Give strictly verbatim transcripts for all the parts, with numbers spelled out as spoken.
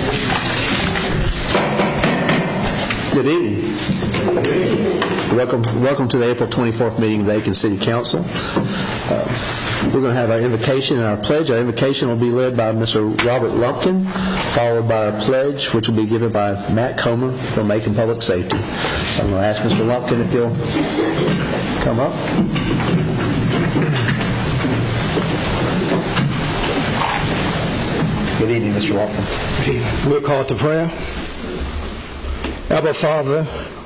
Good evening. Welcome, welcome to the April twenty-fourth meeting of the Aiken City Council. Uh, we're going to have our invocation and our pledge. Our invocation will be led by Mister Robert Lumpkin, followed by our pledge, which will be given by Matt Comer from Aiken Public Safety. So I'm going to ask Mister Lumpkin if you'll come up. Good evening, Mister Lumpkin. Good evening. We're called to prayer. Abba Father,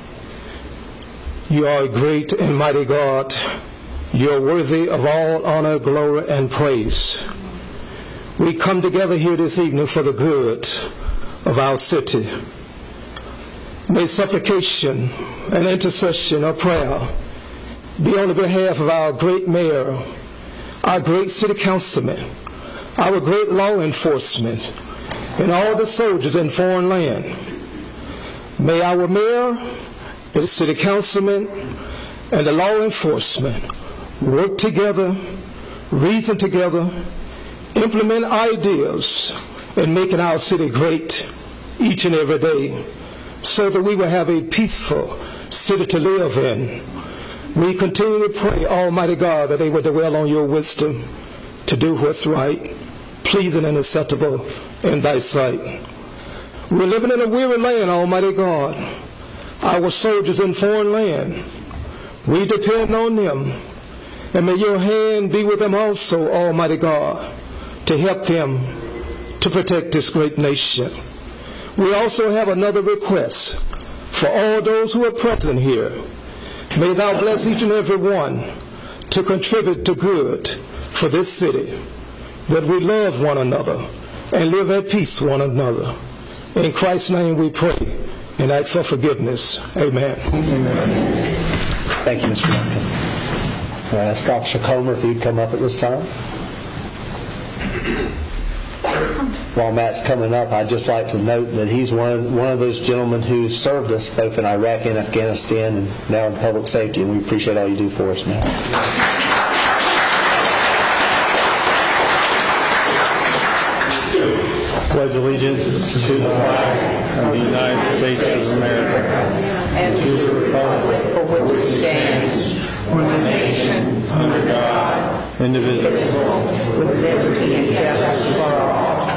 you are a great and mighty God. You are worthy of all honor, glory, and praise. We come together here this evening for the good of our city. May supplication and intercession or prayer be on the behalf of our great mayor, our great city councilmen, our great law enforcement, and all the soldiers in foreign land. May our mayor, the city councilmen, and the law enforcement work together, reason together, implement ideas, and making our city great each and every day, so that we will have a peaceful city to live in. We continue to pray, Almighty God, that they will dwell on your wisdom to do what's right, pleasing and acceptable in thy sight. We're living in a weary land, Almighty God. Our soldiers in foreign land, we depend on them. And may your hand be with them also, Almighty God, to help them to protect this great nation. We also have another request for all those who are present here. May thou bless each and every one to contribute to good for this city, that we love one another and live at peace with one another. In Christ's name we pray and ask for forgiveness. Amen. Amen. Thank you, Mister Duncan. I'll ask Officer Comer if he'd come up at this time. While Matt's coming up, I'd just like to note that he's one of, one of those gentlemen who served us both in Iraq and Afghanistan and now in public safety, and we appreciate all you do for us, Matt. Pledge allegiance to the flag of the United States of America and to the republic for which it stands, one nation, under God, indivisible, with liberty and justice for all.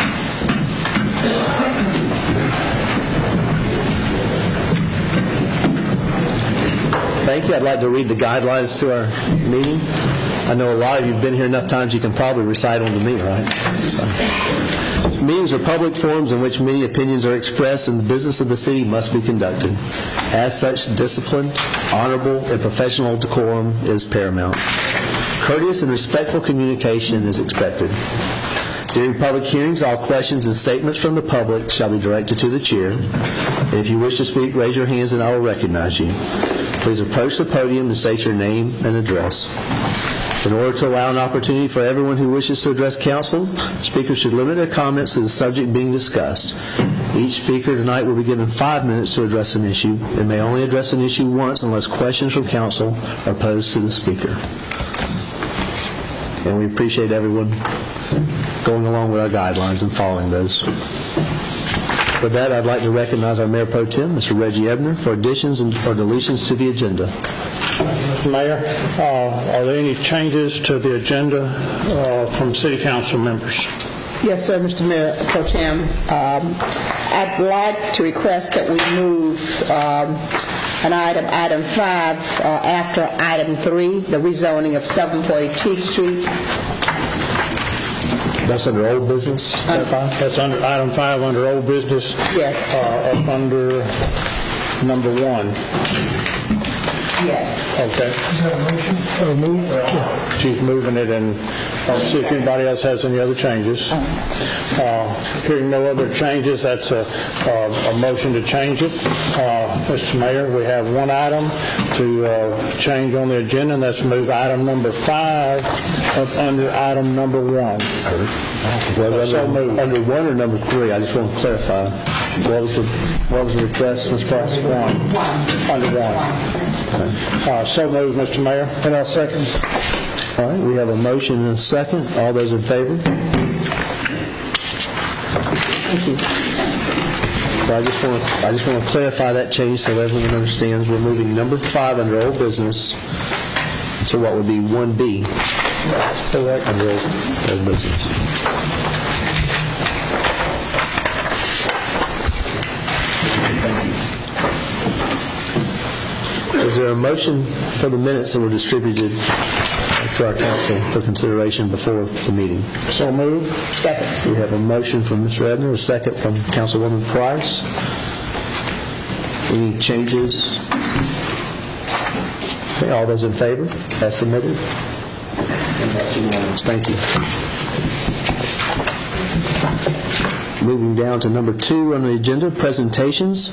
Thank you. I'd like to read the guidelines to our meeting. I know a lot of you have been here enough times you can probably recite them to me, right? So. Meetings are public forums in which many opinions are expressed, and the business of the city must be conducted. As such, disciplined, honorable, and professional decorum is paramount. Courteous and respectful communication is expected. During public hearings, all questions and statements from the public shall be directed to the chair. And if you wish to speak, raise your hands and I will recognize you. Please approach the podium and state your name and address. In order to allow an opportunity for everyone who wishes to address council, speakers should limit their comments to the subject being discussed. Each speaker tonight will be given five minutes to address an issue and may only address an issue once unless questions from council are posed to the speaker. And we appreciate everyone going along with our guidelines and following those. With that, I'd like to recognize our Mayor Pro Tem, Mister Reggie Ebner, for additions and or deletions to the agenda. Mister Mayor, uh, are there any changes to the agenda uh, from City Council members? Yes, sir, Mister Mayor Pro Tem. Um, I'd like to request that we move um, an item, item five, uh, after item three, the rezoning of seven forty-Teague Street. That's under old business? Uh, That's under item five under old business? Yes. Uh, up under number one. Yes. Okay. Is that a motion? Or a move? Uh, she's moving it, and I'll see if anybody else has any other changes. Uh, hearing no other changes, that's a, uh, a motion to change it. Uh, Mister Mayor, we have one item to uh, change on the agenda, and that's move item number five up under item number one. Well, so under, moved. under one or number three? I just want to clarify. What was the what was the request, Miz Price? One. Under one. Uh, so moved, Mister Mayor. And I'll second. All right, we have a motion and a second. All those in favor? Thank you. Well, I just want to, I just want to clarify that change so everyone understands. We're moving number five under old business to what would be one B under old, old business. Is there a motion for the minutes that were distributed to our council for consideration before the meeting? So moved. Second. We have a motion from Mister Ebner, a second from Councilwoman Price. Any changes? Okay, all those in favor, as submitted? And that's unanimous. Thank you. Moving down to number two on the agenda, presentations.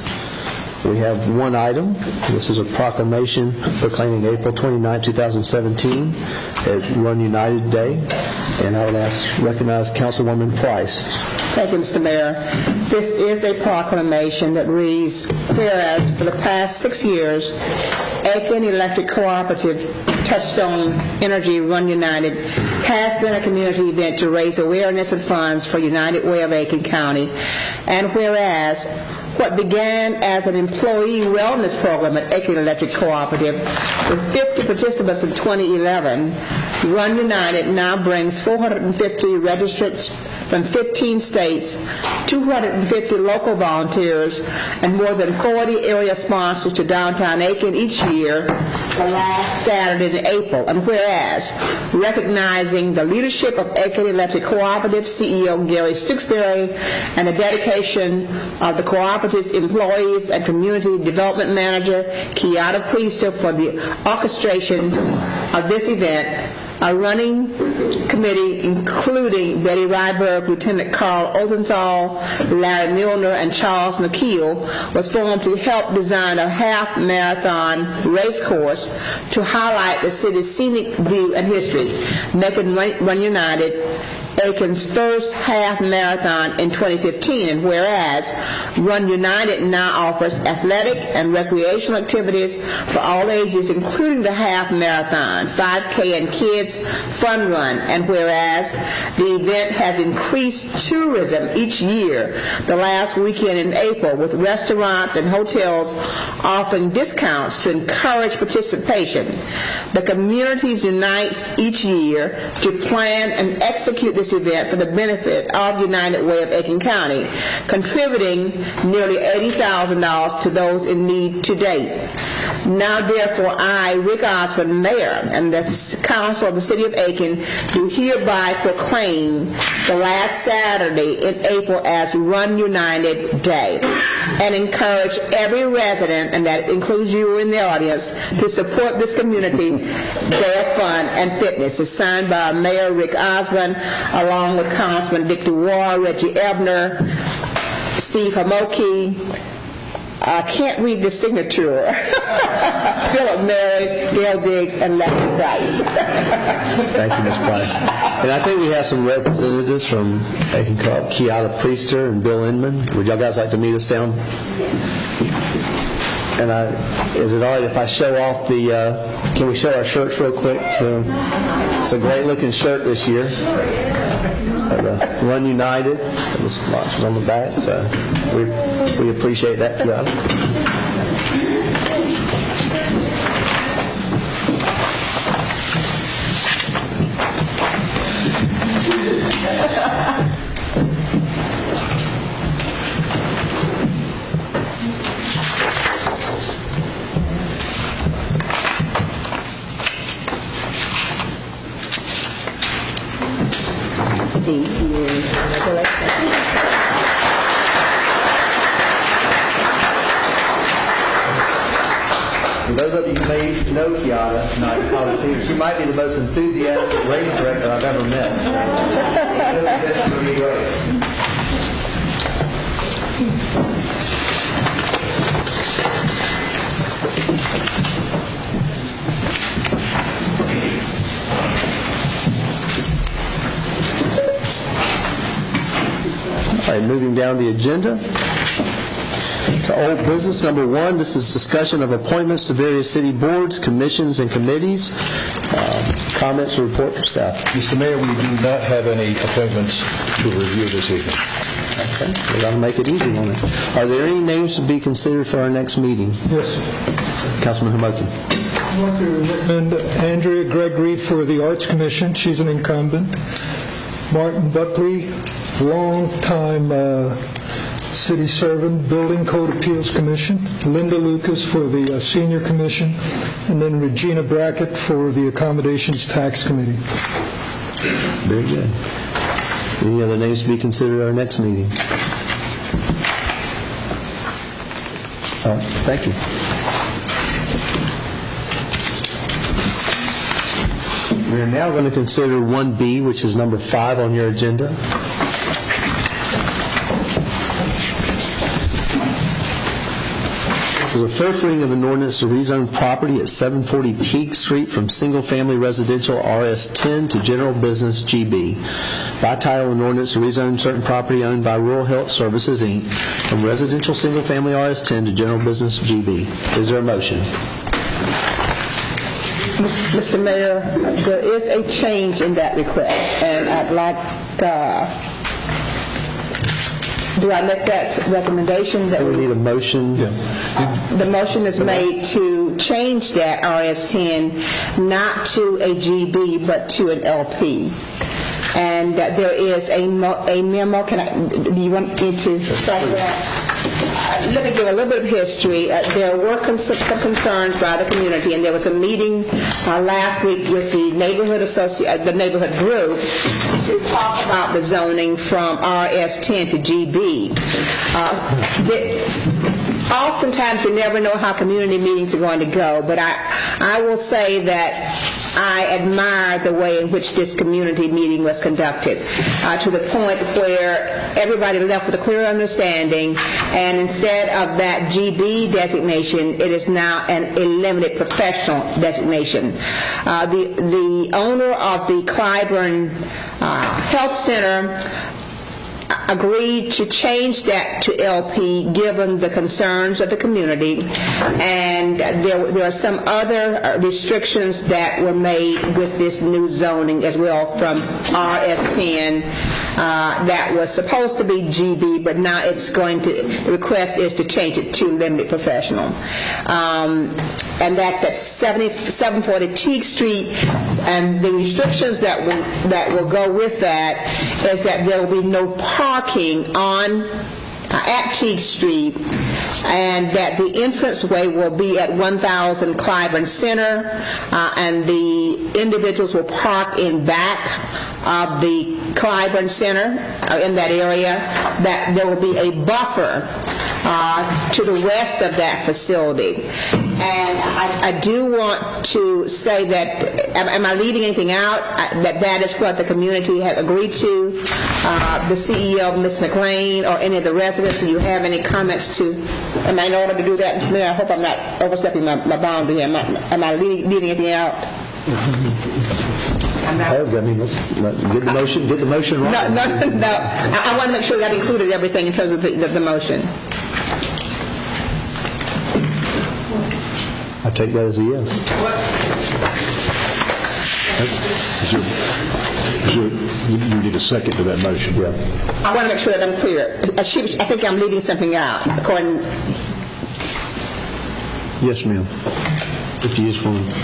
We have one item. This is a proclamation proclaiming April twenty-ninth, two thousand seventeen as Run United Day. And I would ask, recognize Councilwoman Price. Thank you, Mister Mayor. This is a proclamation that reads, whereas for the past six years, Aiken Electric Cooperative Touchstone Energy Run United has been a community event to raise awareness and funds for United Way of Aiken County. And whereas what began as an employee wellness program at Aiken Electric Cooperative with fifty participants in twenty eleven, Run United now brings four hundred fifty registered from fifteen states, two hundred fifty local volunteers, and more than forty area sponsors to downtown Aiken each year, the last Saturday in April. And whereas, recognizing the leadership of Aiken Electric Cooperative C E O Gary Stixbury and the dedication of the cooperative's employees and community development manager Kiara Priester for the orchestration of this event, our running committee, including Betty Ryberg, Lieutenant Carl Ozenthal, Larry Milner, and Charles McKeel, was formed to help design a half-marathon race course to highlight the city's scenic view and history, making Run United Aiken's first half marathon in twenty fifteen. And whereas Run United now offers athletic and recreational activities for all ages, including the half marathon, five K, and kids fun run. And whereas the event has increased tourism each year, the last weekend in April, with restaurants and hotels offering discounts to encourage participation. The communities unites each year to plan and execute this event for the benefit of United Way of Aiken County, contributing nearly eighty thousand dollars to those in need to date. Now, therefore, I, Rick Osborne, Mayor, and the Council of the City of Aiken, do hereby proclaim the last Saturday in April as Run United Day, and encourage every resident, and that includes you in the audience, to support this community day of fun and fitness. It's signed by our Mayor, Rick Osborne, along with Councilman Victor Ward, Reggie Ebner, Steve Hamoki. I can't read the signature. Philip Mary, Gail Diggs, and Leslie Price. Thank you, Miz Price. And I think we have some representatives from Aiken Co-op, Kiara Priester and Bill Inman. Would y'all guys like to meet us down? And I, is it all right if I show off the, uh, can we show our shirts real quick? So, it's a great looking shirt this year. Uh, Run United, the sponsors on the back, so we, we appreciate that, Kiara. And those of you who may know Kiara, not probably seen her, she might be the most enthusiastic race director I've ever met. This is really great. All right, moving down the agenda to old business number one. This is discussion of appointments to various city boards, commissions, and committees. Uh, comments or report from staff? Mister Mayor, we do not have any appointments to review this evening. Okay, we got to make it easy on it. Are there any names to be considered for our next meeting? Yes. Councilman Homoki. I'd like to recommend Andrea Gregory for the Arts Commission. She's an incumbent. Martin Buckley, long-time uh, city servant, Building Code Appeals Commission. Linda Lucas for the uh, Senior Commission. And then Regina Brackett for the Accommodations Tax Committee. Very good. Any other names to be considered at our next meeting? All right, thank you. We are now going to consider one B, which is number five on your agenda. This is a first reading of an ordinance to rezone property at seven forty Teague Street from single-family residential R S ten to general business G B. By title, an ordinance to rezone certain property owned by Rural Health Services, Incorporated from residential single-family R S ten to general business G B. Is there a motion? Mister Mayor, there is a change in that request, and I'd like, uh, do I make that recommendation? That We need a motion. Uh, the motion is made to change that R S ten not to a G B but to an L P. And uh, there is a, mo- a memo. Can I, do you want me to start that? Uh, let me give a little bit of history. Uh, there were con- some concerns by the community, and there was a meeting uh, last week with the neighborhood associ- uh, the neighborhood group to talk about the zoning from R S ten to G B. Uh, the, Oftentimes, you never know how community meetings are going to go, but I, I will say that I admire the way in which this community meeting was conducted, uh, to the point where everybody left with a clear understanding, and instead of that G B designation, it is now an a limited professional designation. Uh, the, the owner of the Clyburn uh, Health Center agreed to change that to L P given the concerns of the community, and there, there are some other restrictions that were made with this new zoning as well from R S ten uh, that was supposed to be G B, but now it's going to, the request is to change it to limited professional. Um, and that's at seven forty Teague Street, and the restrictions that will, that will go with that is that there will be no parking on uh, at Teague Street, and that the entranceway will be at one thousand Clyburn Center, uh, and the individuals will park in back of the Clyburn Center uh, in that area, that there will be a buffer uh, to the west of that facility. And I, I do want to say that, am, am I leaving anything out? I, that that is what the community have agreed to. Uh, the C E O, Miz McLean, or any of the residents, do you have any comments to, am I in order to do that, Mister Mayor? I hope I'm not overstepping my, my boundary here. Am I, am I leaving, leaving anything out? I'm not. I mean, let's get the motion, get the motion right. No, no, no. I, I want to make sure that I included everything in terms of the, the, the motion. I take that as a yes. Is there, is there, you need a second to that motion. Yeah. I want to make sure that I'm clear. I, should, I think I'm leaving something out. According. Yes, ma'am. If you just want to.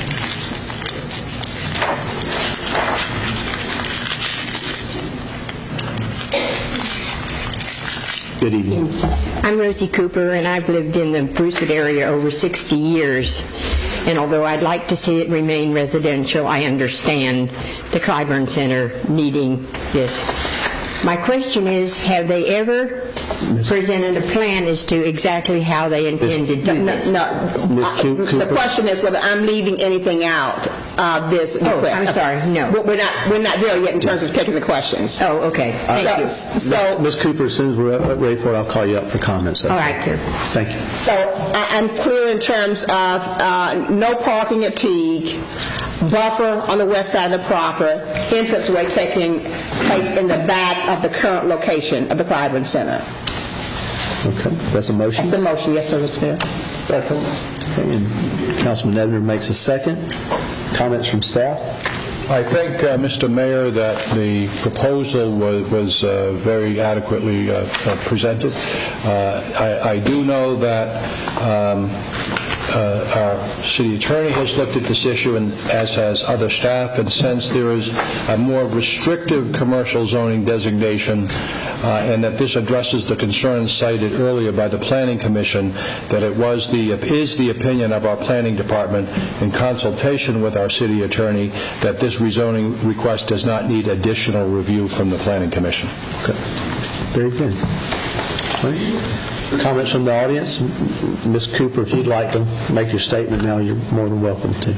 Good evening. I'm Rosie Cooper, and I've lived in the Brucewood area over sixty years. And although I'd like to see it remain residential, I understand the Clyburn Center needing this. My question is, have they ever presented a plan as to exactly how they intend to do No, this? no. Miz I- Cooper? The question is whether I'm leaving anything out of this Oh, request. I'm sorry, no. We're not, we're not there yet in terms of taking the questions. Oh, okay. Thank you. So, Miz Cooper, as soon as we're ready for it, I'll call you up for comments. All right, sir. Thank you. so I- I'm clear in terms of uh, no parking at Teague, buffer on the west side of the proper, entranceway taking place in the back of the current location of the Clyburn Center. Okay, that's a motion. That's the motion, yes, sir, Mister Mayor. Okay, and Councilman Ebner makes a second. Comments from staff? I think, uh, Mister Mayor, that the proposal was, was uh, very adequately uh, uh, presented. Uh, I, I do know that um, uh, our city attorney has looked at this issue, and as has other staff, and since there is a more restrictive commercial zoning designation, uh, and that this addresses the concerns cited earlier by the Planning Commission, that it was the is the opinion of our planning department, in consultation with our city attorney, that this rezoning request does not need additional review from the Planning Commission. Okay. Very good. All right. Comments from the audience? Miz Cooper, if you'd like to make your statement now, you're more than welcome to.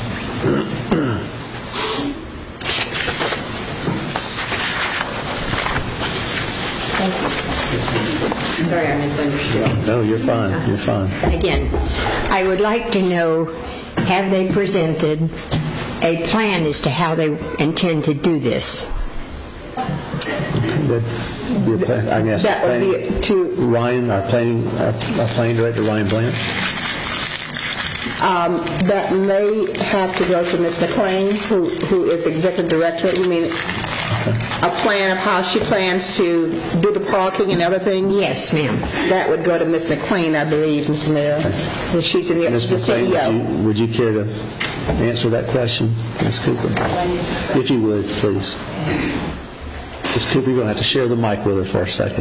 Sorry, I misunderstood. No, you're fine. You're fine. Again, I would like to know, have they presented a plan as to how they intend to do this? That be a plan, I guess. That would be planning- to Ryan, our planning, our, our planning director, Ryan Bland. Um, that may have to go to Miz McLean, who, who is executive director. You mean a plan of how she plans to do the parking and other things? Yes, ma'am. That would go to Miz McLean, I believe, Mister Mayor. And she's in the, Miz the McLean, C E O. would you, would you care to answer that question, Miz Cooper? If you would, please. Miz Cooper, you're going to have to share the mic with her for a second.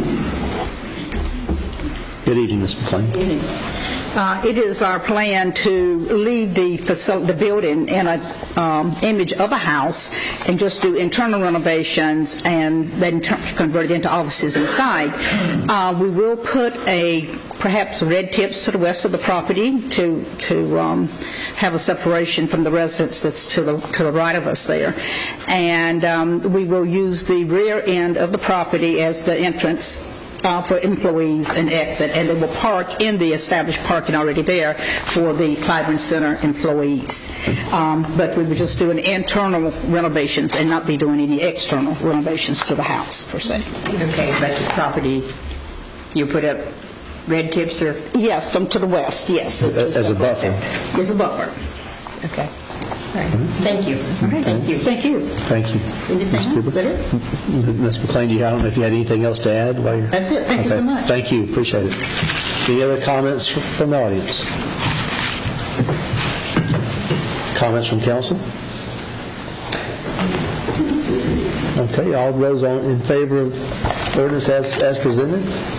Good evening, Miz McLean. Uh, it is our plan to leave the facility, the building in a um, image of a house and just do internal renovations and then turn, convert it into offices inside. Uh, we will put a perhaps red tips to the west of the property to to um, have a separation from the residence that's to the to the right of us there, and um, we will use the rear end of the property as the entrance Uh, for employees and exit, and they will park in the established parking already there for the Clyburn Center employees. Um, but we would just do an internal renovations and not be doing any external renovations to the house, per se. Okay, but the property, you put up red tips or? Yes, some to the west, yes. As a buffer. As a buffer. Okay. All right. Thank you. All right. Thank you. Thank you. Thank you. Anything else? Is that it? Miz McLean, do you, I don't know if you had anything else to add while you're... That's it. Thank you so much. Thank you. Appreciate it. Any other comments from the audience? Comments from council? Okay, all those on, in favor of ordinance as, as presented?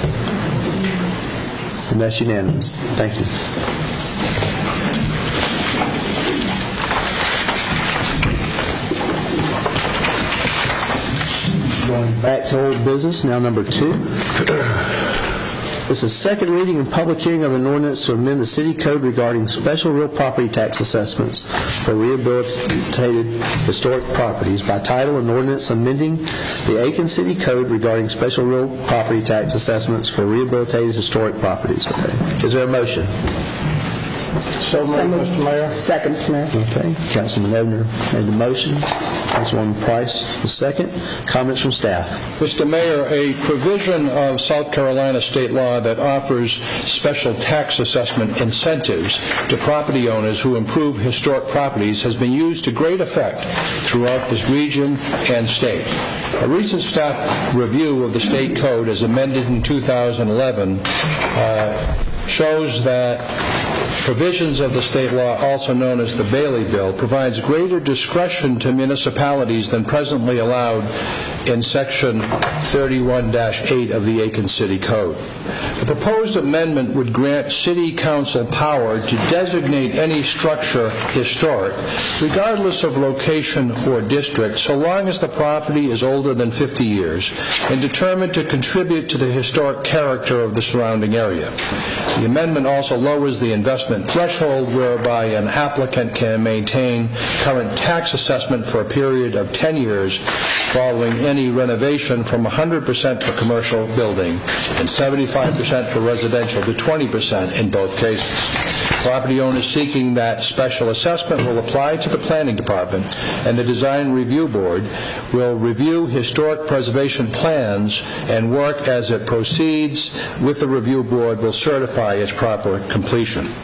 And that's unanimous. Thank you. Going back to old business, now number two. This is second reading and public hearing of an ordinance to amend the city code regarding special real property tax assessments for rehabilitated historic properties. By title, an ordinance amending the Aiken City Code regarding special real property tax assessments for rehabilitated historic properties. Okay. Is there a motion? So moved, Mister Mayor. Second, Mister Mayor. Okay. Councilman Ebner made the motion. Councilwoman Price, the second. Comments from staff? Mister Mayor, a provision of South Carolina state law that offers special tax assessment incentives to property owners who improve historic properties has been used to great effect throughout this region and state. A recent staff review of the state code as amended in two thousand eleven uh, shows that provisions of the state law, also known as the Bailey Bill, provides greater discretion to municipalities than presently allowed in Section thirty-one dash eight of the Aiken City Code. The proposed amendment would grant City Council power to designate any structure historic, regardless of location or district, so long as the property is older than fifty years, and determined to contribute to the historic character of the surrounding area. The amendment also lowers the investment threshold whereby an applicant can maintain current tax assessment for a period of ten years following any renovation from one hundred percent for commercial building and seventy-five percent for residential to twenty percent in both cases. Property owners seeking that special assessment will apply to the Planning Department, and the Design Review Board will review historic preservation plans and work as it proceeds with the Review Board will certify its proper completion. The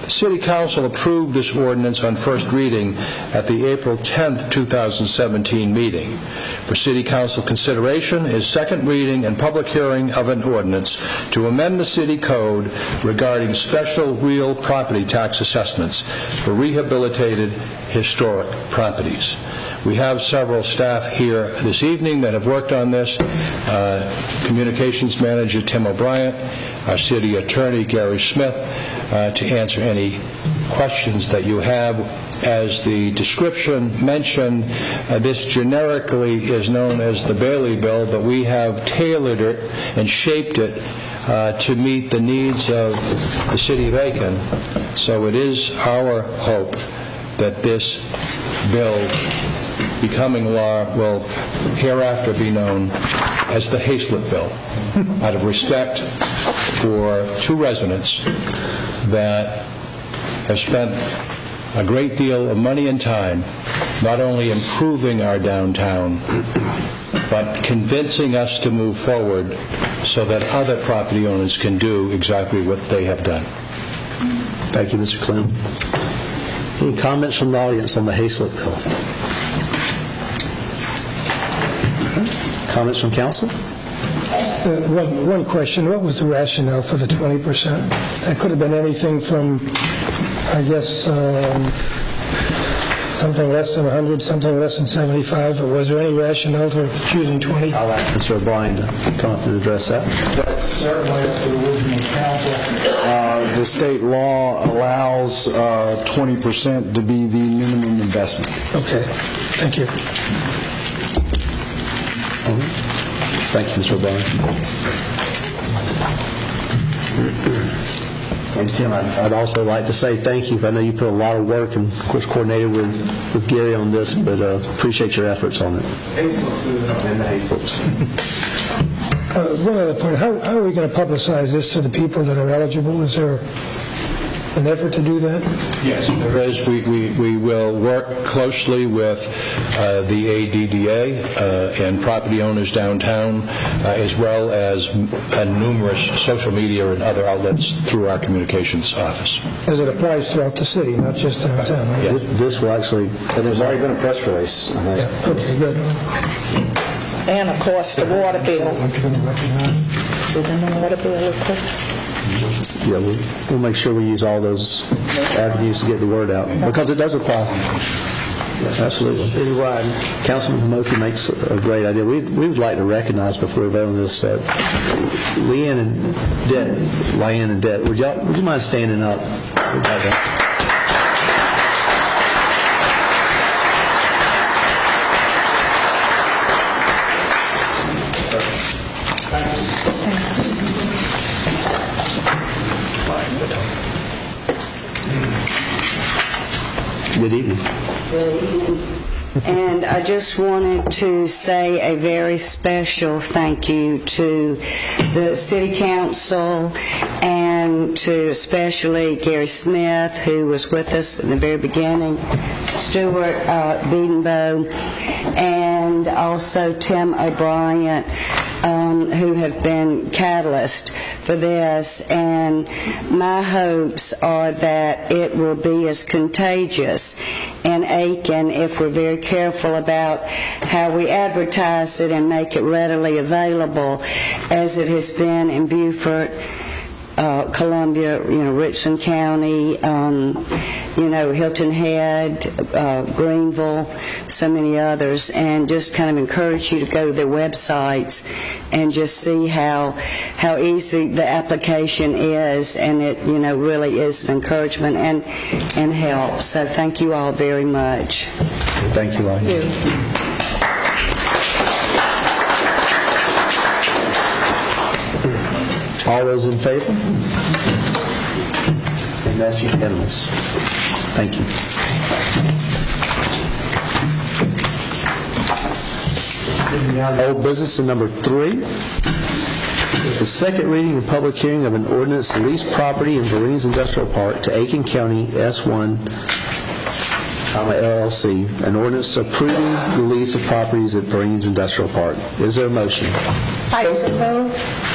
City Council approved this ordinance on first reading at the April tenth, two thousand seventeen meeting. For City Council consideration is second reading and public hearing of an ordinance to amend the City Code regarding special real property tax assessments for rehabilitated historic properties. We have several staff here this evening that have worked on this. Uh, Communications Manager Tim O'Brien, our City Attorney Gary Smith, uh, to answer any questions that you have. As the description mentioned, uh, this generically is known as the Bailey Bill, but we have tailored it and shaped it uh, to meet the needs of the City of Aiken. So it is our hope that this bill, becoming law, will hereafter be known as the Hayslip Bill, out of respect for two residents that have spent a great deal of money and time not only improving our downtown, but convincing us to move forward so that other property owners can do exactly what they have done. Thank you, Mister Clem. Any comments from the audience on the Hayslip Bill? Okay. Comments from council? Uh, one, one question. What was the rationale for the twenty percent? That could have been anything from, I guess, um, something less than one hundred, something less than seventy-five, or was there any rationale to choosing twenty? I'll ask Mister O'Brien to come up and address that. That's certainly up to the original council. Uh, the state law allows uh, twenty percent to be the minimum investment. Okay. Thank you. Mm-hmm. Thank you, Mister O'Brien. And Tim, I'd, I'd also like to say thank you. I know you put a lot of work and, of course, coordinated with, with Gary on this, but uh, appreciate your efforts on it. And the Hayslips. Uh, one other point. How, how are we going to publicize this to the people that are eligible? Is there an effort to do that? Yes, there is. We, we, we will work closely with uh, the A D D A uh, and property owners downtown, uh, as well as uh, numerous social media and other outlets through our communications office. As it applies throughout the city, not just downtown, right? Yeah. This, this will actually... And there's already been a press release. I think. Yeah. Okay, good. And, of course, the water bill. The water bill, of course. Yeah, we'll, we'll make sure we use all those avenues to get the word out, because it does apply. Absolutely. Citywide. Councilman Moki makes a great idea. We, we would like to recognize, before we vote on this, uh, Leanne and Det. Leanne and Det. Would, y'all, would you mind standing up? We'd like to. Good evening. Good evening. And I just wanted to say a very special thank you to the City Council and to especially Gary Smith, who was with us in the very beginning, Stuart uh, Biedenbow, and also Tim O'Brien, um, who have been catalysts for this. And my hopes are that it will be as contagious in Aiken if we're very careful about how we advertise it and make it readily available as it has been in Beaufort, uh, Columbia, you know, Richland County, um, you know, Hilton Head, uh, Greenville, so many others, and just kind of encourage you to go to their websites and just see how how easy the application is, and it, you know, really is an encouragement and and help. So thank you all very much. Thank you, Lonnie. Thank you. All those in favor? And that's unanimous. Thank you. Old business in number three. The second reading and public hearing of an ordinance to lease property in Vereen's Industrial Park to Aiken County S one L L C. An ordinance approving the lease of properties at Vereen's Industrial Park. Is there a motion? I suppose.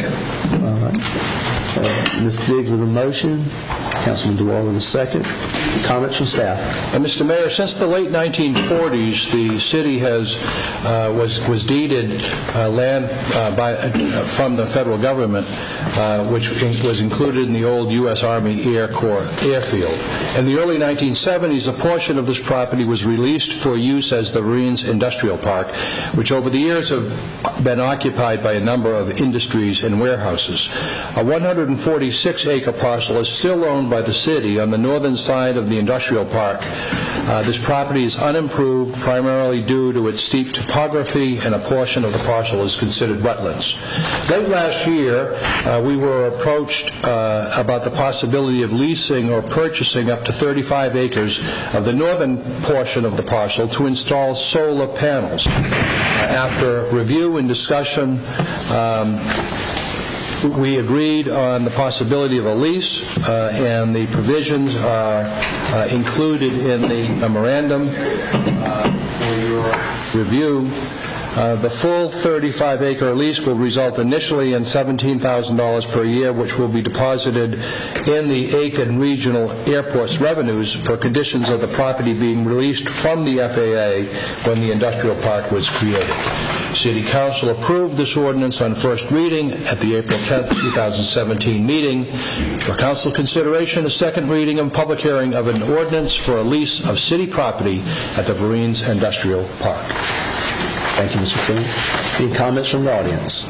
second. All right. Uh, Miz Diggs with a motion, Councilman DeWall with a second. Comments from staff? Uh, Mister Mayor, since the late nineteen forties, the city has uh, was was deeded uh, land uh, by uh, from the federal government, uh, which in, was included in the old U S Army Air Corps airfield. In the early nineteen seventies, a portion of this property was released for use as the Vereen's Industrial Park, which over the years have been occupied by a number of industries and warehouses. A one hundred forty-six acre parcel is still owned by the city on the northern side of the industrial park. Uh, this property is unimproved primarily due to its steep topography, and a portion of the parcel is considered wetlands. Late last year, uh, we were approached uh, about the possibility of leasing or purchasing up to thirty-five acres of the northern portion of the parcel to install solar panels. Uh, after review and discussion, um, we agreed on the possibility of a lease, uh, and the provisions are uh, included in the memorandum uh, for your review. Uh, the full thirty-five acre lease will result initially in seventeen thousand dollars per year, which will be deposited in the Aiken Regional Airport's revenues per conditions of the property being released from the F A A when the industrial park was created. City Council approved this ordinance on first reading at the April tenth, two thousand seventeen meeting. For council consideration, a second reading and public hearing of an ordinance for a lease of city property at the Vereen's Industrial Park. Thank you, Mister King. Any comments from the audience?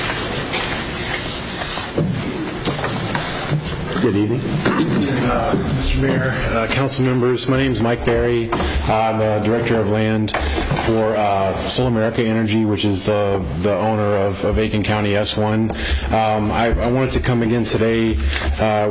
Good evening. Uh, Mister Mayor, uh, council members, my name is Mike Berry. I'm the Director of Land for uh, Solar America Energy, which is the, the owner of, of Aiken County S one. Um, I, I wanted to come again today. Uh,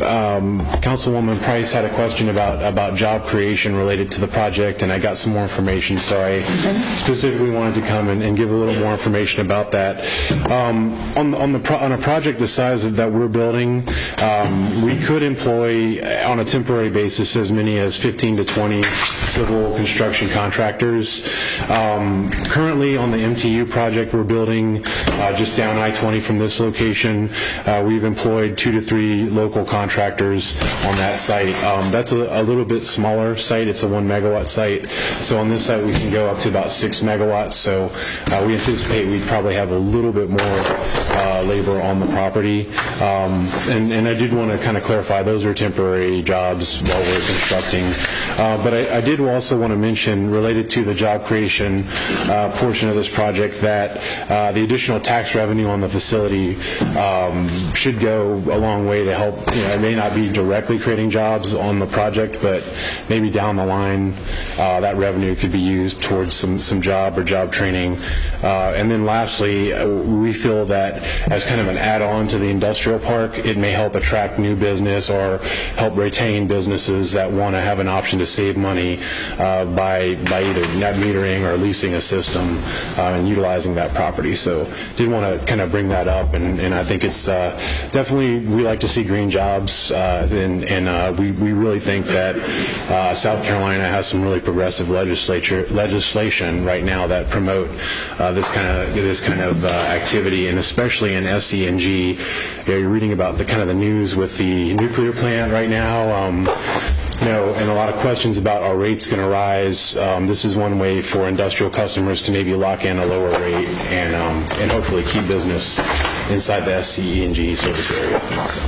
um, Councilwoman Price had a question about, about job creation related to the project, and I got some more information, so I specifically wanted to come and, and give a little more information about that. Um, on, on, the pro, on a project the size of, that we're building, um, we could employ on a temporary basis as many as fifteen to twenty civil construction contractors. Um, currently on the M T U project we're building uh, just down I twenty from this location, uh, we've employed two to three local contractors on that site. Um, that's a, a little bit smaller site. It's a one megawatt site. So on this site we can go up to about six megawatts. So uh, we anticipate we'd probably have a little bit more uh, labor on the property. Um, and, and I did want to kind of clarify those are temporary jobs while we're constructing. Uh, but I, I did also want to mention, related to the job creation uh, portion of this project, that uh, the additional tax revenue on the facility um, should go a long way to help. You know, it may not be directly creating jobs on the project, but maybe down the line uh, that revenue could be used towards some, some job or job training. Uh, and then lastly, uh, we feel that as kind of an add-on to the industrial park, it may help attract new business or help retain businesses that want to have an option to save money uh, by by either net metering or leasing a system uh, and utilizing that property. So did want to kind of bring that up, and, and I think it's uh, definitely, we like to see green jobs, uh, and, and uh, we, we really think that uh, South Carolina has some really progressive legislature legislation right now that promote uh, this kind of this kind of uh, activity, and especially in S E and G. You know, you're reading about the kind of the news with the nuclear plant right now. Um, You know, and a lot of questions about are rates going to rise. Um, this is one way for industrial customers to maybe lock in a lower rate and um, and hopefully keep business inside the S C E and G service area. So.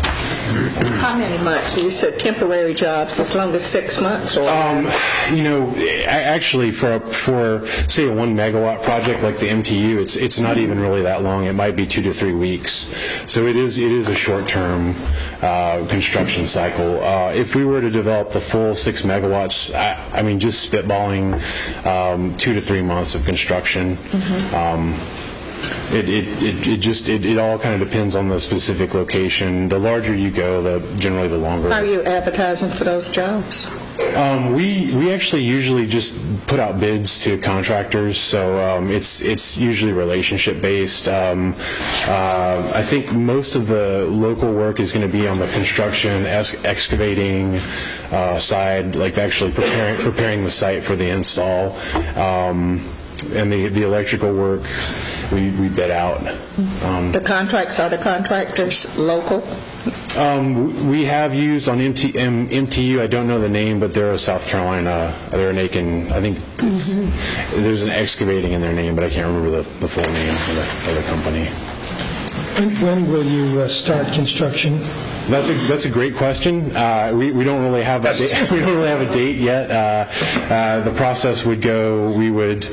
How many months? You said temporary jobs, as long as six months? Or um, you know, actually, for a, for say a one megawatt project like the M T U, it's it's not even really that long. It might be two to three weeks. So it is it is a short term uh, construction cycle. Uh, if we were to develop the full six megawatts, I, I mean, just spitballing, um, two to three months of construction. Mm-hmm. um, It, it, it, it just it, it all kind of depends on the specific location. The larger you go, the generally the longer. How are you advertising for those jobs? Um, we we actually usually just put out bids to contractors, so um, it's it's usually relationship based. Um, uh, I think most of the local work is going to be on the construction, ex- excavating uh, side, like actually preparing preparing the site for the install, um, and the the electrical work. we, we bid out. Um, The contracts, are the contractors local? Um, we have used on M T, M, MTU, I don't know the name, but they're a South Carolina, they're an Aiken, I think it's, mm-hmm. there's an excavating in their name, but I can't remember the, the full name of the, of the company. When, when will you uh, start construction? That's a that's a great question. Uh, we we don't really have a date, we don't really have a date yet. Uh, uh, the process would go. We would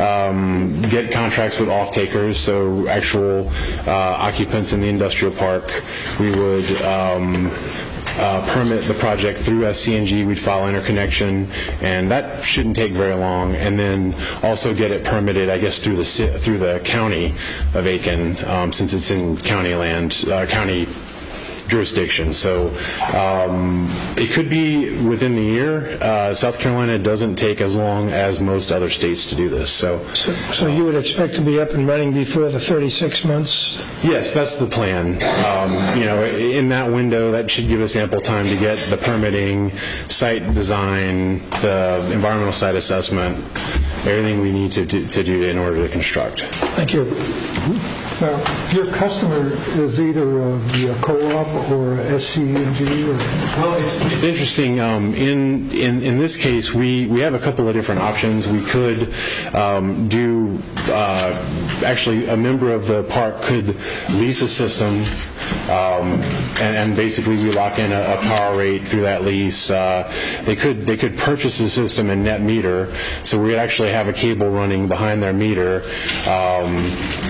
um, get contracts with off-takers, so actual uh, occupants in the industrial park. We would. Um, Uh, permit the project through S C N G. We'd file interconnection, and that shouldn't take very long. And then also get it permitted, I guess, through the through the county of Aiken, um, since it's in county land, uh, county jurisdiction. So um, it could be within the year. Uh, South Carolina doesn't take as long as most other states to do this. So, so, so you would expect to be up and running before the thirty-six months? Yes, that's the plan. Um, you know, in that window, that should give us ample time to get the permitting, site design, the environmental site assessment, everything we need to do, to do in order to construct. Thank you. Now, your customer is either uh, the co-op or S C N G? Or? Well, it's, it's interesting. Um, in, in in this case, we, we have a couple of different options. We could um, do, uh, actually, a member of the park could lease a system, um, and, and basically we lock in a, a power rate through that lease. Uh, they could they could purchase the system and net meter, so we'd actually have a cable running behind their meter. Um,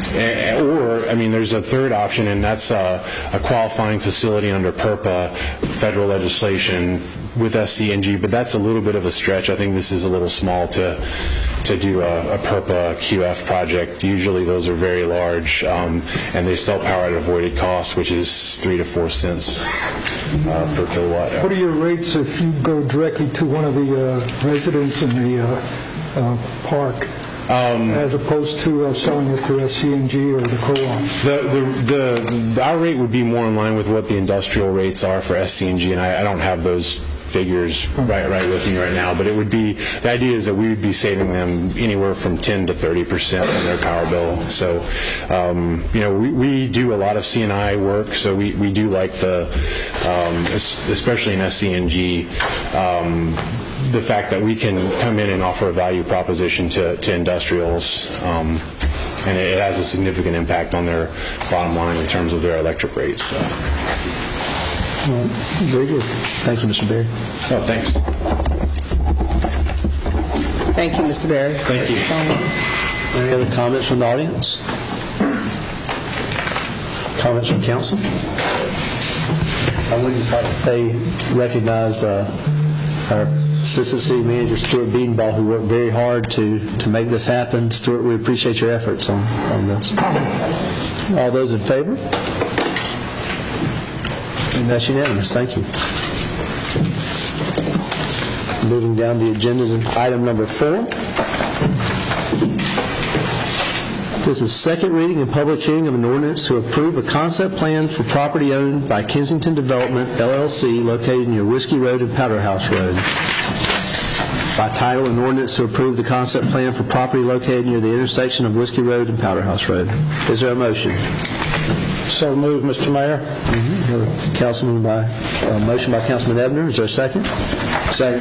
or Or, I mean, there's a third option, and that's uh, a qualifying facility under PURPA, federal legislation, with S C N G, but that's a little bit of a stretch. I think this is a little small to to do a, a PURPA Q F project. Usually those are very large, um, and they sell power at avoided cost, which is three to four cents uh, per kilowatt hour. What are your rates if you go directly to one of the uh, residents in the uh, uh, park? Um, as opposed to uh, selling it to S C N G or the co-op? The, the, the, the, our rate would be more in line with what the industrial rates are for S C N G, and I, I don't have those figures right, right with me right now, but it would be, the idea is that we would be saving them anywhere from ten to thirty percent on their power bill. So, um, you know, we, we do a lot of C and I work, so we, we do like the, um, especially in S C N G, um, the fact that we can come in and offer a value proposition to, to industrials, um, and it has a significant impact on their bottom line in terms of their electric rates. So. Well, very good. Thank you, Mister Berry. Oh, thanks. Thank you, Mister Berry. Thank you. Any other comments from the audience? Comments from council? I would just like to say, recognize uh, our Assistant City Manager Stuart Biedenball, who worked very hard to, to make this happen. Stuart, we appreciate your efforts on, on this. All those in favor? And that's unanimous. Thank you. Moving down the agenda to item number four. This is second reading and public hearing of an ordinance to approve a concept plan for property owned by Kensington Development, L L C, located near Whiskey Road and Powder House Road. By title, an ordinance to approve the concept plan for property located near the intersection of Whiskey Road and Powder House Road. Is there a motion? So moved, Mister Mayor. Mm-hmm. Councilman by uh, motion by Councilman Ebner. Is there a second? Second.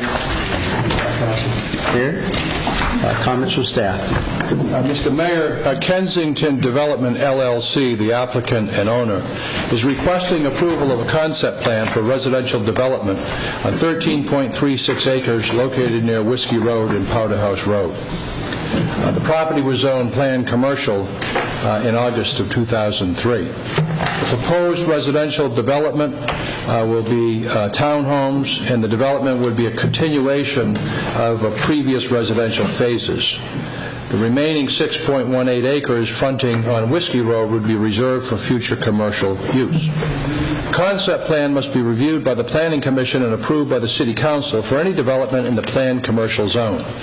Here. Uh, comments from staff. Uh, Mister Mayor, uh, Kensington Development, L L C, the applicant and owner, is requesting approval of a concept plan for residential development on thirteen point three six acres located near Whiskey Road and Powder House Road. Uh, the property was zoned planned commercial uh, in August of two thousand three. The proposed residential development uh, will be uh, townhomes, and the development would be a continuation of uh, previous residential phases. The remaining six point one eight acres fronting on Whiskey Road would be reserved for future commercial use. Concept plan must be reviewed by the Planning Commission and approved by the City Council for any development in the planned commercial zone.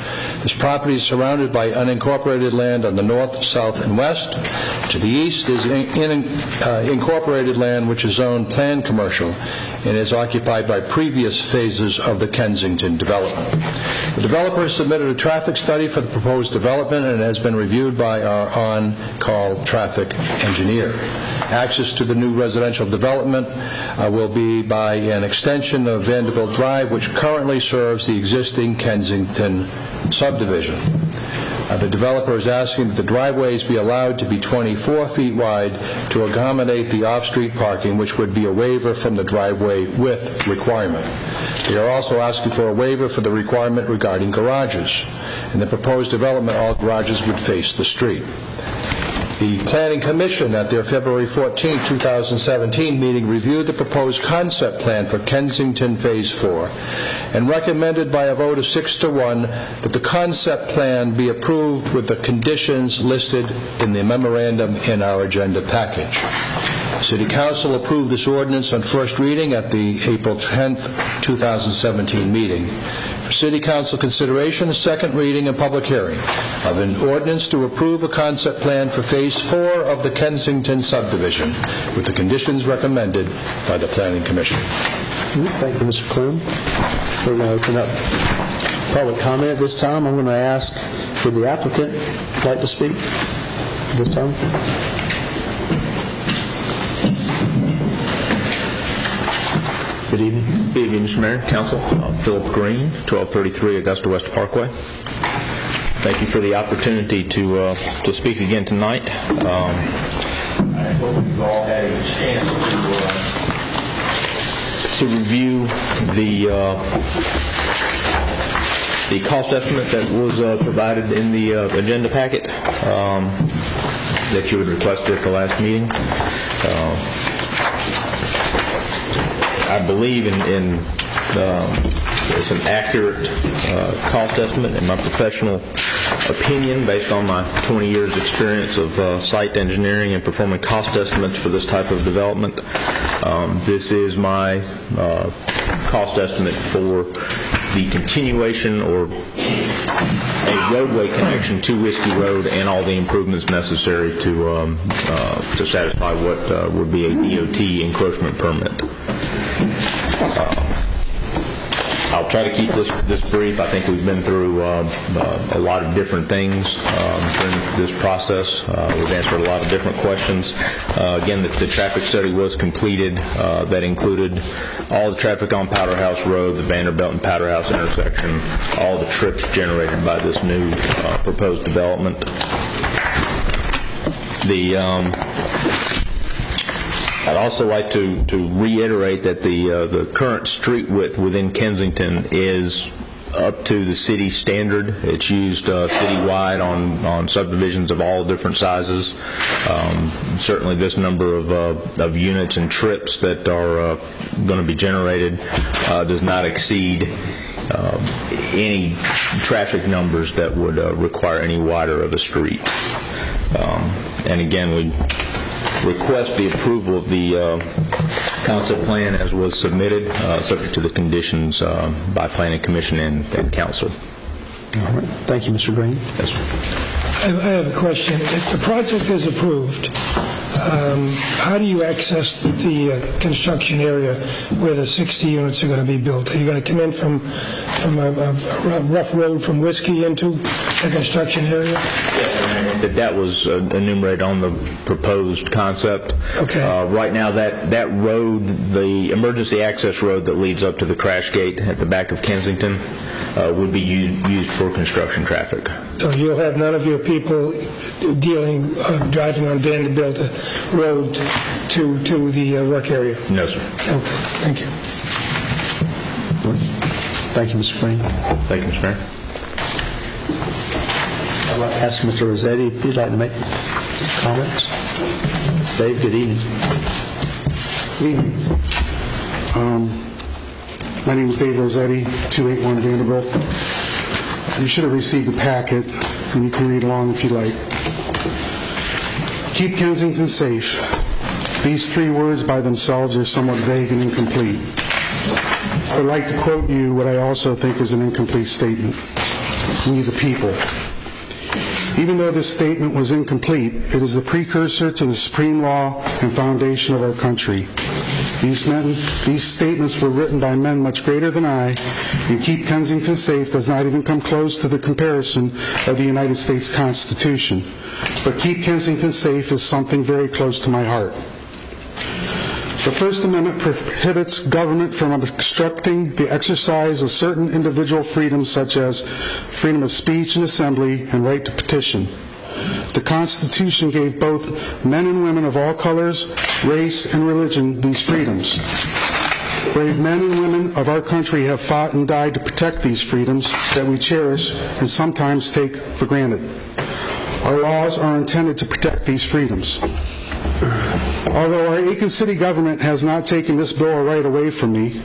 This property is surrounded by unincorporated land on the north, south, and west. To the east is in, in, uh, incorporated land which is zoned planned commercial and is occupied by previous phases of the Kensington development. The developer submitted a traffic study for the proposed development and it has been reviewed by our on-call traffic engineer. Access to the new residential development uh, will be by an extension of Vanderbilt Drive, which currently serves the existing Kensington subdivision. Uh, the developer is asking that the driveways be allowed to be twenty-four feet wide to accommodate the off-street parking, which would be a waiver from the driveway width requirement. They are also asking for a waiver for the requirement regarding garages. In the proposed development, all garages would face the street. The Planning Commission at their February fourteenth, two thousand seventeen meeting reviewed the proposed concept plan for Kensington Phase four and recommended by a vote of six to one that the concept plan be approved with the conditions listed in the memorandum in our agenda package. City Council approved this ordinance on first reading at the April tenth, two thousand seventeen meeting. For City Council consideration, a second reading and public hearing of an ordinance to approve a concept plan for Phase four of the Kensington subdivision with the conditions recommended by the Planning Commission. Thank you, Mister Clem. We're going to open up public comment at this time. I'm going to ask, would the applicant like to speak at this time? Good evening. Good evening, Mister Mayor, Council. I'm Philip Green, twelve thirty-three Augusta West Parkway. Thank you for the opportunity to uh, to speak again tonight. Um, I hope you've all had a chance to, uh, to review the uh, the cost estimate that was uh, provided in the uh, agenda packet um, that you had requested at the last meeting. Uh, I believe in, in um, it's an accurate uh, cost estimate in my professional opinion based on my twenty years experience of uh, site engineering and performing cost estimates for this type of development. Um, this is my uh, cost estimate for the continuation or a roadway connection to Whiskey Road and all the improvements necessary to um, uh, to satisfy what uh, would be a D O T encroachment permit. Uh, I'll try to keep this this brief. I think we've been through uh, uh, a lot of different things um, during this process. Uh, we've answered a lot of different questions. Uh, again, the, the traffic study was completed. Uh, that included all the traffic on Powderhouse Road, the Vanderbilt and Powderhouse intersection, all the trips generated by this new uh, proposed development. The um, I'd also like to, to reiterate that the uh, the current street width within Kensington is up to the city standard. It's used uh, citywide on, on subdivisions of all different sizes. Um, certainly this number of, uh, of units and trips that are uh, going to be generated uh, does not exceed uh, any traffic numbers that would uh, require any wider of a street. Um, and again, we request the approval of the uh, concept plan as was submitted, uh, subject to the conditions uh, by Planning Commission and, and Council. All right. Thank you, Mister Green. Yes, sir. I have a question. If the project is approved, um, how do you access the uh, construction area where the sixty units are going to be built? Are you going to come in from from a, a rough road from Whiskey into the construction area? That that was uh, enumerated on the proposed concept. Okay. Uh, right now, that, that road, the emergency access road that leads up to the crash gate at the back of Kensington, uh, would be u- used for construction traffic. So you'll have none of your people dealing, uh, driving on Vanderbilt Road to to the uh, work area? No, sir. Okay. Thank you. Thank you, Mister Green. Thank you, Mister Mayor. I'd like to ask Mister Rossetti if he'd like to make some comments. Dave, good evening. Good evening. Um, my name is Dave Rossetti, two eighty-one Vanderbilt. You should have received a packet, and you can read along if you like. Keep Kensington safe. These three words by themselves are somewhat vague and incomplete. I would like to quote you what I also think is an incomplete statement. we the people. Even though this statement was incomplete, it is the precursor to the supreme law and foundation of our country. These, men, these statements were written by men much greater than I, and Keep Kensington Safe does not even come close to the comparison of the United States Constitution. But Keep Kensington Safe is something very close to my heart. The First Amendment prohibits government from obstructing the exercise of certain individual freedoms such as freedom of speech and assembly and right to petition. The Constitution gave both men and women of all colors, race, and religion these freedoms. Brave men and women of our country have fought and died to protect these freedoms that we cherish and sometimes take for granted. Our laws are intended to protect these freedoms. Although our Aiken City government has not taken this bill of right away from me,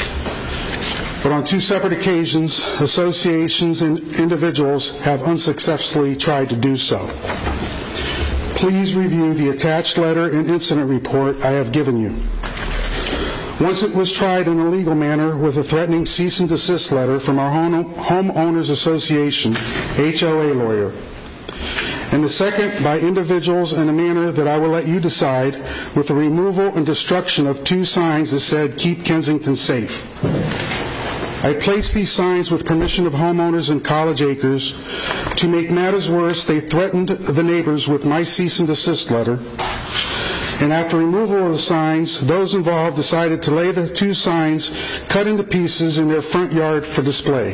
but on two separate occasions, associations and individuals have unsuccessfully tried to do so. Please review the attached letter and incident report I have given you. Once it was tried in a legal manner with a threatening cease and desist letter from our Home Homeowners Association, H O A lawyer. And the second by individuals in a manner that I will let you decide with the removal and destruction of two signs that said, "Keep Kensington Safe." I placed these signs with permission of homeowners in College Acres. To make matters worse, they threatened the neighbors with my cease and desist letter. And after removal of the signs, those involved decided to lay the two signs cut into pieces in their front yard for display.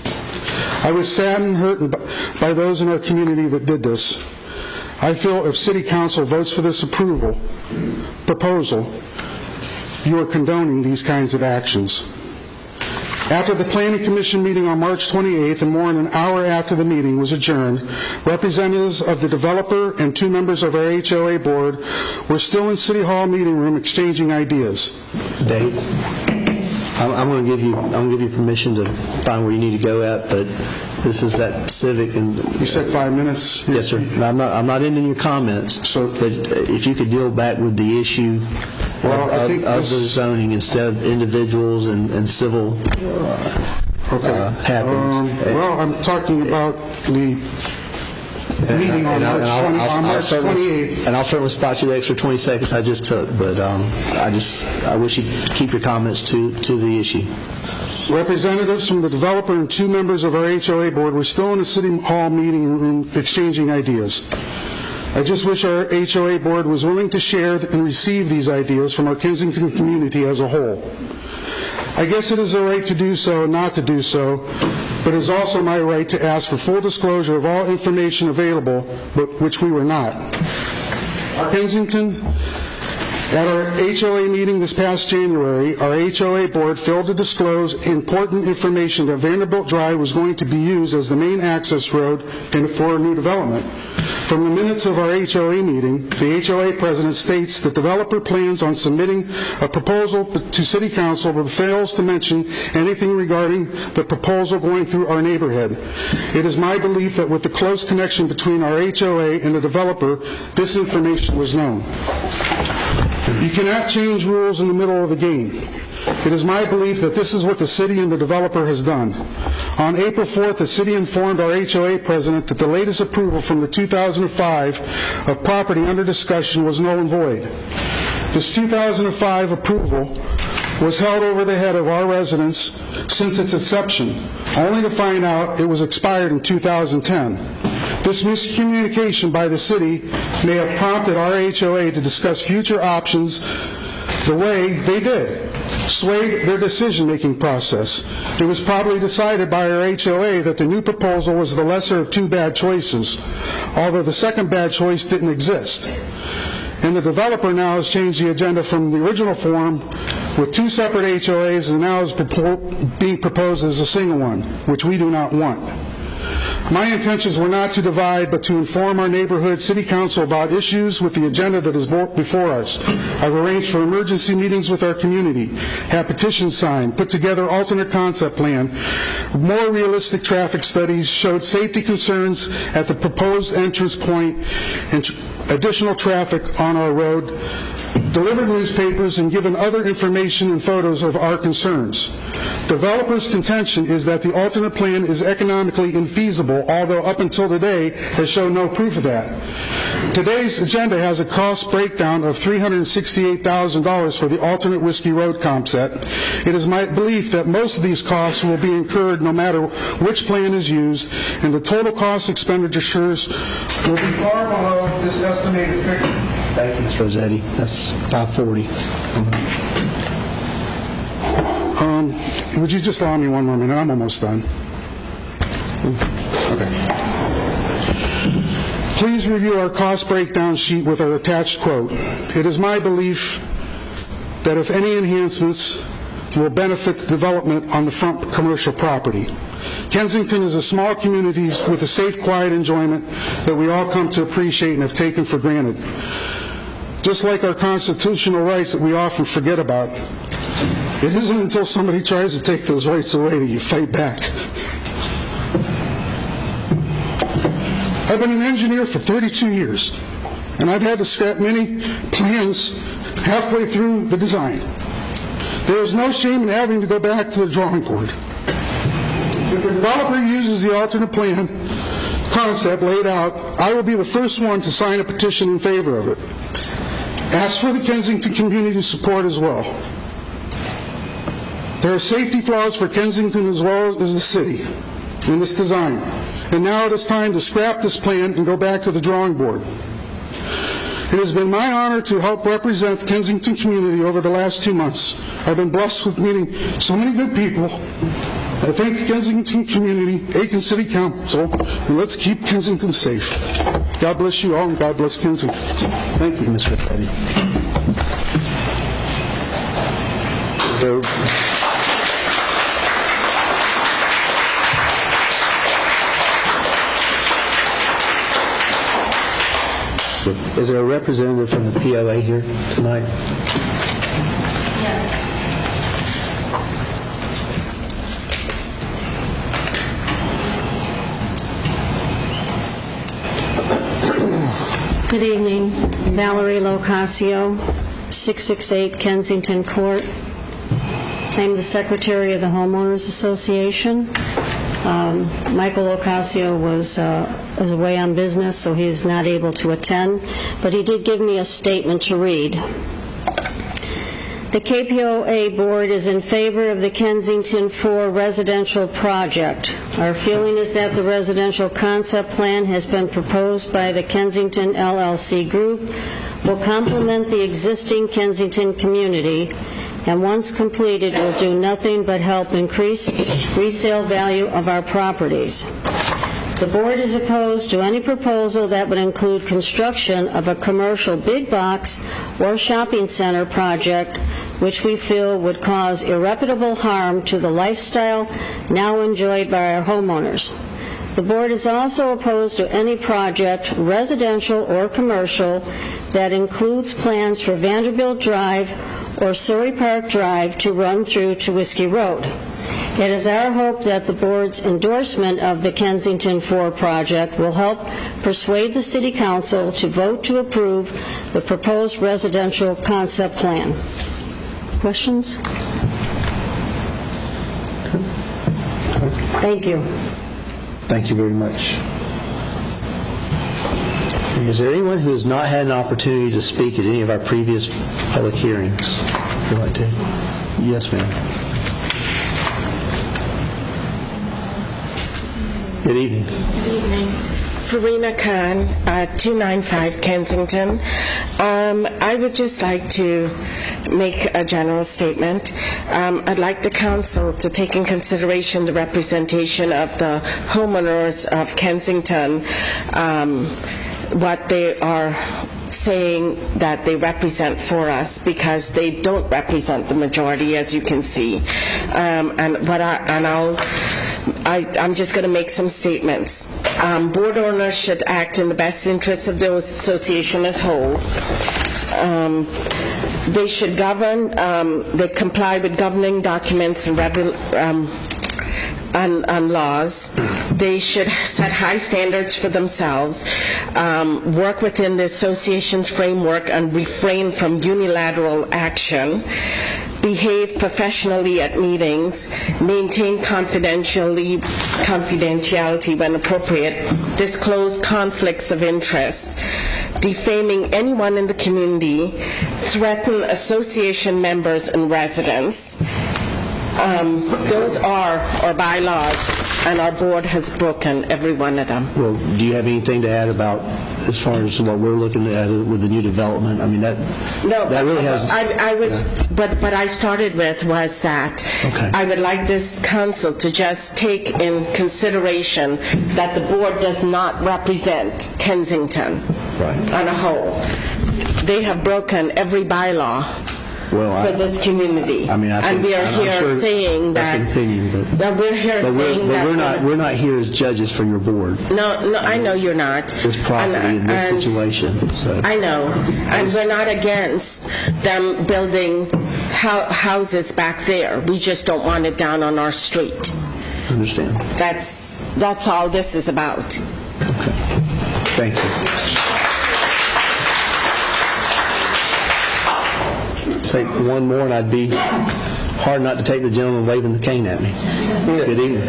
I was saddened and hurt by those in our community that did this. I feel if City Council votes for this approval proposal, you are condoning these kinds of actions. After the Planning Commission meeting on March twenty-eighth, and more than an hour after the meeting was adjourned, representatives of the developer and two members of our H O A board were still in City Hall meeting room exchanging ideas. Dave, I'm, I'm going to give you I'm going to give you permission to find where you need to go at, but this is that civic and. You said five minutes. Yes, sir. I'm not I'm not ending your comments. So, but if you could deal back with the issue. Well, of, of, of the zoning instead of individuals and, and civil uh, okay. uh, happenings. Um, well, I'm talking about the meeting on March twenty-eighth. And I'll certainly spot you the extra twenty seconds I just took, but um, I just I wish you'd keep your comments to, to the issue. Representatives from the developer and two members of our H O A board were still in the City Hall meeting room exchanging ideas. I just wish our H O A board was willing to share and receive these ideas from our Kensington community as a whole. I guess it is their right to do so and not to do so, but it is also my right to ask for full disclosure of all information available, but which we were not. Our Kensington, at our H O A meeting this past January, our H O A board failed to disclose important information that Vanderbilt Drive was going to be used as the main access road for a new development. From the minutes of our H O A meeting, the H O A president states the developer plans on submitting a proposal to City Council but fails to mention anything regarding the proposal going through our neighborhood. It is my belief that with the close connection between our H O A and the developer, this information was known. You cannot change rules in the middle of the game. It is my belief that this is what the city and the developer has done. On April fourth, the city informed our H O A president that the latest approval from the two thousand five of property under discussion was null and void. This two thousand five approval was held over the head of our residents since its inception, only to find out it was expired in two thousand ten. This miscommunication by the city may have prompted our H O A to discuss future options the way they did, swayed their decision-making process. It was probably decided by our H O A that the new proposal was the lesser of two bad choices, although the second bad choice didn't exist. And the developer now has changed the agenda from the original form with two separate H O As and now is propo- being proposed as a single one, which we do not want. My intentions were not to divide, but to inform our neighborhood city council about issues with the agenda that is before us. I've arranged for emergency meetings with our community, had petitions signed, put together alternate concept plan, more realistic traffic studies, showed safety concerns at the proposed entrance point, and tr- additional traffic on our road, delivered newspapers, and given other information and photos of our concerns. Developers' contention is that the alternate plan is economically infeasible, although up until today has shown no proof of that. Today's agenda has a cost breakdown of three hundred sixty-eight thousand dollars for the alternate Whiskey Road concept. It is my belief that most of these costs will be incurred no matter which plan is used, and the total cost expenditures will be far below this estimated figure. Thank you, Mister Rossetti. That's five forty. Um, would you just allow me one more minute? I'm almost done. Okay. Please review our cost breakdown sheet with our attached quote. It is my belief that if any enhancements will benefit the development on the front commercial property. Kensington is a small community with a safe, quiet enjoyment that we all come to appreciate and have taken for granted. Just like our constitutional rights that we often forget about, it isn't until somebody tries to take those rights away that you fight back. I've been an engineer for thirty-two years, and I've had to scrap many plans halfway through the design. There is no shame in having to go back to the drawing board. If the developer uses the alternate plan concept laid out, I will be the first one to sign a petition in favor of it. Ask for the Kensington community support as well. There are safety flaws for Kensington as well as the city in this design, and now it is time to scrap this plan and go back to the drawing board. It has been my honor to help represent the Kensington community over the last two months. I've been blessed with meeting so many good people. I thank the Kensington community, Aiken City Council, and let's keep Kensington safe. God bless you all, and God bless Kensington. Thank you, Mister Rossetti. So, is there a representative from the P O A here tonight? Yes. Good evening. Valerie Locascio, six sixty-eight Kensington Court. I'm the Secretary of the Homeowners Association. Um, Michael Locascio was, uh, was away on business, so he is not able to attend, but he did give me a statement to read. The K P O A Board is in favor of the Kensington four residential project. Our feeling is that the residential concept plan has been proposed by the Kensington L L C Group, will complement the existing Kensington community, and once completed will do nothing but help increase resale value of our properties. The board is opposed to any proposal that would include construction of a commercial big box or shopping center project, which we feel would cause irreparable harm to the lifestyle now enjoyed by our homeowners. The board is also opposed to any project, residential or commercial, that includes plans for Vanderbilt Drive or Surrey Park Drive to run through to Whiskey Road. It is our hope that the board's endorsement of the Kensington four project will help persuade the City Council to vote to approve the proposed residential concept plan. Questions? Thank you. Thank you very much. Is there anyone who has not had an opportunity to speak at any of our previous public hearings? Would you like to? Yes, ma'am. Good evening. Good evening. Farina Khan, uh, two ninety-five Kensington. Um, I would just like to make a general statement. Um, I'd like the council to take in consideration the representation of the homeowners of Kensington, um, what they are saying that they represent for us, because they don't represent the majority, as you can see. Um, and what I, and I'll I, I'm just going to make some statements. Um, board owners should act in the best interest of the association as whole. Um, they should govern, um, they comply with governing documents and regu- um, on, on laws. They should set high standards for themselves, um, work within the association's framework, and refrain from unilateral action, behave professionally at meetings, maintain confidentially, confidentiality when appropriate, disclose conflicts of interest, defaming anyone in the community, threaten association members and residents. Um, those are our bylaws, and our board has broken every one of them. Well, do you have anything to add about, as far as what we're looking at with the new development? I mean, that no, that really has. I, I was, yeah. but what I started with was that okay. I would like this council to just take in consideration that the board does not represent Kensington right. on a whole. They have broken every bylaw. Well, for I, this community, I mean, I think, and we are I'm here sure saying that's that. An opinion, but, that we're here but saying we're, but that we're not. We're not here as judges for your board. No, no, I know you're not. This property and, in this and situation. So. I know, and we're not against them building ho- houses back there. We just don't want it down on our street. I understand. That's that's all this is about. Okay. Thank you. Take one more, and I'd be hard not to take the gentleman waving the cane at me. Good evening.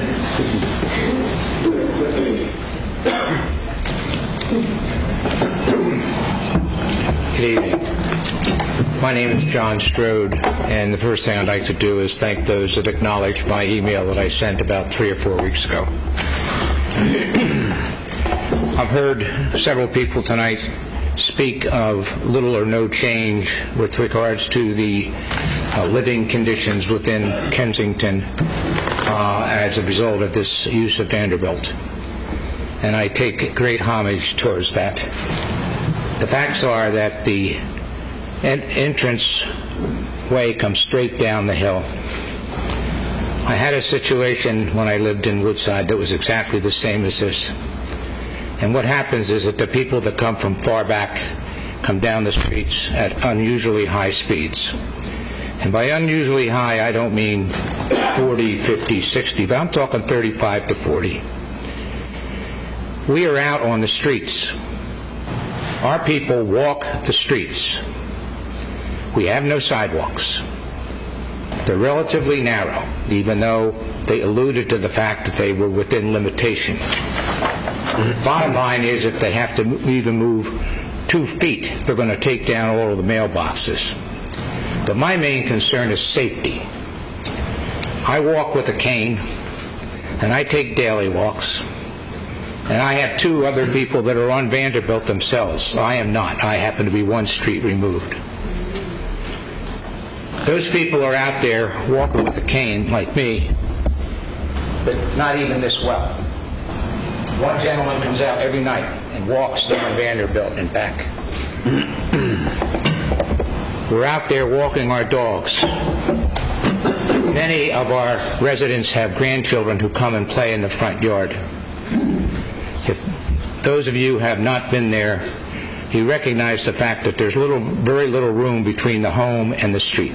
Good evening. My name is John Strode, and the first thing I'd like to do is thank those that acknowledged my email that I sent about three or four weeks ago. I've heard several people tonight speak of little or no change with regards to the uh, living conditions within Kensington uh, as a result of this use of Vanderbilt. And I take great homage towards that. The facts are that the en- entrance way comes straight down the hill. I had a situation when I lived in Woodside that was exactly the same as this. And what happens is that the people that come from far back come down the streets at unusually high speeds. And by unusually high, I don't mean forty, fifty, sixty, but I'm talking thirty-five to forty. We are out on the streets. Our people walk the streets. We have no sidewalks. They're relatively narrow, even though they alluded to the fact that they were within limitation. Bottom line is, if they have to even move two feet, they're going to take down all of the mailboxes. But my main concern is safety. I walk with a cane, and I take daily walks. And I have two other people that are on Vanderbilt themselves. I am not. I happen to be one street removed. Those people are out there walking with a cane, like me, but not even this well. One gentleman comes out every night and walks down Vanderbilt and back. We're out there walking our dogs. Many of our residents have grandchildren who come and play in the front yard. If those of you have not been there, you recognize the fact that there's little, very little room between the home and the street.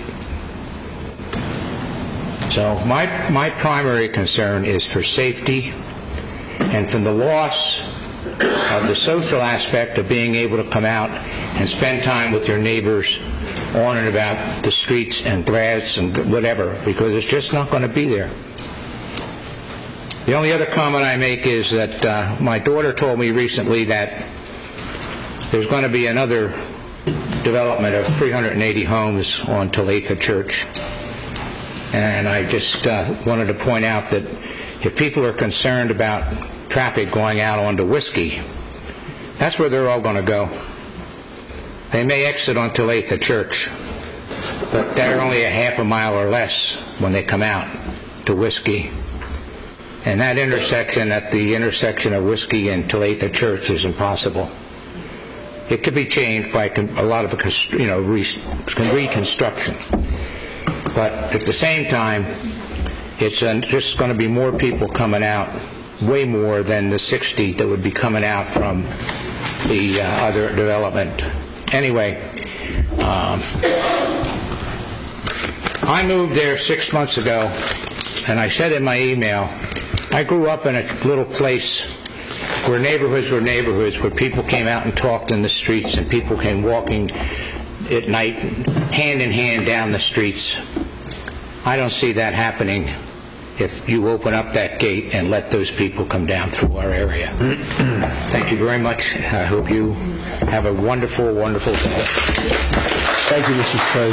So my, my primary concern is for safety and from the loss of the social aspect of being able to come out and spend time with your neighbors on and about the streets and grass and whatever, because it's just not going to be there. The only other comment I make is that uh, my daughter told me recently that there's going to be another development of three hundred eighty homes on Talitha Church. And I just uh, wanted to point out that if people are concerned about traffic going out onto Whiskey, that's where they're all going to go. They may exit on Talitha Church, but they're only a half a mile or less when they come out to Whiskey. And that intersection, at the intersection of Whiskey and Talitha Church, is impossible. It could be changed by a lot of, you know, reconstruction. But at the same time, it's just going to be more people coming out, way more than the sixty that would be coming out from the uh, other development. Anyway, um, I moved there six months ago and I said in my email, I grew up in a little place where neighborhoods were neighborhoods, where people came out and talked in the streets, and people came walking at night hand in hand down the streets. I don't see that happening if you open up that gate and let those people come down through our area. Thank you very much. I hope you have a wonderful, wonderful day. Thank you, Mister Sprague.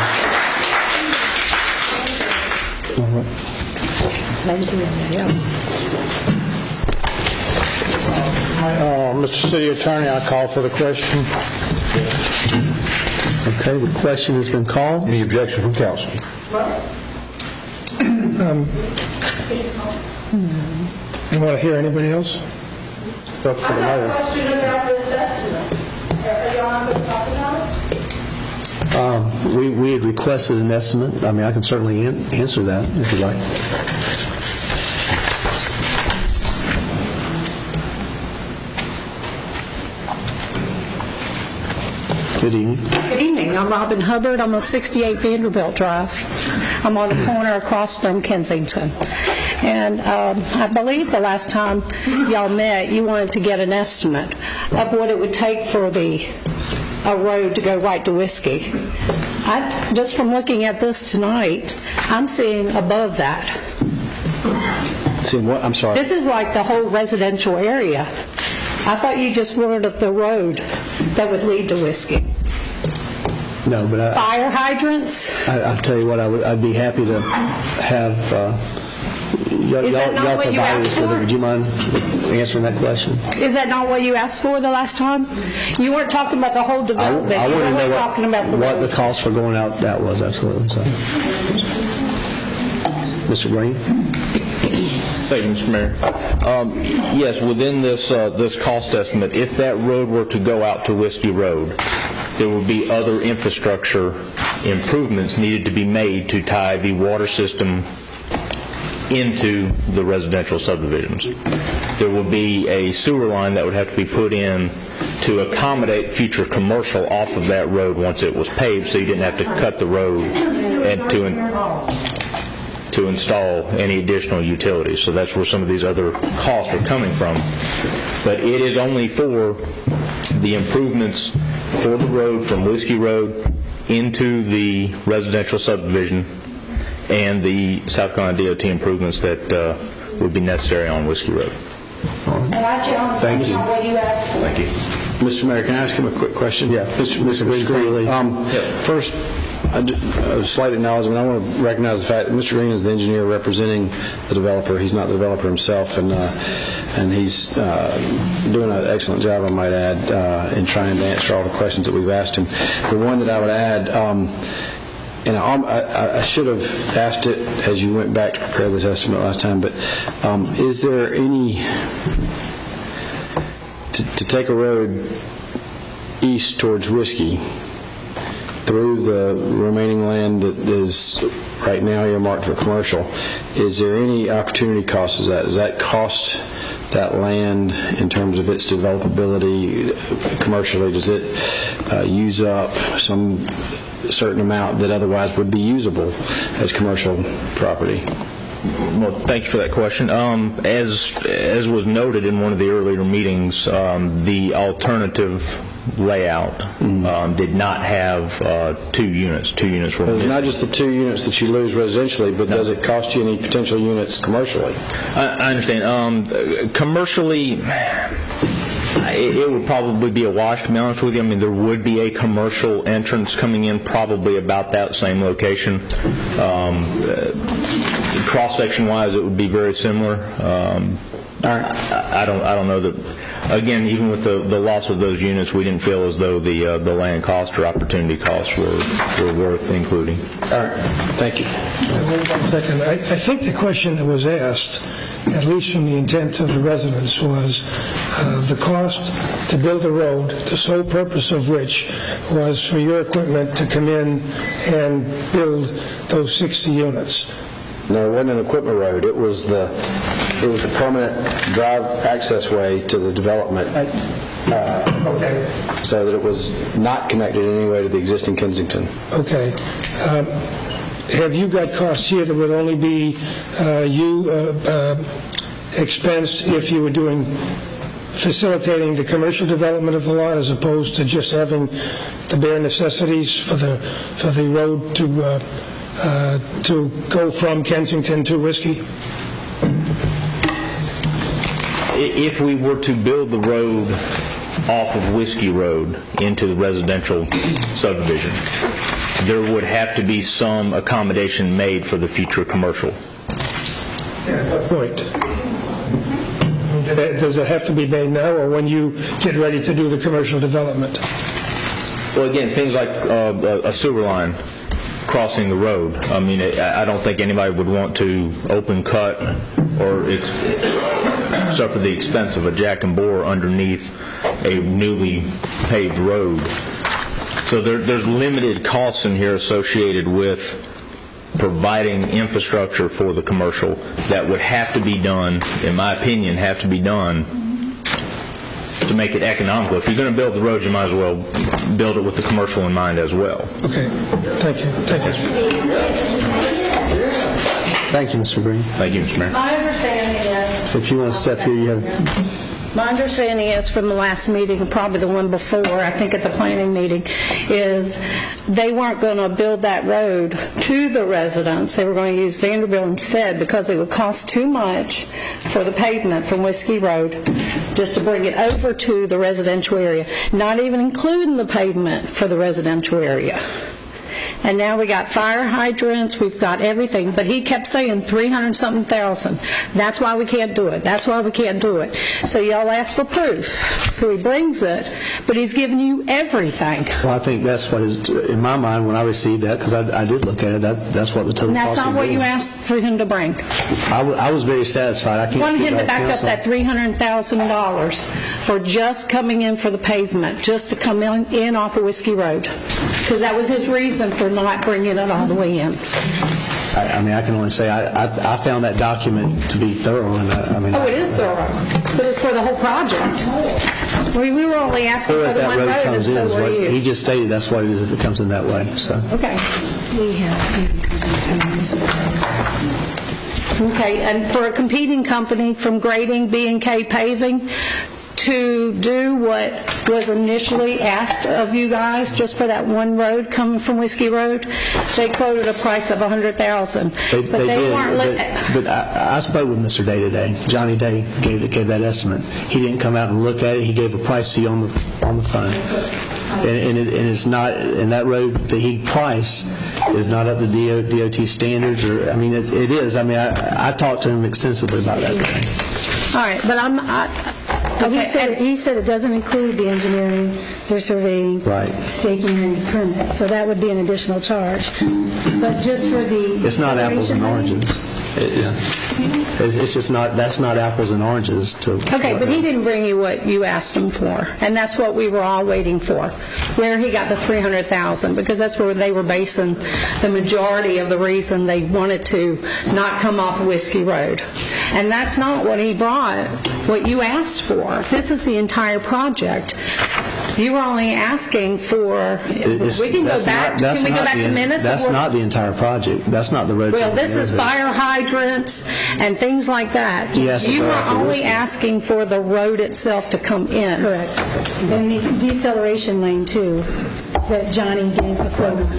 Thank you. Uh, Mister City Attorney, I call for the question. Okay, the question has been called. Any objection from council? Um, you want to hear anybody else? Up to the mayor. Question about this estimate. Are you on the talk about it? Um, we, we had requested an estimate. I mean, I can certainly an- answer that if you like. Good evening. Good evening. I'm Robin Hubbard. I'm on sixty-eight Vanderbilt Drive. I'm on the corner across from Kensington. And um, I believe the last time y'all met, you wanted to get an estimate of what it would take for the a road to go right to Whiskey. I, just from looking at this tonight, I'm seeing above that. Seeing what? I'm sorry. This is like the whole residential area. I thought you just wanted the road that would lead to Whiskey. No, but I, Fire hydrants? I, I'll tell you what, I would, I'd be happy to have uh, y'all, Is that not y'all what you provide asked us with it. for? Would you mind answering that question? Is that not what you asked for the last time? You weren't talking about the whole I, development. I you want to were know talking about the what, what road. the cost for going out that was, absolutely. So. Mister Green? Thank you, Mister Mayor. Um, yes, within this uh, this cost estimate, if that road were to go out to Whiskey Road, there would be other infrastructure improvements needed to be made to tie the water system into the residential subdivisions. There will be a sewer line that would have to be put in to accommodate future commercial off of that road once it was paved, so you didn't have to cut the road and to in, to install any additional utilities. So that's where some of these other costs are coming from. But it is only for the improvements for the road from Whiskey Road into the residential subdivision and the South Carolina D O T improvements that uh, would be necessary on Whiskey Road. Thank you. What you asked for. Thank you. Mister Mayor, can I ask him a quick question? Yeah. Mister Mister Green. Um, First, I d- a slight acknowledgement. I want to recognize the fact that Mister Green is the engineer representing the developer. He's not the developer himself, and uh, and he's uh, doing an excellent job, I might add, uh, in trying to answer all the questions that we've asked him. The one that I would add, um, and I, I, I should have asked it as you went back to prepare this estimate last time, but um, is there any, to, to take a road east towards Whiskey through the remaining land that is right now earmarked for commercial, is there any opportunity cost? Is that, does that cost that land in terms of its developability commercially? Does it uh, use up some certain amount that otherwise would be usable as commercial property? Well, thank you for that question. Um, as as was noted in one of the earlier meetings, um, the alternative layout mm-hmm. um, did not have uh, two units. Two units were missing. It's not just the two units that you lose residentially, but no. Does it cost you any potential units commercially? I, I understand. Um, commercially, it, it would probably be a wash, to be honest with you. I mean, there would be a commercial entrance coming in probably about that same location. Um, uh, cross-section wise, it would be very similar. Um, I, I don't. I don't know that. Again, even with the, the loss of those units, we didn't feel as though the uh, the land cost or opportunity costs were were worth including. All right. Thank you. One second. I, I think the question that was asked, at least from the intent of the residents, was uh, the cost to build a road, the sole purpose of which was for your equipment to come in and build those sixty units. No, it wasn't an equipment road. It was the it was the permanent drive access way to the development. Uh, okay. So that it was not connected in any way to the existing Kensington. Okay. Um, have you got costs here that would only be uh, you uh, uh, expense if you were doing facilitating the commercial development of the lot, as opposed to just having the bare necessities for the for the road to uh, uh, to go from Kensington to Whiskey? If we were to build the road off of Whiskey Road into the residential subdivision, there would have to be some accommodation made for the future commercial. At what point? Does it have to be made now, or when you get ready to do the commercial development? Well, again, things like uh, a sewer line crossing the road. I mean, I don't think anybody would want to open cut or ex- suffer the expense of a jack and bore underneath a newly paved road. So there, there's limited costs in here associated with providing infrastructure for the commercial that would have to be done, in my opinion, have to be done to make it economical. If you're going to build the road, you might as well build it with the commercial in mind as well. Okay. Thank you. Thank you. Thank you, Mister Green. Thank you, Mister Mayor. My understanding is... If you want to step here, you have... My understanding is from the last meeting, probably the one before, I think at the planning meeting, is they weren't going to build that road to the residents. They were going to use Vanderbilt instead because it would cost too much for the pavement from Whiskey Road just to bring it over to the residential area, not even including the pavement for the residential area. And now we got fire hydrants, we've got everything. But he kept saying three hundred something thousand. That's why we can't do it. That's why we can't do it. So y'all asked for proof. So he brings it, but he's giving you everything. Well, I think that's what is, in my mind, when I received that, because I, I did look at it, that, that's what the total And that's cost not would what be. you asked for him to bring. I, w- I was very satisfied. I I can't wanted speak him to about back up council. that three hundred thousand dollars for just coming in for the pavement, just to come in, in off of Whiskey Road. Because that was his reason for not bringing it all the way in. I, I mean, I can only say I, I, I found that document to be thorough, and I, I mean, Oh, it is thorough, but it's for the whole project. We, we were only asking Where for the that one road road, and comes in so is were what you. he just stated. That's what it is if it comes in that way. So Okay. We have. Okay, and for a competing company from grading B and K Paving to do what was initially asked of you guys just for that one road coming from Whiskey Road, they quoted a price of one hundred thousand dollars. They, But they they did, weren't but, li- but I, I spoke with Mister Day today. Johnny Day gave gave that estimate. He didn't come out and look at it. He gave a price to you on the on the phone, and, and, it, and it's not. And that road that he priced is not up to D O, D O T standards, or I mean, it, it is. I mean, I, I talked to him extensively about that today. All right, but I'm. I, But okay, he said, he said it doesn't include the engineering, the surveying, Right. staking, and permits, so that would be an additional charge. But just for the... It's not apples and acceleration oranges. It- It's, it's it's just not. That's not apples and oranges to. Okay, but he didn't bring you what you asked him for, and that's what we were all waiting for, where he got the three hundred thousand dollars, because that's where they were basing the majority of the reason they wanted to not come off Whiskey Road. And that's not what he brought, what you asked for. This is the entire project. You were only asking for, It's- we can go that's back, not- that's can we go not back the- to minutes? That's Or- not the entire project. That's not the road. Well, to this is Maryville. fire hydrants and things like that. He asked You for were off the only Whiskey. asking for the road itself to come in. Correct. And the deceleration lane, too, that Johnny gave a quote on.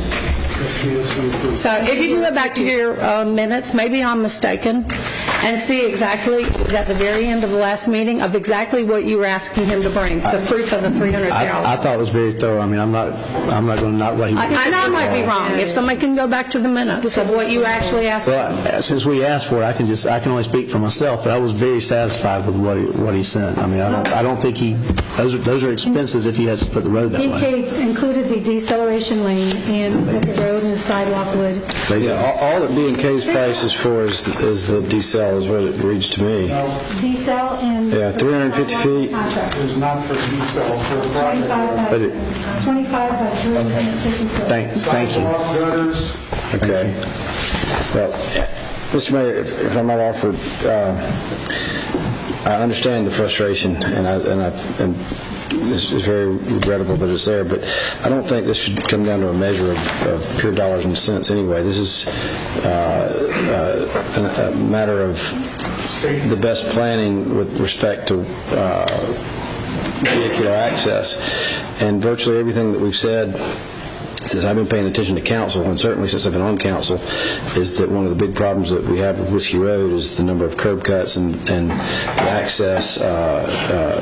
So if you can go back to your uh, minutes, maybe I'm mistaken, and see exactly, at the very end of the last meeting, of exactly what you were asking him to bring, the proof of the three hundred I, I thousand. thought it was very thorough. I mean, I'm not. I'm not going to not what he. I I know I might be wrong. If somebody can go back to the minutes of what you actually asked for. Well, since we asked for it, I can just. I can only speak for myself, but I was very satisfied with what he, what he sent. I mean, I don't. I don't think he. Those are those are expenses if he has to put the road that way. D K included the deceleration lane and what the road and the sidewalk would. Yeah, all, all that B and K's price is for is the, is the decel, is what it reads to me. Decel and... Yeah, three hundred fifty feet. It's not for decel, it's for the project. But it, twenty-five by three hundred fifty foot. thank, thank you. Sidewalk gutters. Okay. Well, Mister Mayor, if, if I might offer, uh, I understand the frustration, and I, and I, and is, is very regrettable that it's there. But I don't think this should come down to a measure of, of pure dollars and cents anyway. This is uh, uh, a, a matter of the best planning with respect to uh, vehicular access. And virtually everything that we've said since I've been paying attention to council, and certainly since I've been on council, is that one of the big problems that we have with Whiskey Road is the number of curb cuts and, and the access, uh, uh,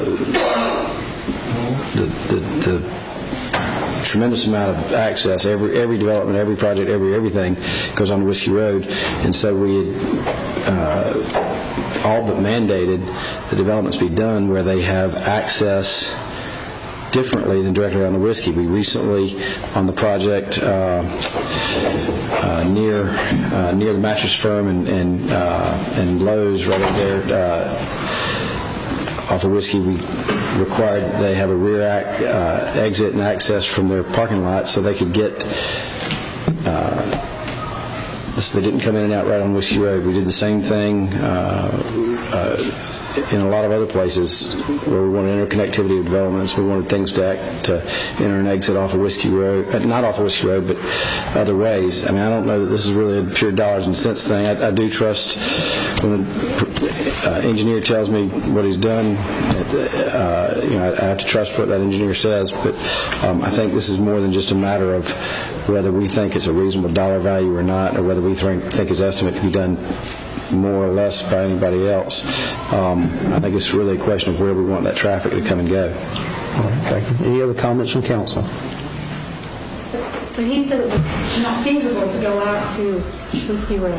the, the, the tremendous amount of access. Every every development, every project, every everything goes on to Whiskey Road, and so we had uh, all but mandated the developments be done where they have access differently than directly on the Whiskey. We recently, on the project uh, uh, near uh, near the mattress firm and and, uh, and Lowe's, right there uh, off of Whiskey, we required they have a rear ac- uh, exit and access from their parking lot so they could get. Uh, so they didn't come in and out right on Whiskey Road. We did the same thing. Uh, uh, in a lot of other places where we wanted interconnectivity of developments, we wanted things to act to enter and exit off of Whiskey Road, not off of Whiskey Road, but other ways. I mean, I don't know that this is really a pure dollars and cents thing. I, I do trust when an uh, engineer tells me what he's done, uh, you know, I, I have to trust what that engineer says, but um, I think this is more than just a matter of whether we think it's a reasonable dollar value or not, or whether we think, think his estimate can be done more or less by anybody else. Um, I think it's really a question of where we want that traffic to come and go. All right, thank you. Any other comments from council? But he said it was not feasible to go out to Whiskey Road.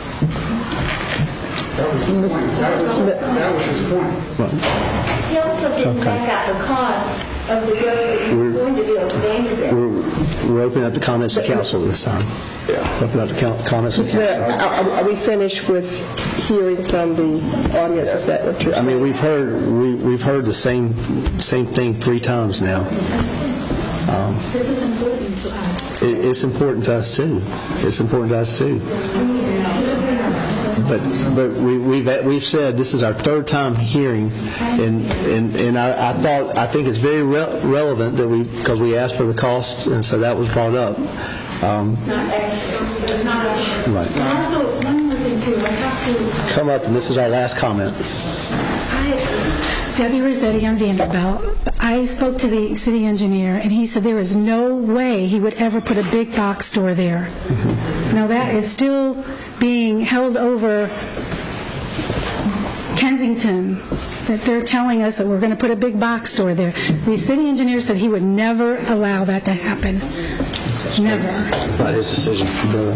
That was, that was, that was his point. He also didn't Okay. back up the cost of the road that he was going to build to Vanderbilt. We're, we're opening up the comments to council this time. Yeah. Open up the count, comments to Mister Mayor, council. are, are we finished with hearing from the audience? Is that what you're I mean, we've heard we, we've heard the same same thing three times now. Um, This is important to us. it, it's important to us too. It's important to us too. But but we, we've we've said this is our third time hearing, and and and I, I thought I think it's very re- relevant that we because we asked for the cost, and so that was brought up. Um, It's not actually. Right. And also, one more thing too, I have to... come up, and this is our last comment. I, Debbie Rossetti on Vanderbilt. I spoke to the city engineer, and he said there is no way he would ever put a big box store there. Mm-hmm. Now that is still being held over Kensington, that they're telling us that we're going to put a big box store there. The city engineer said he would never allow that to happen. Never. Not his decision.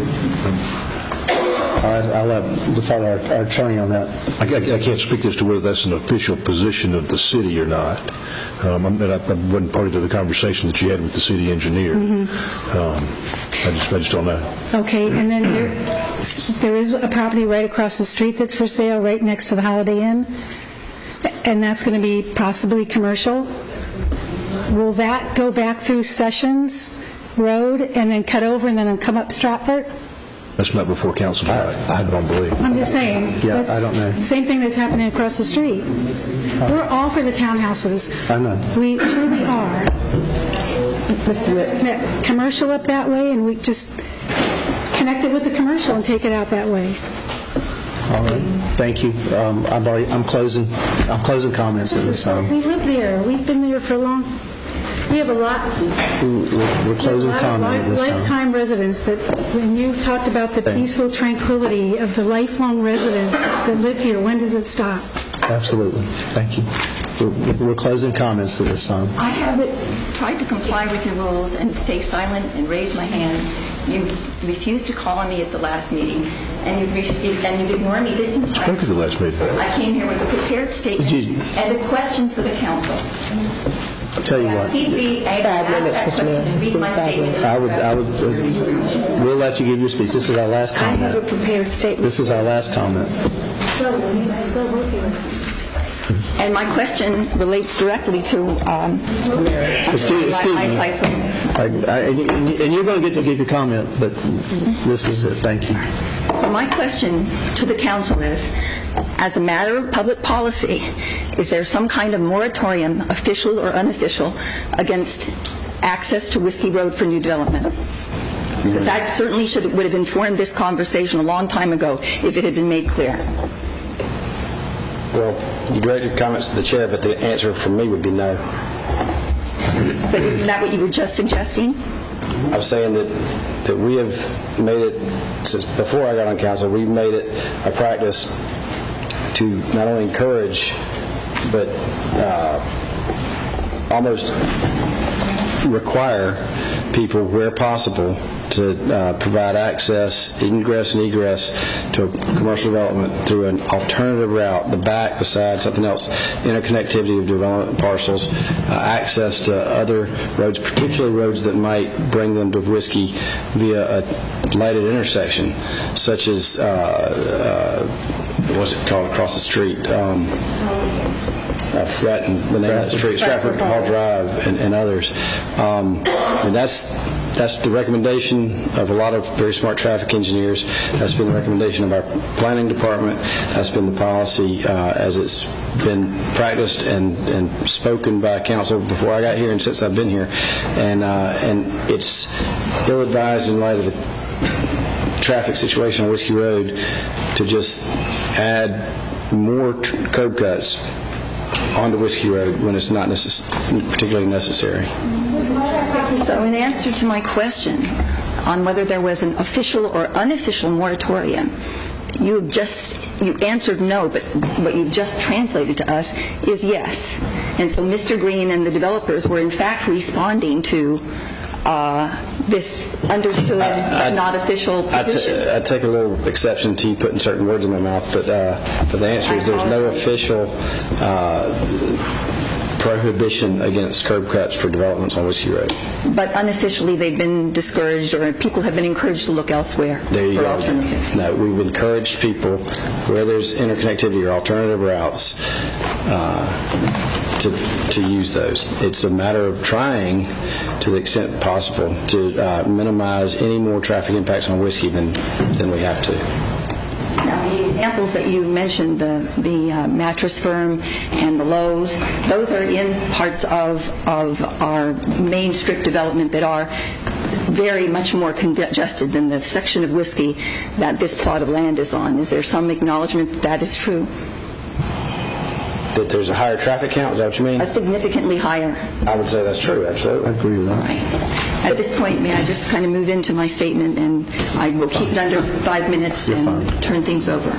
I'll, I'll have defer our, our attorney on that. I, I, I can't speak as to whether that's an official position of the city or not. Um, I'm, I, I wasn't party to the conversation that you had with the city engineer. Mm-hmm. um, I, just, I just don't know. Okay, and then there, there is a property right across the street that's for sale, right next to the Holiday Inn, and that's going to be possibly commercial. Will that go back through Sessions Road and then cut over and then come up Stratford? That's not before council tonight. I, I don't believe. I'm just saying. Yeah, that's I don't know. Same thing that's happening across the street. We're all for the townhouses. I know. We truly are. Mister That commercial up that way, and we just connect it with the commercial and take it out that way. All right. Thank you. Um, I'm already. I'm closing. I'm closing comments at this time. We live there. We've been there for a long. We have a lot. We're, we're closing comment at this time. Lifetime residents that, when you talked about the peaceful tranquility of the lifelong residents that live here, when does it stop? Absolutely. Thank you. We're, we're closing comments at this time. I haven't tried to comply with your rules and stay silent and raise my hand. You refused to call on me at the last meeting, and you've, refused, and you've ignored me this entire time. Spoke at the last meeting. I came here with a prepared statement and a question for the council. I'll tell you what. Please be, I ask that question and read my statement. I would. I would. Uh, we'll let you give your speech. This is our last comment. I have a prepared statement. This is our last comment. And my question relates directly to um, Excuse, excuse me. I, I, I, I, and you're going to get to give your comment, but this is it. Thank you. So So my question to the council is, as a matter of public policy, is there some kind of moratorium, official or unofficial, against access to Whiskey Road for new development? Because that certainly should, would have informed this conversation a long time ago if it had been made clear. Well, you directed comments to the chair, but the answer from me would be no. But isn't that what you were just suggesting? I was saying that, that we have made it, since before I got on council, we've made it a practice to not only encourage, but uh, almost require people, where possible, to uh, provide access, ingress and egress to a commercial development through an alternative route, the back, the side, something else, interconnectivity of development parcels, uh, access to other roads, particularly roads that might bring them to Whiskey via a lighted intersection, such as, uh, uh, what's it called across the street? Um, Uh, Flatton, the name of the street, Stratford Hall Drive, and, and others. Um, and that's that's the recommendation of a lot of very smart traffic engineers. That's been the recommendation of our planning department. That's been the policy uh, as it's been practiced and, and spoken by council before I got here and since I've been here. And uh, and it's ill-advised in light of the traffic situation on Whiskey Road to just add more tr- curb cuts onto Whiskey Road when it's not necess- particularly necessary. So in answer to my question on whether there was an official or unofficial moratorium, you just you answered no, but what you just translated to us is yes. And so Mister Green and the developers were in fact responding to uh, this understood but not official position. I, t- I take a little exception to you putting certain words in my mouth, but uh, but the answer is there's no official uh, prohibition against curb cuts for developments on Whiskey Road. But unofficially they've been discouraged, or people have been encouraged to look elsewhere there you for go. alternatives. No, we've encouraged people where there's interconnectivity or alternative routes uh, to to use those. It's a matter of trying, to the extent possible, to uh, minimize any more traffic impacts on Whiskey than than we have to. Now, the examples that you mentioned, the the uh, mattress firm and the Lowe's, those are in parts of of our main strip development that are very much more congested than the section of Whiskey that this plot of land is on. Is there some acknowledgement that that is true? That there's a higher traffic count, is that what you mean? A significantly higher. I would say that's true, absolutely. I agree with that. Right. At this point, may I just kind of move into my statement, and I will keep it under five minutes You're and fine. turn things over.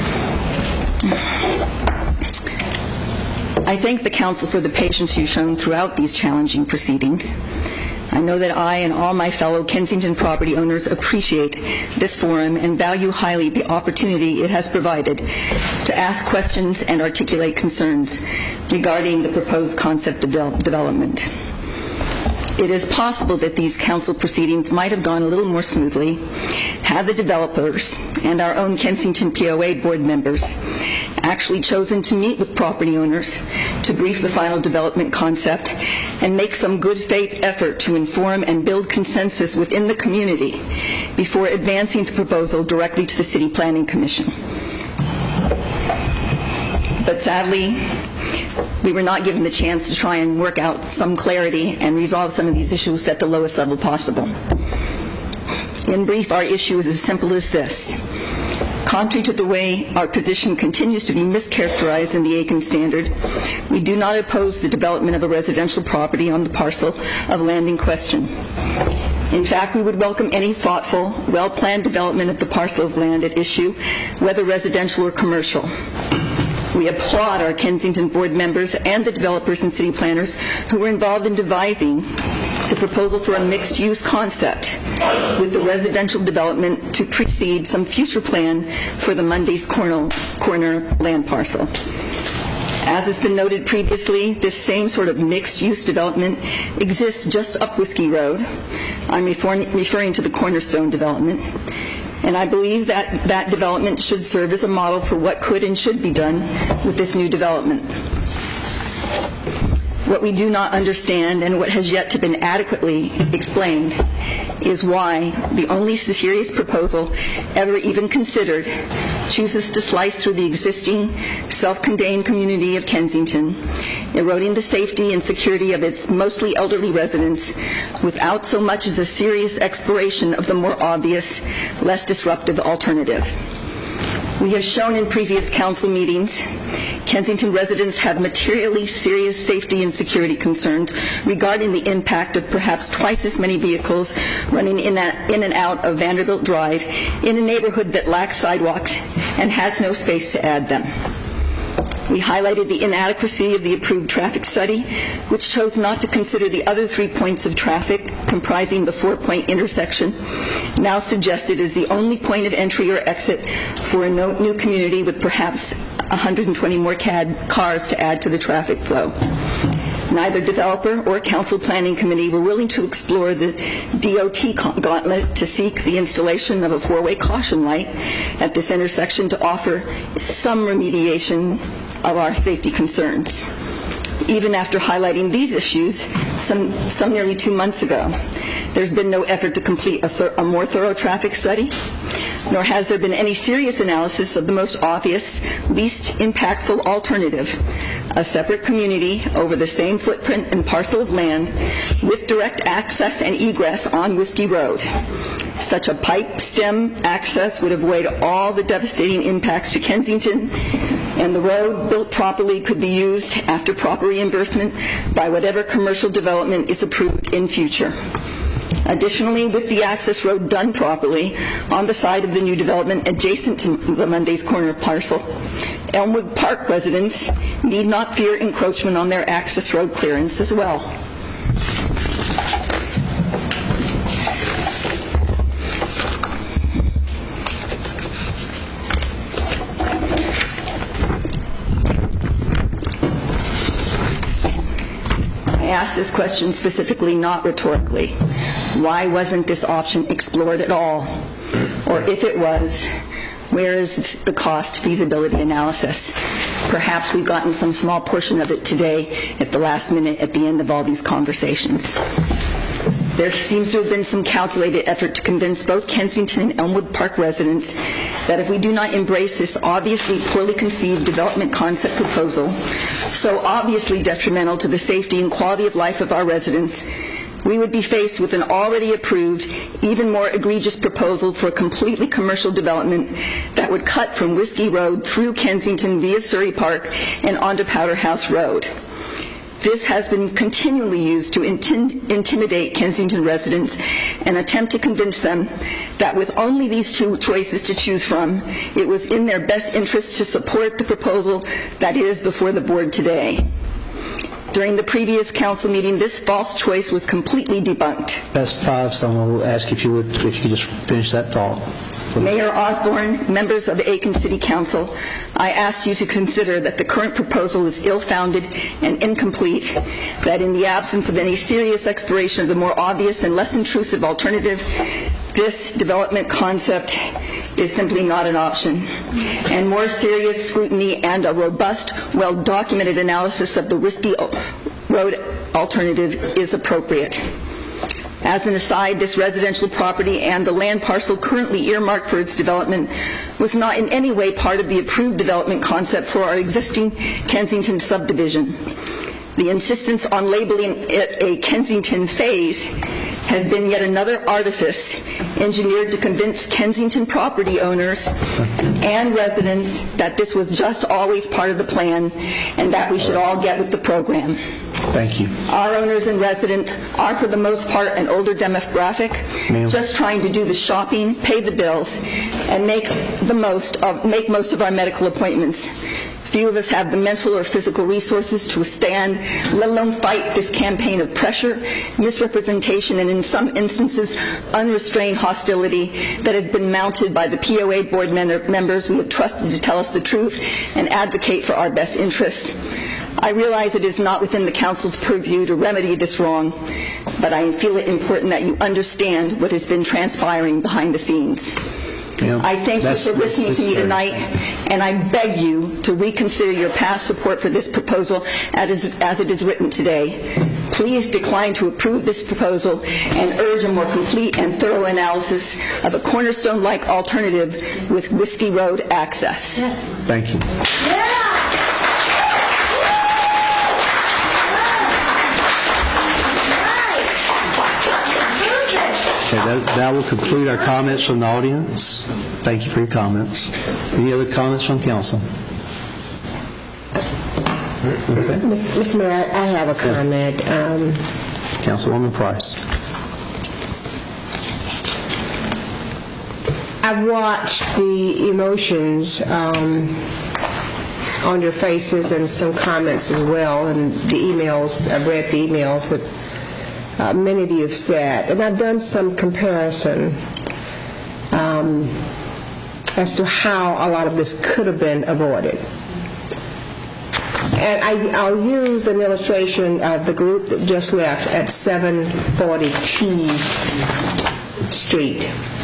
I thank the council for the patience you've shown throughout these challenging proceedings. I know that I and all my fellow Kensington property owners appreciate this forum and value highly the opportunity it has provided to ask questions and articulate concerns regarding the proposed concept of de- development. It is possible that these council proceedings might have gone a little more smoothly had the developers and our own Kensington P O A board members actually chosen to meet with property owners to brief the final development concept and make some good faith effort to inform and build consensus within the community before advancing the proposal directly to the City Planning Commission. But sadly, we were not given the chance to try and work out some clarity and resolve some of these issues at the lowest level possible. In brief, our issue is as simple as this. Contrary to the way our position continues to be mischaracterized in the Aiken Standard, we do not oppose the development of a residential property on the parcel of land in question. In fact, we would welcome any thoughtful, well-planned development of the parcel of land at issue, whether residential or commercial. We applaud our Kensington board members and the developers and city planners who were involved in devising the proposal for a mixed-use concept with the residential development to precede some future plan for the Mondays Corner, corner land parcel. As has been noted previously, this same sort of mixed-use development exists just up Whiskey Road. I'm referring, referring to the Cornerstone development. And I believe that that development should serve as a model for what could and should be done with this new development. What we do not understand, and what has yet to be adequately explained, is why the only serious proposal ever even considered chooses to slice through the existing self-contained community of Kensington, eroding the safety and security of its mostly elderly residents without so much as a serious exploration of the more obvious, less disruptive alternative. We have shown in previous council meetings, Kensington residents have materially serious safety and security concerns regarding the impact of perhaps twice as many vehicles running in and out of Vanderbilt Drive in a neighborhood that lacks sidewalks and has no space to add them. We highlighted the inadequacy of the approved traffic study, which chose not to consider the other three points of traffic comprising the four-point intersection, now suggested as the only point of entry or exit for a no- new community with perhaps one hundred twenty more C A D cars to add to the traffic flow. Neither developer or council planning committee were willing to explore the D O T gauntlet to seek the installation of a four-way caution light at this intersection to offer some remediation of our safety concerns. Even after highlighting these issues some, some nearly two months ago, there's been no effort to complete a, thir- a more thorough traffic study, nor has there been any serious analysis of the most obvious, least impactful alternative, a separate community over the same footprint and parcel of land with direct access and egress on Whiskey Road. Such a pipe stem access would avoid all the devastating impacts to Kensington, and the road, built properly, could be used after proper reimbursement by whatever commercial development is approved in future. Additionally, with the access road done properly on the side of the new development adjacent to the Mondays Corner parcel, Elmwood Park residents need not fear encroachment on their access road clearance as well. I asked this question specifically, not rhetorically. Why wasn't this option explored at all? Or if it was, where is the cost feasibility analysis? Perhaps we've gotten some small portion of it today at the last minute at the end of all these conversations. There seems to have been some calculated effort to convince both Kensington and Elmwood Park residents that if we do not embrace this obviously poorly conceived development concept proposal, so obviously detrimental to the safety and quality of life of our residents, we would be faced with an already approved, even more egregious proposal for a completely commercial development that would cut from Whiskey Road through Kensington via Surrey Park and onto Powder House Road. This has been continually used to intim- intimidate Kensington residents and attempt to convince them that with only these two choices to choose from, it was in their best interest to support the proposal that is before the board today. During the previous council meeting, this false choice was completely debunked. That's five, so I'm going to ask if you would, if you could just finish that thought. Mayor Osborne, members of the Aiken City Council, I asked you to consider that the current proposal is ill-founded and incomplete, that in the absence of any serious exploration of the more obvious and less intrusive alternative, this development concept is simply not an option, and more serious scrutiny and a robust, well-documented analysis of the Whiskey Road alternative is appropriate. As an aside, this residential property and the land parcel currently earmarked for its development was not in any way part of the approved development concept for our existing Kensington subdivision. The insistence on labeling it a Kensington phase has been yet another artifice engineered to convince Kensington property owners and residents that this was just always part of the plan and that we should all get with the program. Thank you. Our owners and residents are, for the most part, an older demographic, Ma'am. just trying to do the shopping, pay the bills, and make the most of make most of our medical appointments. Few of us have the mental or physical resources to withstand, let alone fight this campaign of pressure, misrepresentation, and in some instances, unrestrained hostility that has been mounted by the P O A board members we have trusted to tell us the truth and advocate for our best interests. I realize it is not within the council's purview to remedy this wrong, but I feel it important that you understand what has been transpiring behind the scenes. Yeah, I thank you that's- for listening to me that's- tonight, and I beg you to reconsider your past support for this proposal as, as it is written today. Please decline to approve this proposal and urge a more complete and thorough analysis of a cornerstone-like alternative with Whiskey Road access. Yes. Thank you. Okay, that, that will conclude our comments from the audience. Thank you for your comments. Any other comments from council? Okay. Mister Mayor, I have a comment. Um, Councilwoman Price. I watched the emotions um, on your faces and some comments as well, and the emails. I've read the emails that uh, many of you have said, and I've done some comparison um, as to how a lot of this could have been avoided. And I, I'll use an illustration of the group that just left at seven forty T Street,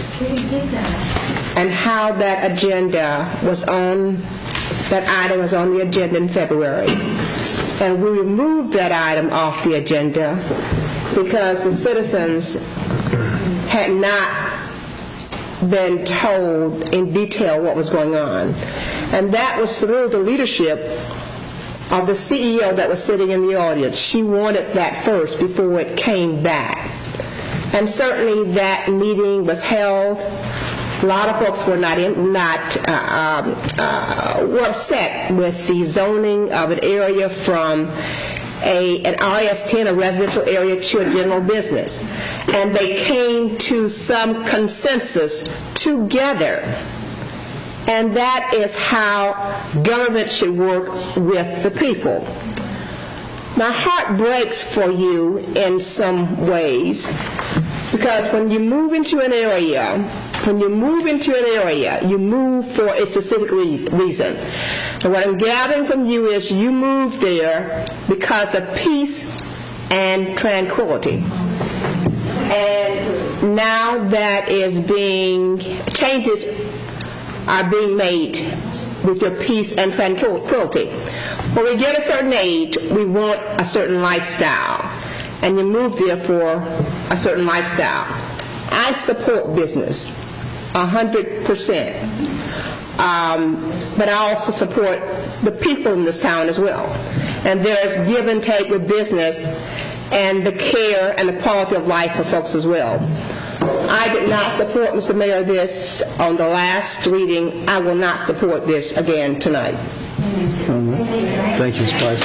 and how that agenda was on, that item was on the agenda in February. And we removed that item off the agenda because the citizens had not been told in detail what was going on. And that was through the leadership of the C E O that was sitting in the audience. She wanted that first before it came back. And certainly that meeting was held. A lot of folks were not in, not uh, um, uh, were upset with the zoning of an area from a an R S ten, a residential area, to a general business, and they came to some consensus together. And that is how government should work with the people. My heart breaks for you in some ways, because when you move into an area, when you move into an area, you move for a specific re- reason. And what I'm gathering from you is you moved there because of peace and tranquility. And now that is being, changes are being made with your peace and tranquility. When we get a certain age, we want a certain lifestyle, and you move there for a certain lifestyle. I support business, a hundred percent, but I also support the people in this town as well. And there's give and take with business and the care and the quality of life for folks as well. I did not support, Mister Mayor, this on the last reading. I will not support this again tonight. Thank you, Miz Price.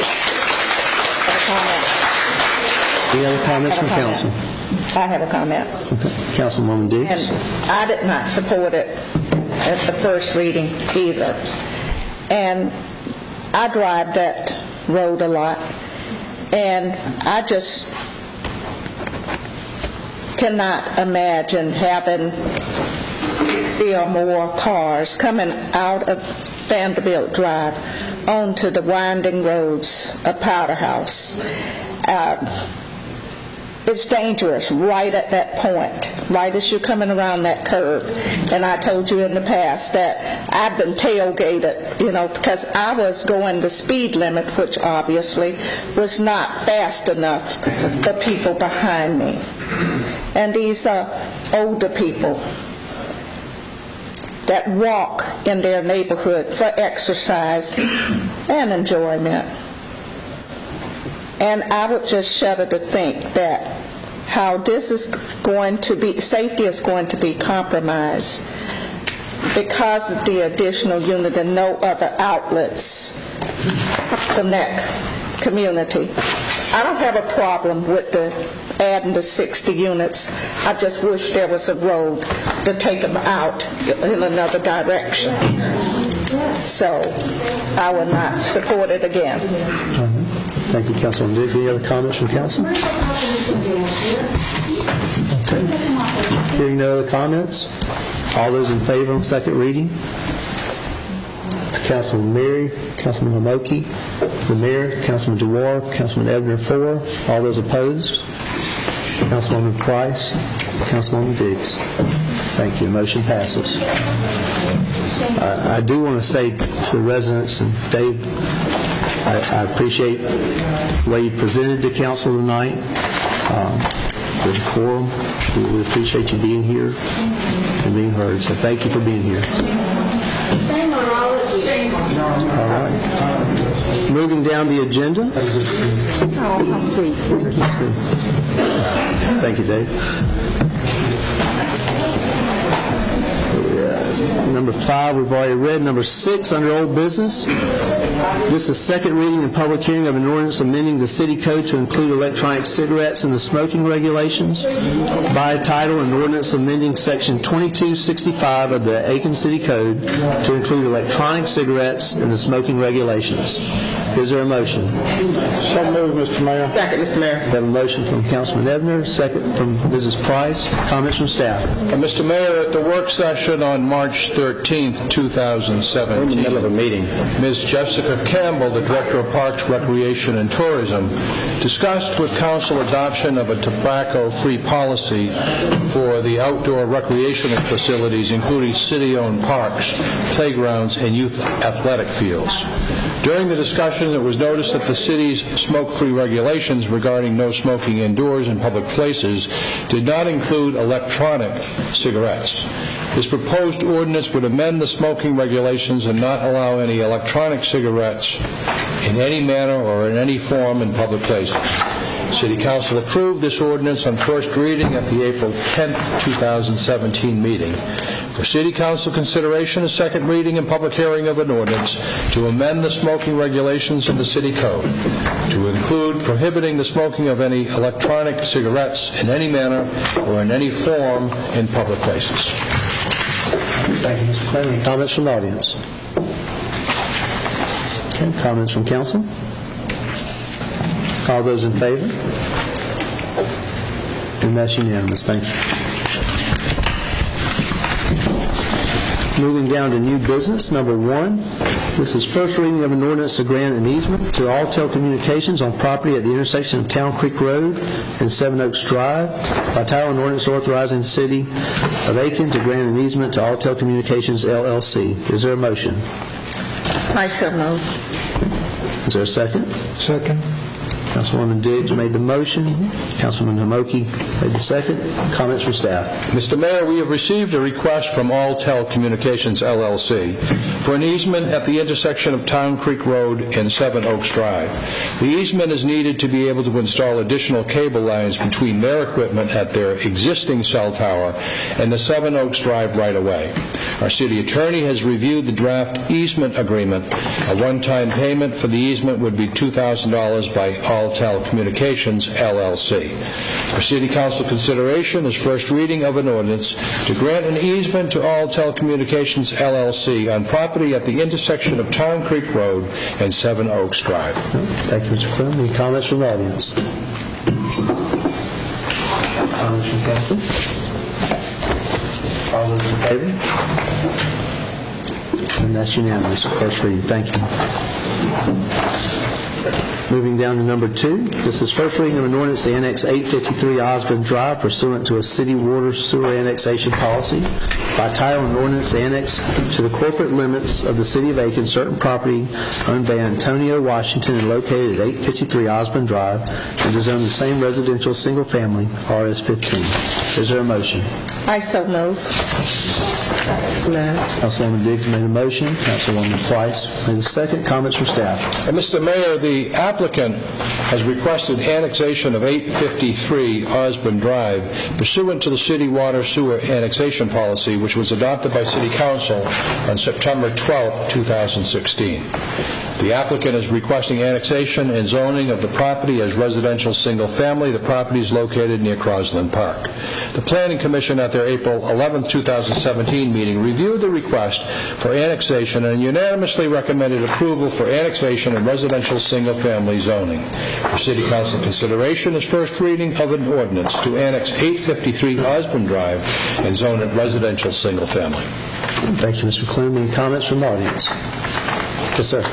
Any other comments from council? I have a comment. Okay. Councilwoman Diggs. And I did not support it at the first reading either. And I drive that road a lot, and I just cannot imagine having sixty or more cars coming out of Vanderbilt Drive onto the winding roads of Powder House. Uh, it's dangerous right at that point, right as you're coming around that curve. And I told you in the past that I've been tailgated, you know, because I was going the speed limit, which obviously was not fast enough for people behind me. And these are older people that walk in their neighborhood for exercise and enjoyment. And I would just shudder to think that how this is going to be, safety is going to be compromised because of the additional unit and no other outlets from that community. I don't have a problem with the adding the sixty units. I just wish there was a road to take them out in another direction. So I will not support it again. Thank you, Councilwoman Diggs. Any other comments from council? Okay. Hearing no other comments, all those in favor on second reading? Councilman Mary, Councilman Hamoki, the Mayor, Councilman DeWar, Councilman Ebner for. All those opposed? Councilwoman Price, Councilwoman Diggs. Thank you. Motion passes. Uh, I do want to say to the residents, and Dave, I, I appreciate the way you presented to council tonight. Um, with the quorum, we, we appreciate you being here and being heard. So thank you for being here. Shame on all of you. All right. Moving down the agenda. Oh, how sweet. Thank you, Dave. Number five, we've already read. Number six, under old business. This is second reading and public hearing of an ordinance amending the city code to include electronic cigarettes in the smoking regulations. By title, an ordinance amending section twenty-two sixty-five of the Aiken City Code to include electronic cigarettes in the smoking regulations. Is there a motion? So moved, Mister Mayor. Second, Mister Mayor. We have a motion from Councilman Ebner, second from Missus Price. Comments from staff? Uh, Mister Mayor, at the work session on March thirteenth, two thousand seventeen, We're in the middle of a meeting. Miz Jessica Campbell, the Director of Parks, Recreation, and Tourism, discussed with Council adoption of a tobacco-free policy for the outdoor recreational facilities, including city-owned parks, playgrounds, and youth athletic fields. During the discussion, it was noticed that the city's smoke-free regulations regarding no smoking indoors in public places did not include electronic cigarettes. This proposed ordinance would amend the smoking regulations and not allow any electronic cigarettes in any manner or in any form in public places. City Council approved this ordinance on first reading at the April tenth, two thousand seventeen meeting. For City Council consideration, a second reading and public hearing of an ordinance to amend the smoking regulations of the City Code to include prohibiting the smoking of any electronic cigarettes in any manner or in any form in public places. Thank you, Mister Clement. Any comments from the audience? Okay, comments from council? All those in favor? And that's unanimous. Thank you. Moving down to new business, number one. This is first reading of an ordinance to grant an easement to Alltel Communications on property at the intersection of Town Creek Road and Seven Oaks Drive. By title, an ordinance authorizing the city of Aiken to grant an easement to Alltel Communications, L L C. Is there a motion? I so move. Is there a second? Second. Councilwoman Diggs made the motion. Councilman Homoki made the second. Comments from staff? Mister Mayor, we have received a request from Alltel Communications, L L C, for an easement at the intersection of Town Creek Road and Seven Oaks Drive. The easement is needed to be able to install additional cable lines between their equipment at their existing cell tower and the Seven Oaks Drive right-of-way. Our city attorney has reviewed the draft easement agreement. A one-time payment for the easement would be two thousand dollars by Alltel Communications, L L C. For City Council consideration is first reading of an ordinance to grant an easement to Alltel Communications, L L C on property at the intersection of Town Creek Road and Seven Oaks Drive. Thank you, Mister Clem. Any comments from the audience? Comments from council? All those in favor? And that's unanimous. First reading. Thank you. Moving down to number two. This is first reading of an ordinance to annex eight fifty-three Osborne Drive pursuant to a city water sewer annexation policy. By title, an ordinance to annex to the corporate limits of the city of Aiken certain property owned by Antonio Washington and located at eight fifty-three Osborne Drive and to zone the same residential single family R S fifteen. Is there a motion? I so move. Councilwoman Diggs made a motion. Councilwoman Price made a second. Comments from staff? And Mister Mayor, the applicant has requested annexation of eight fifty-three Osborne Drive pursuant to the city water sewer annexation policy, which was adopted by City Council on September twelfth, two thousand sixteen. The applicant is requesting annexation and zoning of the property as residential single family. The property is located near Crosland Park. The Planning Commission at their April eleventh, two thousand seventeen meeting reviewed the request for annexation and unanimously recommended approval for annexation and residential single family zoning. For City Council consideration is first reading of an ordinance to annex eight fifty-three Osborne Drive and zone it residential single family. Thank you, Mister Clem. Any comments from the audience? Yes, sir.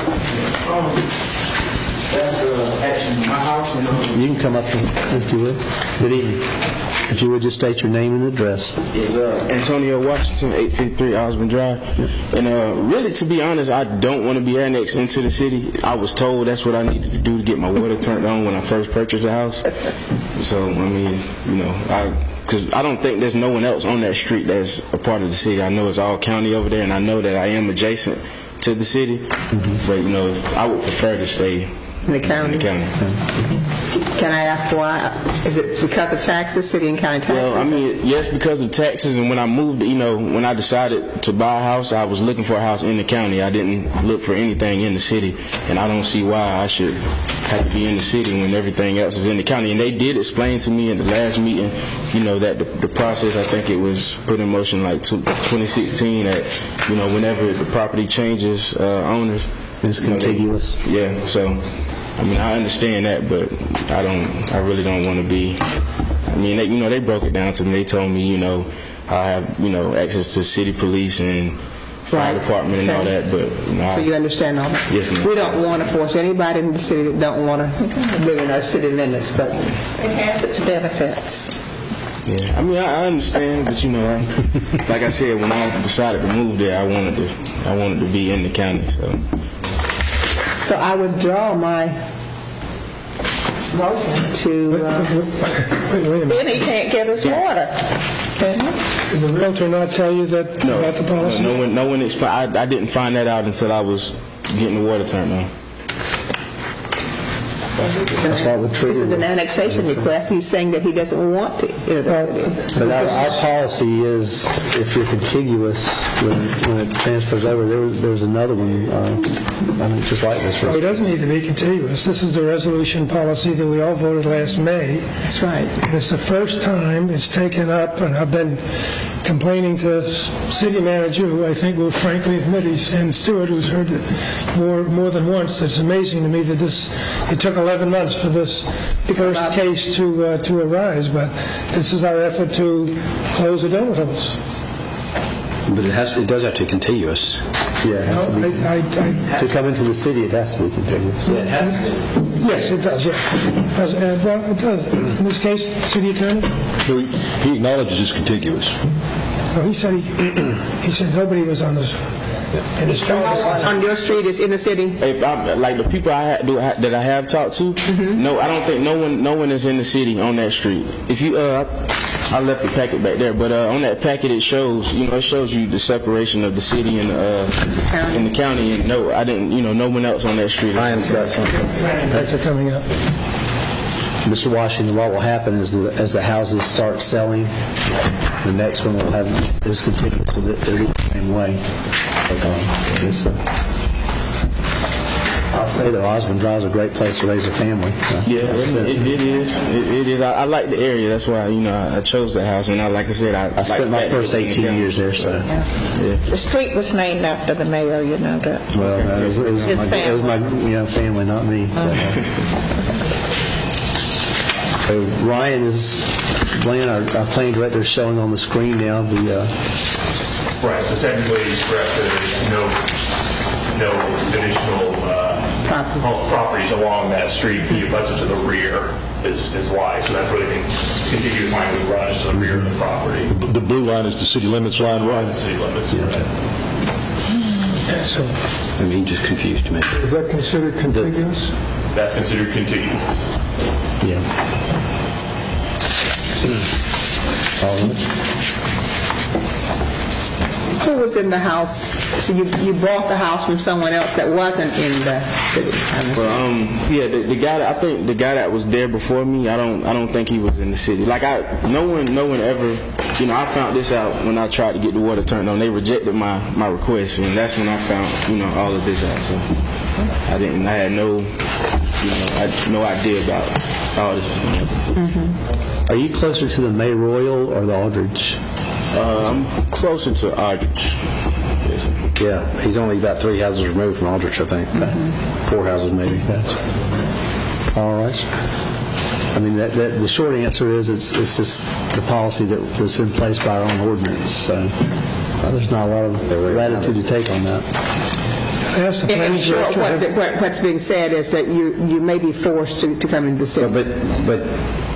You can come up if you would. Good evening. If you would just state your name and address. It's uh, Antonio Washington, eight fifty-three Osborne Drive. Yep. And uh, really, to be honest, I don't want to be annexed into the city. I was told that's what I needed to do to get my water turned on when I first purchased the house. So, I mean, you know, I... because I don't think there's no one else on that street that's a part of the city. I know it's all county over there, and I know that I am adjacent to the city. Mm-hmm. But, you know, I would prefer to stay in the county. In the county. Mm-hmm. Can I ask why? Is it because of taxes, city and county taxes? Well, I mean, yes, because of taxes. And when I moved, you know, when I decided to buy a house, I was looking for a house in the county. I didn't look for anything in the city, and I don't see why I should have to be in the city when everything else is in the county. And they did explain to me in the last meeting, you know, that the, the process, I think it was put in motion like twenty sixteen, that, you know, whenever the property changes uh, owners, it's contiguous. You know, they, yeah, so I mean, I understand that, but I don't. I really don't want to be. I mean, they, you know, they broke it down to me. They told me, you know, I have, you know, access to city police and fire right. department and okay. all that. But you know, so I, you understand all that? Yes, ma'am. We don't want to force anybody in the city that don't want to live in our city limits, but it has its benefits. Yeah, I mean, I, I understand, but you know, I, like I said, when I decided to move there, I wanted to. I wanted to be in the county, so. So I withdraw my motion to... Uh, then he can't get his water. Did the realtor not tell you that no, about the policy? No, no one, no one explained. I, I didn't find that out until I was getting the water turned on. That's what would trigger. This is an annexation request. He's saying that he doesn't want to enter the city. But our, our policy is, if you're contiguous, when, when it transfers over, there, there's another one, uh, I think just like this. Well, it doesn't need to be contiguous. This is the resolution policy that we all voted last May. That's right. And it's the first time it's taken up, and I've been complaining to the city manager, who I think will frankly admit, he's, and Stewart, who's heard it more, more than once. It's amazing to me that this, it took eleven months for this first case to uh, to arise, but this is our effort to close the donut holes. But it has, it does have to be contiguous. Yeah, it has no, to be. I, I, I, to come into the city, it has to be contiguous. Yeah, it has to. Yes, it does. Yeah, it does. Uh, well, it does. In this case, city attorney. So he, he acknowledges it's contiguous. No, he said he, he said nobody was on this. In the street. On your street is in the city. If I, like the people I ha- do, that I have talked to, mm-hmm. no, I don't think no one, no one is in the city on that street. If you, uh, I, I left the packet back there, but uh, on that packet it shows, you know, it shows you the separation of the city and uh, the in the county. And no, I didn't, you know, no one else on that street. Ryan's got something. Thanks for coming up. Mister Washington, what will happen is that as the houses start selling, the next one will have is contiguous, so that they're the same way. Um, it's, uh, I'll say though, Osborne Drive is a great place to raise a family. That's, yeah, that's it, it, it is. It, it is. I, I like the area. That's why, you know, I, I chose the house, and I, like I said, I, I spent like my first eighteen years there. So yeah. Yeah. The street was named after the mayor. You know that. Well, no, it, was, it, was His my, family. it was my you know family, not me. Uh-huh. But, uh, so Ryan is Glenn, our, our planning director, is showing on the screen now the. Uh, Right, so technically he's correct that there's no, no additional uh, properties along that street. He abuts it to the rear is, is why. So that's where they can contiguous line would run to the rear of the property. The blue line is the city limits line, right? The city limits, yeah. right. So, I mean, he just confused me. Is that considered contiguous? That's considered contiguous. Yeah. All right. Who was in the house? So you you bought the house from someone else that wasn't in the city. Well, um, yeah, the, the guy. That, I think the guy that was there before me. I don't. I don't think he was in the city. Like I, no one, no one ever. You know, I found this out when I tried to get the water turned on. They rejected my, my request, and that's when I found, you know, all of this out. So I didn't. I had no, you know, I had no idea about all this was going to happen. Mm-hmm. Are you closer to the May Royal or the Aldridge? Uh, I'm closer to Aldridge. Yeah, he's only about three houses removed from Aldrich, I think. Mm-hmm. Four houses, maybe. That's all right. I mean, that, that, the short answer is it's it's just the policy that, that's in place by our own ordinance. So uh, there's not a lot of latitude to take on that. Yes, the in short, what, what, what's being said is that you you may be forced to, to come into the city. But but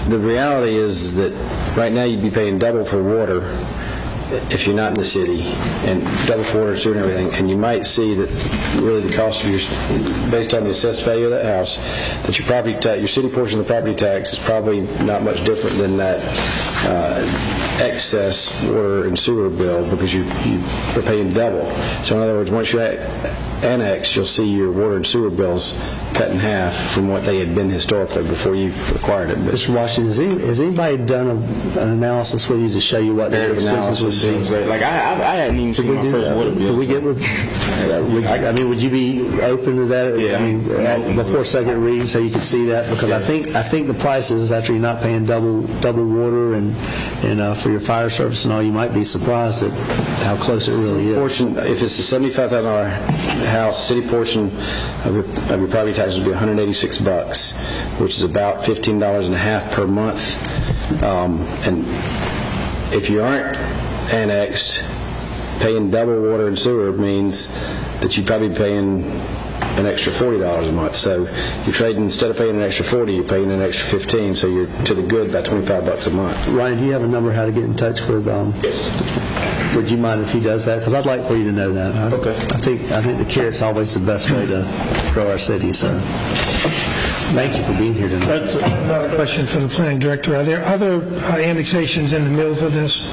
the reality is that right now you'd be paying double for water if you're not in the city, and double for water, sewer, and everything, and you might see that really the cost of your, based on the assessed value of that house, that your property tax, your city portion of the property tax is probably not much different than that uh, excess water and sewer bill, because you, you are paying double. So in other words, once you annex, you'll see your water and sewer bills cut in half from what they had been historically before you acquired it. Mister Washington, has, any, has anybody done a, an analysis with you to show you what the expenses would be? Like I, I, I hadn't even seen my first water bill. Could we get with? Uh, would, I mean, would you be open to that? Yeah. I mean, at, before second reading, so you could see that, because yeah. I think I think the prices after you're not paying double double water and and uh, for your fire service and all, you might be surprised at how close it really is. Portion, if it's a seventy-five thousand dollar house, city portion of your, of your property tax would be one hundred eighty-six bucks, which is about fifteen dollars and a half per month. Um, and if you aren't annexed, paying double water and sewer means that you'd probably be paying an extra forty dollars a month. So you're trading, instead of paying an extra forty, you're paying an extra fifteen. So you're to the good about twenty-five bucks a month. Ryan, do you have a number how to get in touch with? Um, yes. Would you mind if he does that? Because I'd like for you to know that. I, okay. I think I think the carrot's always the best way to grow our city. So thank you for being here tonight. That's another question for the planning director. Are there other uh, annexations in the middle for this?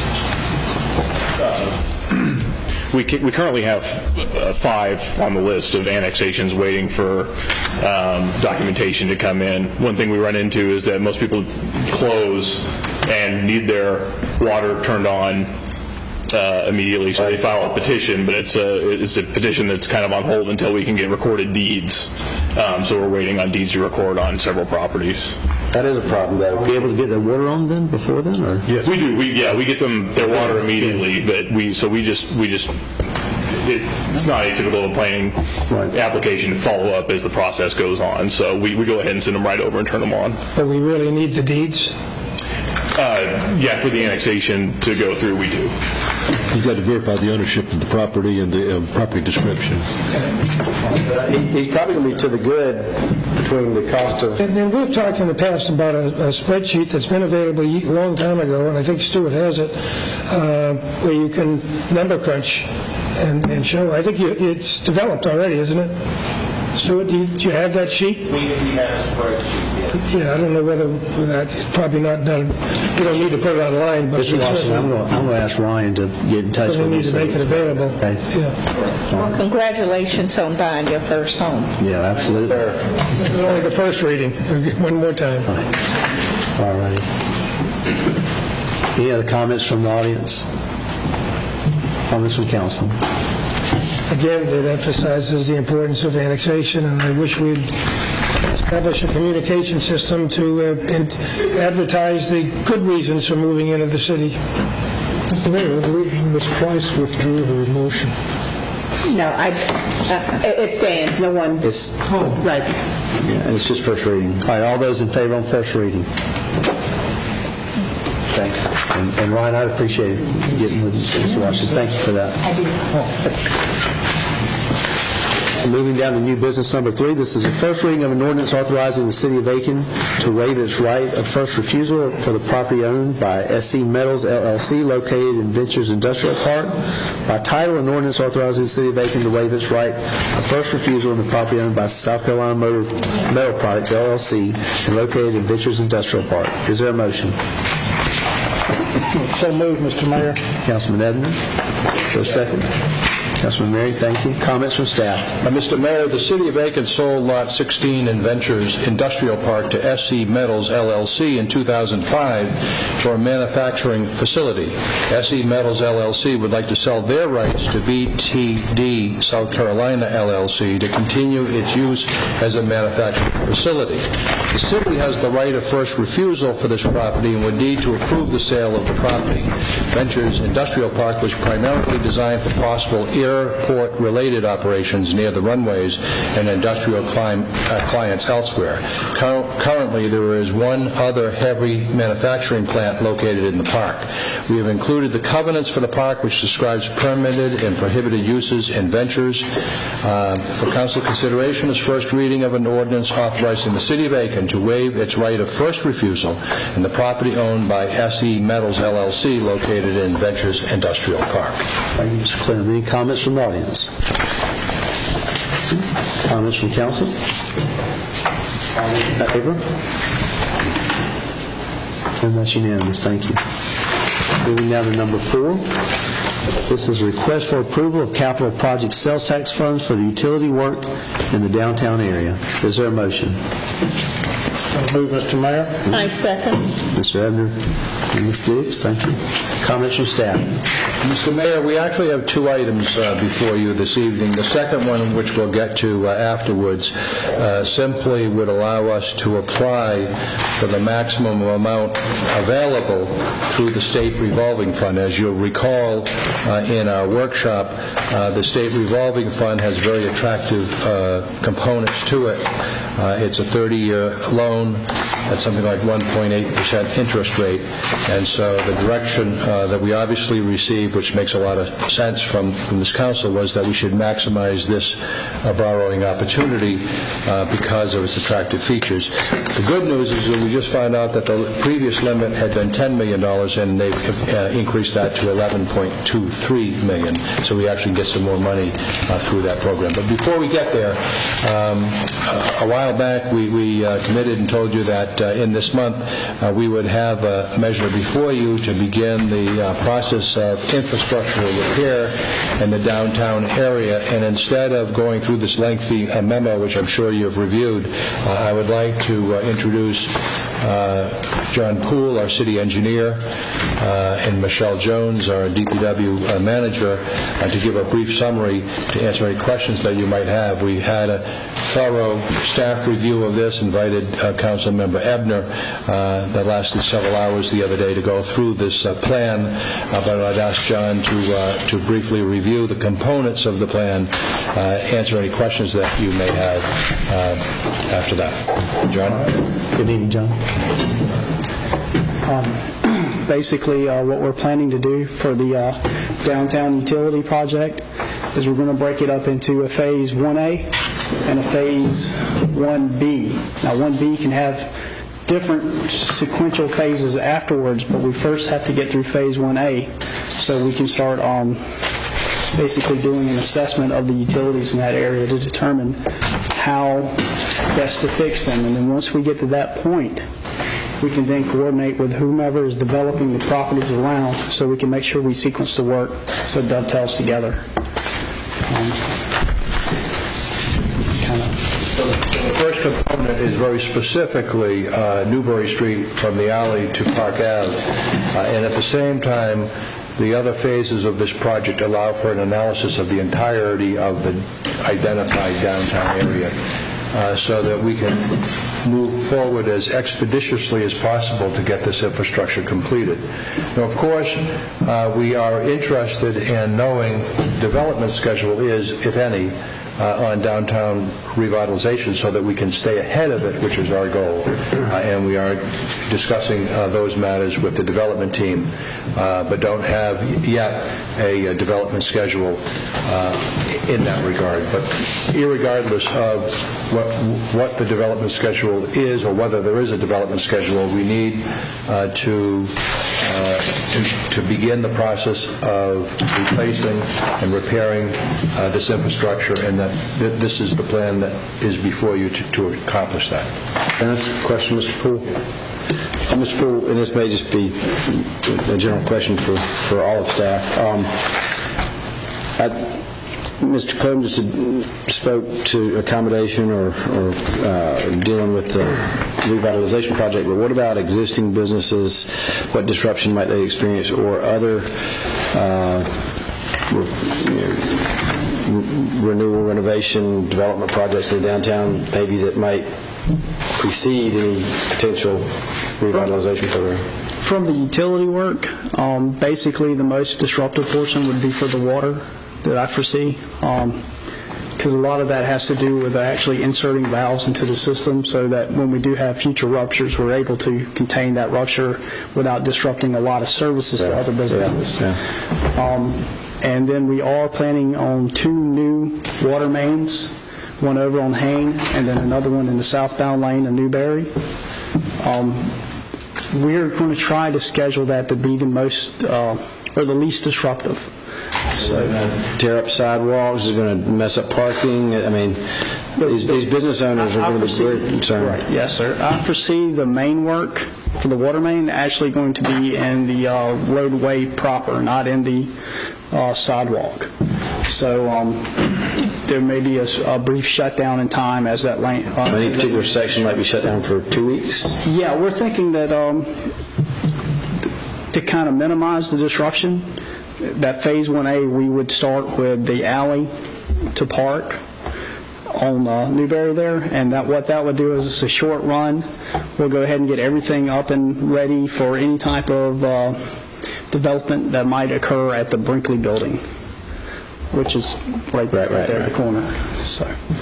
We, we currently have uh, five on the list of annexations waiting for um, documentation to come in. One thing we run into is that most people close and need their water turned on uh, immediately, so they file a petition, but it's a, it's a petition that's kind of on hold until we can get recorded deeds. Um, so we're waiting on deeds to record on several properties. That is a problem. That Are we able to get their water on then before then, or? Yes, we do. We yeah, we get them their water immediately, but we so we just we just it, it's not atypical of a planning right. application to follow up as the process goes on. So we, we go ahead and send them right over and turn them on. But we really need the deeds? Uh, yeah, for the annexation to go through, we do. You've got to verify the ownership of the property and the uh, property description. He's probably going to be to the good between the cost of... And then we've talked in the past about a, a spreadsheet that's been available a long time ago, and I think Stuart has it, uh, where you can number crunch and, and show. I think you, it's developed already, isn't it? Stuart, do you, do you have that sheet? We, we have a spreadsheet, yes. Yeah, I don't know whether that's probably not done. We don't need to put it online. But Mister Washington, I'm going, I'm going to ask Ryan to get in touch with you. We need to make it available. Okay. Yeah. Well, congratulations on buying your first home. Yeah, absolutely. This is only the first reading. One more time. All righty. Any other comments from the audience? Comments from council? Again, it emphasizes the importance of annexation, and I wish we'd establish a communication system to uh, advertise the good reasons for moving into the city. Mister Mayor, I believe Miz Price withdrew her motion. No, I, uh, it stands. No one. It's, oh, right. Yeah, and it's just first reading. All right, all those in favor on first reading? Thank you. And, and Ryan, I'd appreciate getting with Mister Washington. Thank you for that. I do. Moving down to new business number three, this is the first reading of an ordinance authorizing the City of Aiken to waive its right of first refusal for the property owned by S C Metals, L L C, located in Ventures Industrial Park. By title, an ordinance authorizing the City of Aiken to waive its right of first refusal on the property owned by South Carolina Motor Metal Products, L L C, and located in Ventures Industrial Park. Is there a motion? So moved, Mister Mayor. Councilman Edner, for a second. Councilman Mary, thank you. Comments from staff? Uh, Mister Mayor, the City of Aiken sold Lot sixteen in Ventures Industrial Park to S C Metals, L L C in two thousand five for a manufacturing facility. S C Metals, L L C would like to sell their rights to V T D South Carolina, L L C to continue its use as a manufacturing facility. The city has the right of first refusal for this property and would need to approve the sale of the property. Ventures Industrial Park was primarily designed for possible air airport-related operations near the runways and industrial clim- uh, clients elsewhere. Cur- currently, there is one other heavy manufacturing plant located in the park. We have included the covenants for the park, which describes permitted and prohibited uses and ventures. Uh, for council consideration is first reading of an ordinance authorizing the City of Aiken to waive its right of first refusal in the property owned by S E Metals L L C located in Ventures Industrial Park. Thank you, Mister Clem. Any comments from the audience? Comments from council? All in favor? And that's unanimous. Thank you. Moving now to number four. This is a request for approval of capital project sales tax funds for the utility work in the downtown area. Is there a motion? I'll move, Mister Mayor. I second. Mister Ebner and Miz Diggs, thank you. Comments from staff? Mister Mayor, we actually have two items uh, before you this evening. The second one, which we'll get to uh, afterwards, uh, simply would allow us to apply for the maximum amount available through the state revolving fund. As you'll recall, uh, in our workshop, uh, the state revolving fund has very attractive uh, components to it. Uh, it's a thirty-year loan at something like one point eight percent interest rate. And so the direction uh, that we obviously received, which makes a lot of sense from, from this council, was that we should maximize this uh, borrowing opportunity uh, because of its attractive features. The good news is that we just found out that the previous limit had been ten million dollars, and they've uh, increased that to eleven point two three million dollars. So we actually get some more money uh, through that program. But before we get there, um, a while back we, we uh, committed and told you that uh, in this month uh, we would have a measure before you to begin the uh, process of infrastructural repair in the downtown area. And instead of going through this lengthy uh, memo, which I'm sure you've reviewed, uh, I would like to uh, introduce uh, John Poole, our city engineer, uh, and Michelle Jones, our D P W uh, manager, uh, to give a brief summary to answer any questions that you might have. We had a thorough staff review of this, invited uh, Council Member Ebner, uh, that lasted several hours the other day to go through this uh, plan, uh, but I'd ask John to uh, to briefly review the components of the plan, uh, answer any questions that you may have uh, after that. John? Good evening, John. Um, basically, uh, what we're planning to do for the uh, downtown utility project is we're going to break it up into a phase one A and a phase one B. Now, one B can have different sequential phases afterwards, but we first have to get through phase one A so we can start on basically doing an assessment of the utilities in that area to determine how best to fix them. And then once we get to that point, we can then coordinate with whomever is developing the properties around so we can make sure we sequence the work so it dovetails together. Um, So the first component is very specifically uh, Newbury Street from the alley to Park Ave, uh, and at the same time, the other phases of this project allow for an analysis of the entirety of the identified downtown area, uh, so that we can move forward as expeditiously as possible to get this infrastructure completed. Now, of course, uh, we are interested in knowing development schedule is, if any, Uh, on downtown revitalization so that we can stay ahead of it, which is our goal. Uh, and we are discussing uh, those matters with the development team, uh, but don't have yet a, a development schedule uh, in that regard. But irregardless of what, what the development schedule is or whether there is a development schedule, we need uh, to Uh, to, to begin the process of replacing and repairing uh, this infrastructure, and that th- this is the plan that is before you to, to accomplish that. Can I ask a question, Mister Poole? Uh, Mister Poole, and this may just be a general question for, for all of staff. Um, I, Mister Clem just spoke to accommodation or, or uh, dealing with the revitalization project, but what about existing businesses? What disruption might they experience, or other uh, you know, renewal, renovation, development projects in the downtown maybe that might precede any potential revitalization program? From the utility work, um, basically the most disruptive portion would be for the water that I foresee, because a lot of that has to do with actually inserting valves into the system so that when we do have future ruptures, we're able to contain that rupture without disrupting a lot of services yeah. to other businesses. Yeah. Yeah. Um, and then we are planning on two new water mains, one over on Hain and then another one in the southbound lane in Newberry. Um, we're going to try to schedule that to be the most uh, or the least disruptive. So tear up sidewalks, is going to mess up parking. I mean, these, these business owners are going to be very concerned. Right. Yes, sir. I foresee the main work for the water main actually going to be in the uh, roadway proper, not in the uh, sidewalk. So um, there may be a, a brief shutdown in time as that lane. Uh, Any particular section might be shut down for two weeks? Yeah, we're thinking that um, to kind of minimize the disruption, that phase one A, we would start with the alley to park on uh, Newberry there, and that what that would do is it's a short run. We'll go ahead and get everything up and ready for any type of uh, development that might occur at the Brinkley building, which is right, right, right there at the corner. So.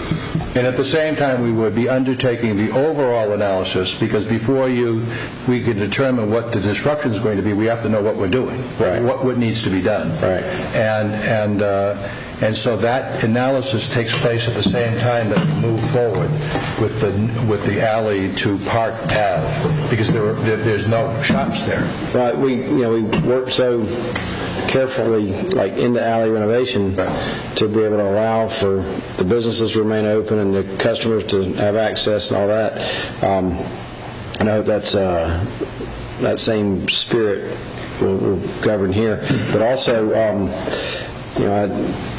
And at the same time, we would be undertaking the overall analysis, because before you, we can determine what the disruption is going to be, we have to know what we're doing, right. what, what needs to be done. Right. And and uh, and so that analysis takes place at the same time that we move forward with the with the alley to Park Ave, because there, are, there there's no shops there. Right. We you know we worked so carefully, like in the alley renovation, to be able to allow for the businesses to remain open and the customers to have access and all that. Um, and I hope that's uh, that same spirit will, will govern here. But also, um, you know,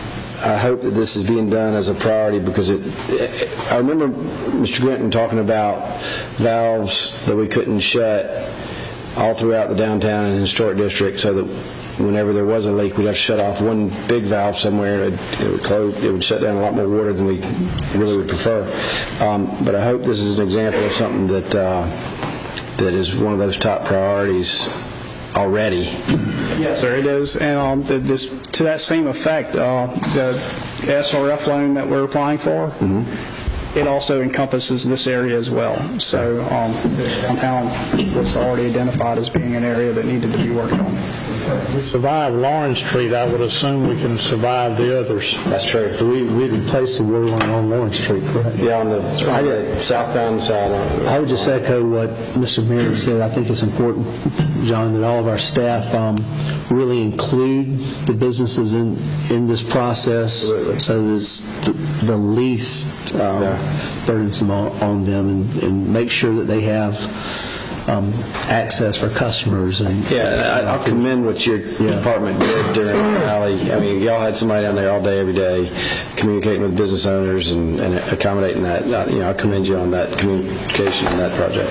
I, I hope that this is being done as a priority, because it, it, I remember Mister Grinton talking about valves that we couldn't shut all throughout the downtown and historic district, so that whenever there was a leak, we'd have to shut off one big valve somewhere. It, it would close, it would shut down a lot more water than we really would prefer. Um, but I hope this is an example of something that uh, that is one of those top priorities already. Yes, sir, it is. And um, the, this, to that same effect, uh, the S R F loan that we're applying for, mm-hmm. it also encompasses this area as well. So um, downtown was already identified as being an area that needed to be worked on. If we survive Lawrence Street, I would assume we can survive the others. That's true. We, we'd replace the water line on Lawrence Street, correct? Yeah, on the, on the southbound side. I would just echo what Mister Mayor said. I think it's important, John, that all of our staff um, really include the businesses in, in this process. Absolutely. So that it's the, the least um, yeah. burdensome on, on them, and, and make sure that they have Um, access for customers. And yeah, I, I'll commend what your yeah. department did during the rally. I mean, y'all had somebody down there all day, every day, communicating with business owners and, and accommodating that. You know, I commend you on that communication on that project.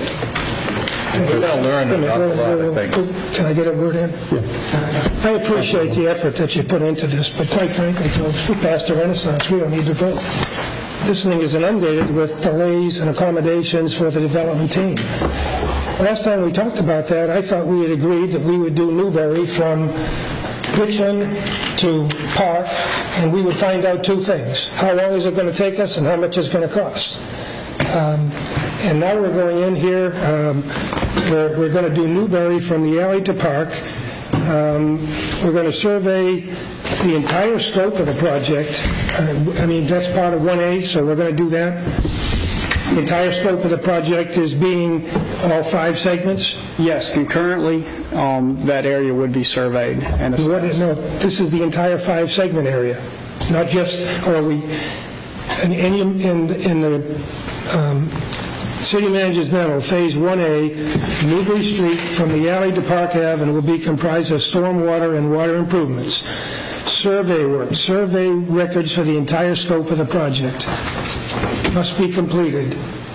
We're going to learn an awful lot, I think. Can I get a word in? Yeah. I appreciate the effort that you put into this, but quite frankly, folks, we passed the Renaissance. We don't need to vote. This thing is inundated with delays and accommodations for the development team. Last time we talked about that, I thought we had agreed that we would do Newberry from Richland to Park, and we would find out two things. How long is it going to take us, and how much it's going to cost? Um, and now we're going in here, um, we're, we're going to do Newberry from the alley to Park. Um, we're going to survey the entire scope of the project. Uh, I mean, that's part of one A, so we're going to do that. The entire scope of the project is being all five segments? Yes, concurrently, um, that area would be surveyed and assessed. What is, no, this is the entire five-segment area, not just, or we, in, in, in the um, city manager's memo, Phase one A, Newbury Street from the alley to Park Avenue will be comprised of stormwater and water improvements. Survey work, survey records for the entire scope of the project must be completed.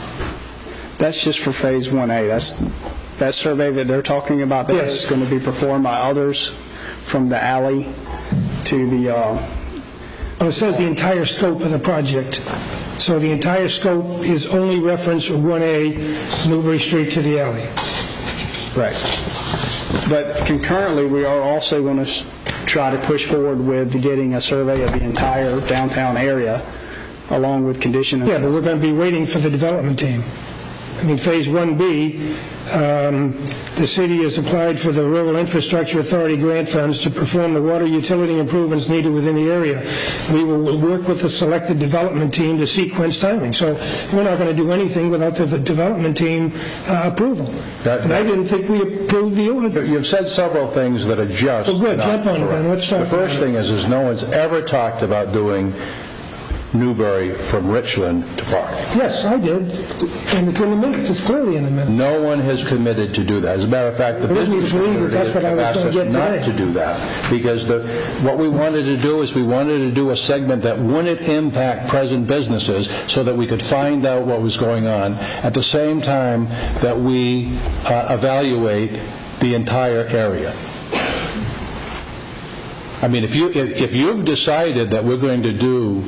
That's just for Phase one A. That's that survey that they're talking about there yes. is going to be performed by others from the alley to the... Uh, well, it says the entire scope of the project. So the entire scope is only reference one A, Newbury Street to the alley. Right. But concurrently, we are also going to try to push forward with getting a survey of the entire downtown area, along with condition. Yeah, but we're going to be waiting for the development team. I mean, Phase one B, um, the city has applied for the Rural Infrastructure Authority grant funds to perform the water utility improvements needed within the area. We will work with the selected development team to sequence timing. So we're not going to do anything without the development team uh, approval. That, and I didn't think we approved the order. You've said several things that are just well, good. not Jump on it, then. Let's talk The first about thing is, is no one's ever talked about doing Newbury from Richland to Park. Yes, I did. And it's in the minutes. It's clearly in the minutes. No one has committed to do that. As a matter of fact, the business community has asked us not to do that, because the, what we wanted to do is we wanted to do a segment that wouldn't impact present businesses so that we could find out what was going on at the same time that we uh, evaluate the entire area. I mean, if you if, if you've decided that we're going to do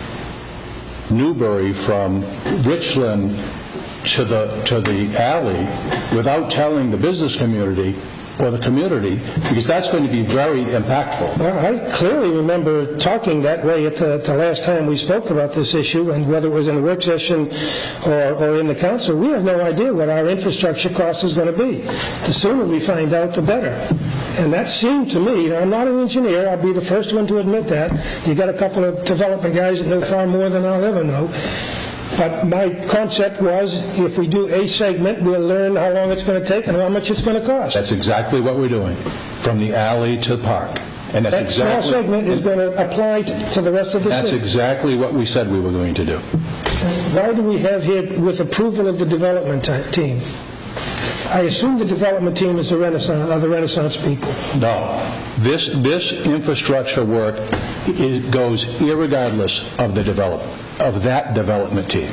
Newbury from Richland to the to the alley without telling the business community or the community, because that's going to be very impactful. Well, I clearly remember talking that way at the, the last time we spoke about this issue, and whether it was in a work session or, or in the council, we have no idea what our infrastructure cost is going to be. The sooner we find out, the better. And that seemed to me, you know, I'm not an engineer, I'll be the first one to admit that. You got a couple of development guys that know far more than I'll ever know. But my concept was, if we do a segment, we'll learn how long it's going to take and how much it's going to cost. That's exactly what we're doing, from the alley to the park. And that's that exactly, small segment is going to apply to, to the rest of the that's city. That's exactly what we said we were going to do. Why do we have here, with approval of the development t- team? I assume the development team is the Renaissance, are the Renaissance people. No. This this infrastructure work, it goes irregardless of the develop, of that development team.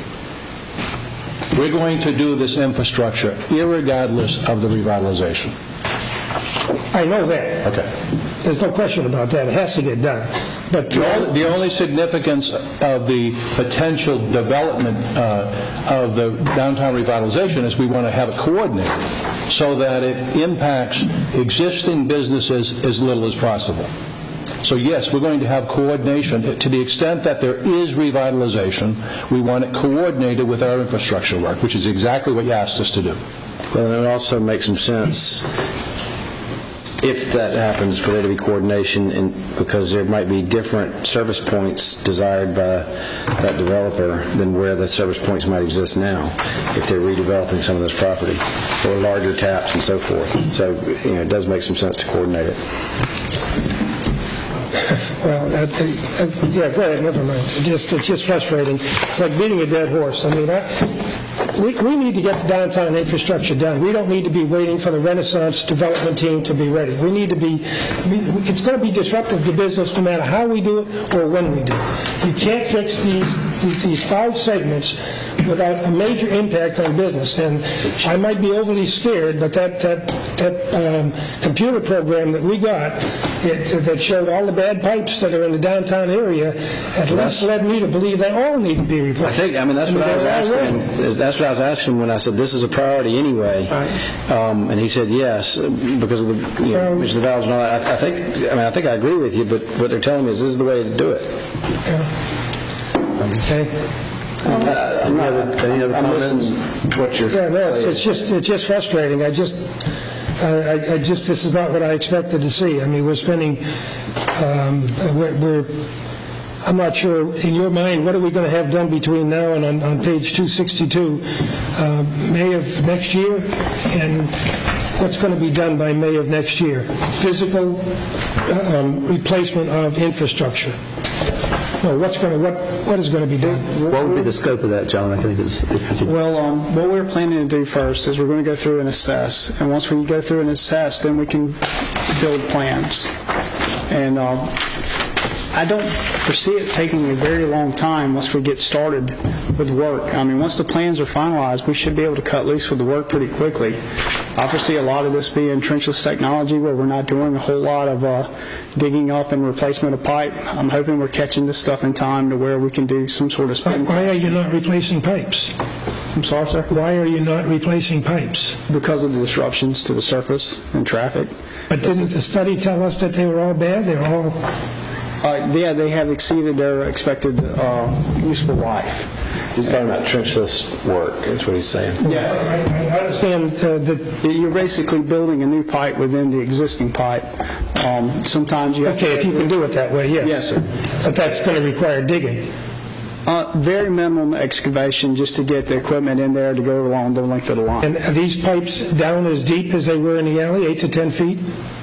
We're going to do this infrastructure irregardless of the revitalization. I know that. Okay. There's no question about that. It has to get done. But the only, the only significance of the potential development uh, of the downtown revitalization is we want to have it coordinated so that it impacts existing businesses as little as possible. So yes, we're going to have coordination. To the extent that there is revitalization, we want it coordinated with our infrastructure work, which is exactly what you asked us to do. Well, it also makes some sense if that happens for there to be coordination, and because there might be different service points desired by that developer than where the service points might exist now if they're redeveloping some of this property, or larger taps and so forth. So, you know, it does make some sense to coordinate it. Well, uh, uh, yeah, go ahead, never mind. It's just, it's just frustrating. It's like beating a dead horse. I mean, I, we, we need to get the downtown infrastructure done. We don't need to be waiting for the Renaissance development team to be ready. We need to be, it's going to be disruptive to business no matter how we do it or when we do it. You can't fix these, these five segments without a major impact on business. And I might be overly scared, but that, that, that um, computer program that we got it, that showed all the bad pipes that are in the downtown area at least led me to believe they all need to be replaced. I think, I mean, that's what I was asking. Is, that's what I was asking when I said this is a priority anyway. Right. Um, and he said yes because of the, you know, um, the valves and all that. I, I think, I mean, I think I agree with you, but what they're telling me is this is the way to do it. Yeah. Okay. Um, uh, I'm not, any other I'm listening to what you're yeah, no, it's, saying. it's just it's just frustrating. I just I, I just this is not what I expected to see. I mean, we're spending um, we're, we're I'm not sure in your mind what are we going to have done between now and on, on page two sixty-two, uh, May of next year, and what's going to be done by May of next year? Physical um, replacement of infrastructure. No, what's going to what what is going to be done? What would be the scope of that, John? I think is if you could. Well, um, what we're planning to do first is we're going to go through and assess, and once we go through and assess, then we can build plans. And um, I don't foresee it taking a very long time once we get started with work. I mean, once the plans are finalized, we should be able to cut loose with the work pretty quickly. I foresee a lot of this being trenchless technology where we're not doing a whole lot of uh, digging up and replacement of pipe. I'm hoping we're catching this stuff in time to where we can do some sort of spin. Why are you not replacing pipes? I'm sorry, sir? Why are you not replacing pipes? Because of the disruptions to the surface and traffic. But didn't the study tell us that they were all bad? They were all... Uh, yeah, they have exceeded their expected uh, useful life. He's talking about trenchless work, that's what he's saying. Yeah, I, I understand uh, that you're basically building a new pipe within the existing pipe. Um, sometimes you have Okay, to... if you can do it that way, yes. Yes, sir. But that's going to require digging. Uh, very minimum excavation just to get the equipment in there to go along the length of the line. And are these pipes down as deep as they were in the alley, eight to ten feet?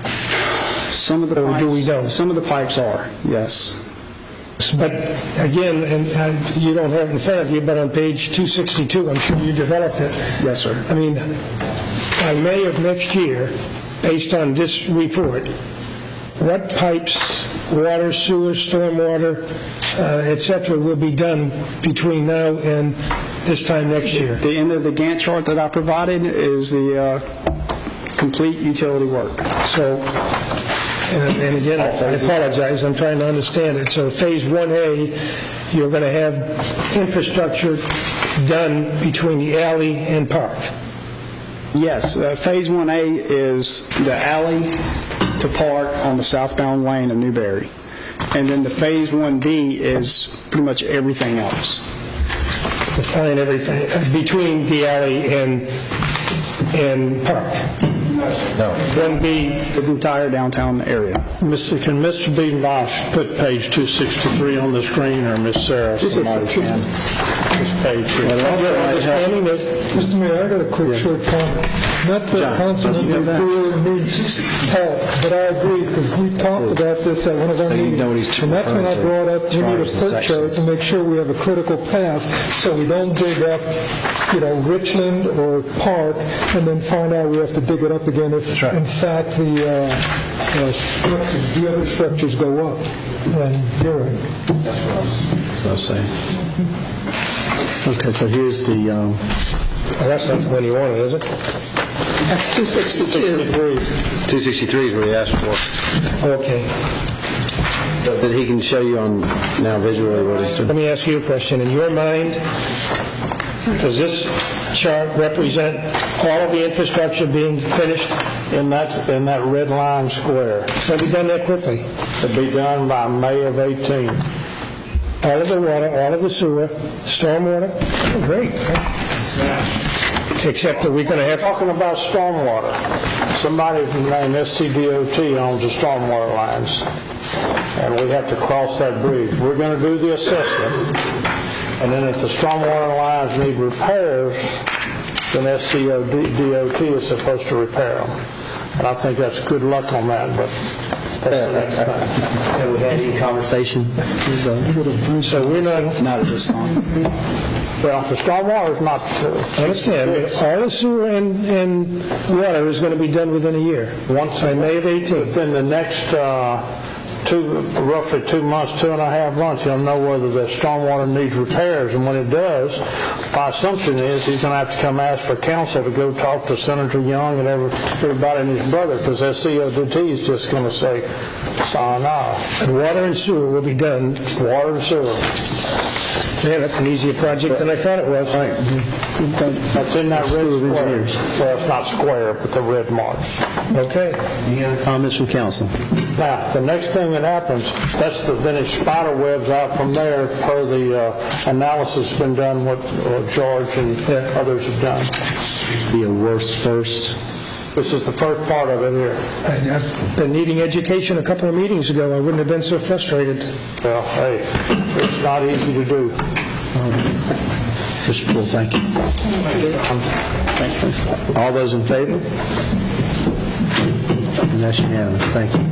Some of the or pipes, do we know? Some of the pipes are, yes. But again, and uh, you don't have it in front of you, but on page two sixty-two, I'm sure you developed it. Yes, sir. I mean, by May of next year, based on this report, what pipes, water, sewer, stormwater, uh, et cetera, will be done between now and this time next year? The end of the Gantt chart that I provided is the uh, complete utility work. So, and, and again, I apologize, I'm trying to understand it. So phase one A, you're going to have infrastructure done between the alley and park? Yes, uh, phase one A is the alley to park on the southbound lane of Newberry. And then the phase one B is pretty much everything else. Define everything between the alley and and park. No. one B, the entire downtown area. Mister Can Mister Beaton-Bosch put page two sixty-three on the screen, or Miss Sarah? Somebody can. This page here. Understanding that, Mister Mayor, I got a quick short comment. Not that Councilman McBroom needs help, but I agree, because we talked about this at one of our meetings. And that's when I brought up, we need a perk chart to make sure we have a critical path, so we don't dig up, you know, Richland or Park, and then find out we have to dig it up again if, in fact, the, uh, uh, structures, the other structures go up. And you're right. That's what I was saying. Okay, so here's the... Um, well, that's not the one you wanted, is it? That's two sixty-two. two sixty-three is what he asked for. Okay. So that he can show you on now visually what he's doing. Let me ask you a question. In your mind, does this chart represent all of the infrastructure being finished? In that, in that red line square. It'll be done that quickly. It'll be done by May of eighteen. All of the water, all of the sewer, stormwater. Oh, great. Except that we're going to have... Talking about stormwater. Somebody named S C D O T owns the stormwater lines. And we have to cross that bridge. We're going to do the assessment. And then if the stormwater lines need repairs, then S C D O T is supposed to repair them. And I think that's good luck on that, but that's the next thing. Have we had any conversation? So we're not... Not at this time. Well, the stormwater is not... I understand. All the sewer and, and water is going to be done within a year. Once by May of eighteen. Within the next uh, two, roughly two months, two and a half months, you'll know whether the stormwater needs repairs. And when it does, my assumption is he's going to have to come ask for counsel to go talk to Senator Young and every, everybody and his brother, because S C O T is just going to say, sayonara. And water and sewer will be done. Water and sewer. Man, that's an easier project than I thought it was. Right. That's in that red square. Well, it's not square, but the red marks. Okay. Any other comments from council? Now, the next thing that happens, that's the, then it spider webs out from there per the uh, analysis been done, what uh, George and yeah. others have done. Be a worst first. This is the first part of it here. I've been needing education a couple of meetings ago. I wouldn't have been so frustrated. Well, hey, it's not easy to do. Mister Poole, thank you. Thank you. All those in favor? And that's unanimous. Thank you.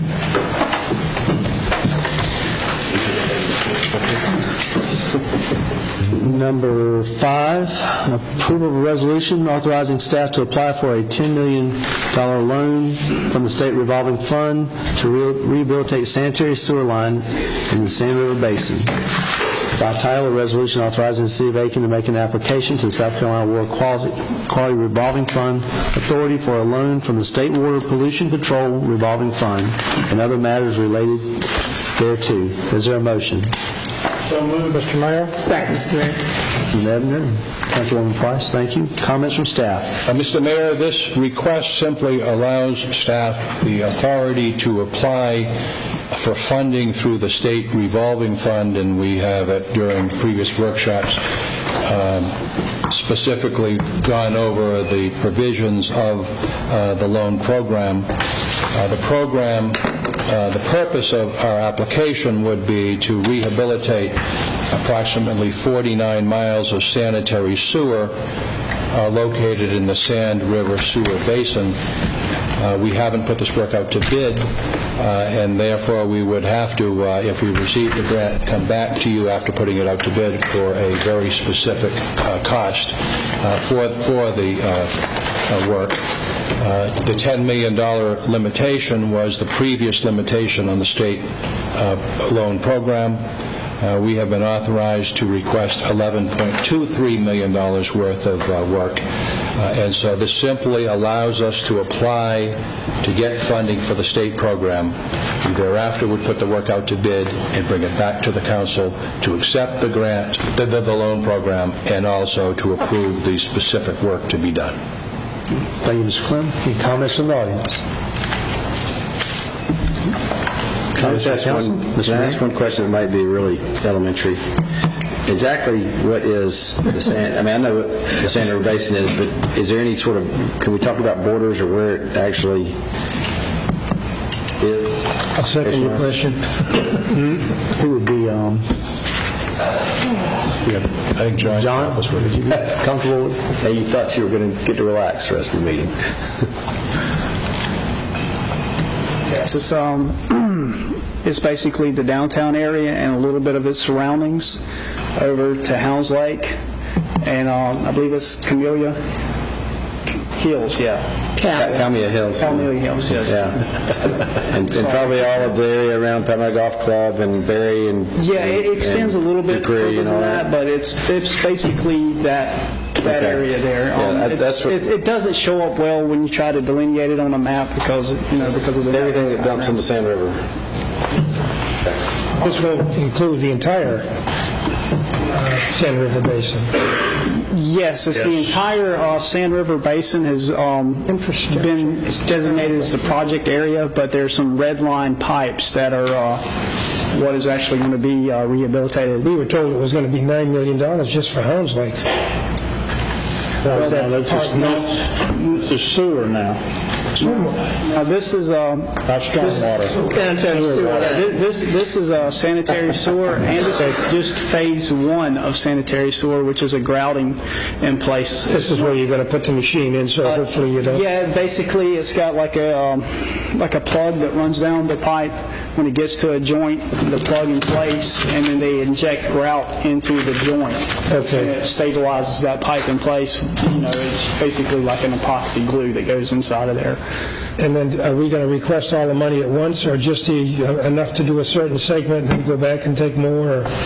Number five, approval of a resolution authorizing staff to apply for a ten million dollars loan from the state revolving fund to re- rehabilitate sanitary sewer line in the Sand River Basin. By title, a resolution authorizing the City of Aiken to make an application to the South Carolina Water Quality, Quality Revolving Fund Authority for a loan from the State Water Pollution Control Revolving Fund and other matters related thereto. Is there a motion? So moved, Mister Mayor. Second, Mister Mayor. Councilman Ebner and Councilwoman Price, thank you. Comments from staff? Uh, Mister Mayor, this request simply allows staff the authority to apply for funding through the state revolving fund, and we have, at, during previous workshops, um, specifically gone over the provisions of uh, the loan program. Uh, the program, uh, the purpose of our application would be to rehabilitate approximately forty-nine miles of sanitary sewer uh, located in the Sand River Sewer Basin. Uh, we haven't put this work out to bid, uh, and therefore we would have to, uh, if we receive the grant, come back to you after putting it out to bid for a very specific uh, cost uh, for, for the uh, uh, work. Uh, the ten million dollars limitation was the previous limitation on the state uh, loan program. Uh, we have been authorized to request eleven point two three million dollars worth of uh, work. Uh, and so this simply allows us to apply to get funding for the state program. We thereafter would put the work out to bid and bring it back to the council to accept the grant, the, the, the loan program, and also to approve the specific work to be done. Thank you, Mister Clem. Any comments from the audience? Can I just ask one, can I ask one question that might be really elementary? Exactly what is the Sand, I mean, I know what the Sand River Basin is, but is there any sort of, can we talk about borders or where it actually is? I'll second your question. Who would be, um, yeah, I think John, John was would you be comfortable with? Hey, you thought you were going to get to relax the rest of the meeting. Yes, it's, um, it's basically the downtown area and a little bit of its surroundings over to Hounds Lake, and um, I believe it's Camellia Hills, yeah. Camellia Hills. Camellia Hills, yes. Yeah. and, and probably all of the area around Palmetto Golf Club and Berry and yeah, it extends a little bit further than that, but it's it's basically that that okay. area there. Um, yeah, it's, that's what, it's, it doesn't show up well when you try to delineate it on a map because you know because of the everything that dumps in the Sand River. Okay. This will include the entire uh, Sand River Basin. Yes, it's yes. the entire uh, Sand River Basin has um, been designated as the project area, but there's some red line pipes that are uh, what is actually going to be uh, rehabilitated. We were told it was going to be nine million dollars just for Hounds Lake. Well, well, that that's just not, it's a sewer now. Now this is uh, not stormwater. Sanitary sewer. This this is a sanitary sewer, and this is just phase one of sanitary sewer, which is a grouting in place. This is where you're going to put the machine in, so uh, hopefully you don't. Yeah, basically it's got like a um, like a plug that runs down the pipe. When it gets to a joint, the plug inflates, and then they inject grout into the joint. Okay. And it stabilizes that pipe in place. You know, it's basically like an epoxy glue that goes inside of there. And then are we going to request all the money at once, or just the, uh, enough to do a certain segment and then go back and take more? Or?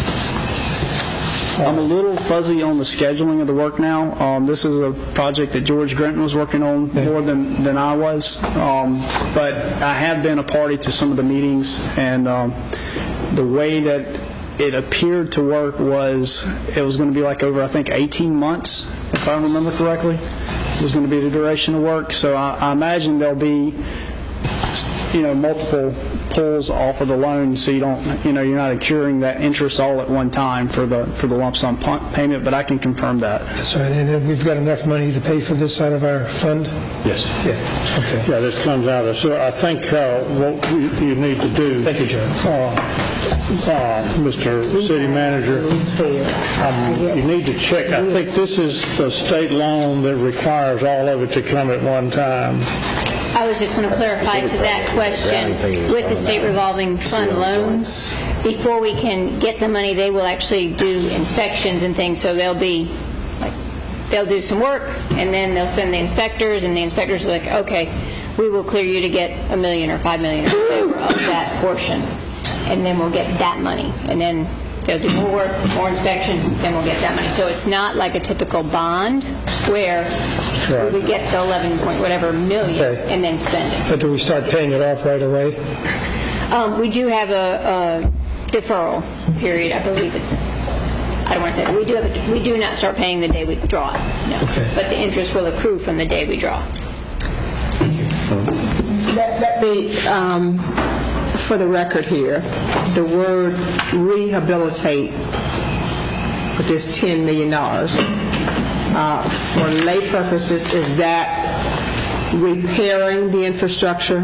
I'm a little fuzzy on the scheduling of the work now. Um, this is a project that George Grenton was working on more than, than I was. Um, but I have been a party to some of the meetings, and um, the way that it appeared to work was it was going to be like over, I think, eighteen months, if I remember correctly. It was going to be the duration of work. So I, I imagine there'll be, you know, multiple pulls off of the loan, so you don't, you know, you're not accruing that interest all at one time for the for the lump sum payment. But I can confirm that. That's right. And then we've got enough money to pay for this out of our fund. Yes. Yeah. Okay. Yeah, this comes out of. So I think uh, what you, you need to do. Thank you, John. Uh, uh, Mister City Manager, um, you need to check. I think this is the state loan that requires all of it to come at one time. I was just going to clarify to that question, with the state revolving fund loans, before we can get the money, they will actually do inspections and things, so they'll be, like, they'll do some work, and then they'll send the inspectors, and the inspectors are like, okay, we will clear you to get a million or five million or whatever of that portion, and then we'll get that money, and then they'll do more work, more inspection, then we'll get that money. So it's not like a typical bond where right. we would get the eleven point whatever million okay. and then spend it. But do we start paying it off right away? Um, we do have a, a deferral period. I believe it's, I don't want to say, we do have a, we do not start paying the day we draw it, no. Okay. But the interest will accrue from the day we draw. Let, let me, um, for the record here, the word rehabilitate with this ten million dollars, uh, for lay purposes, is that repairing the infrastructure?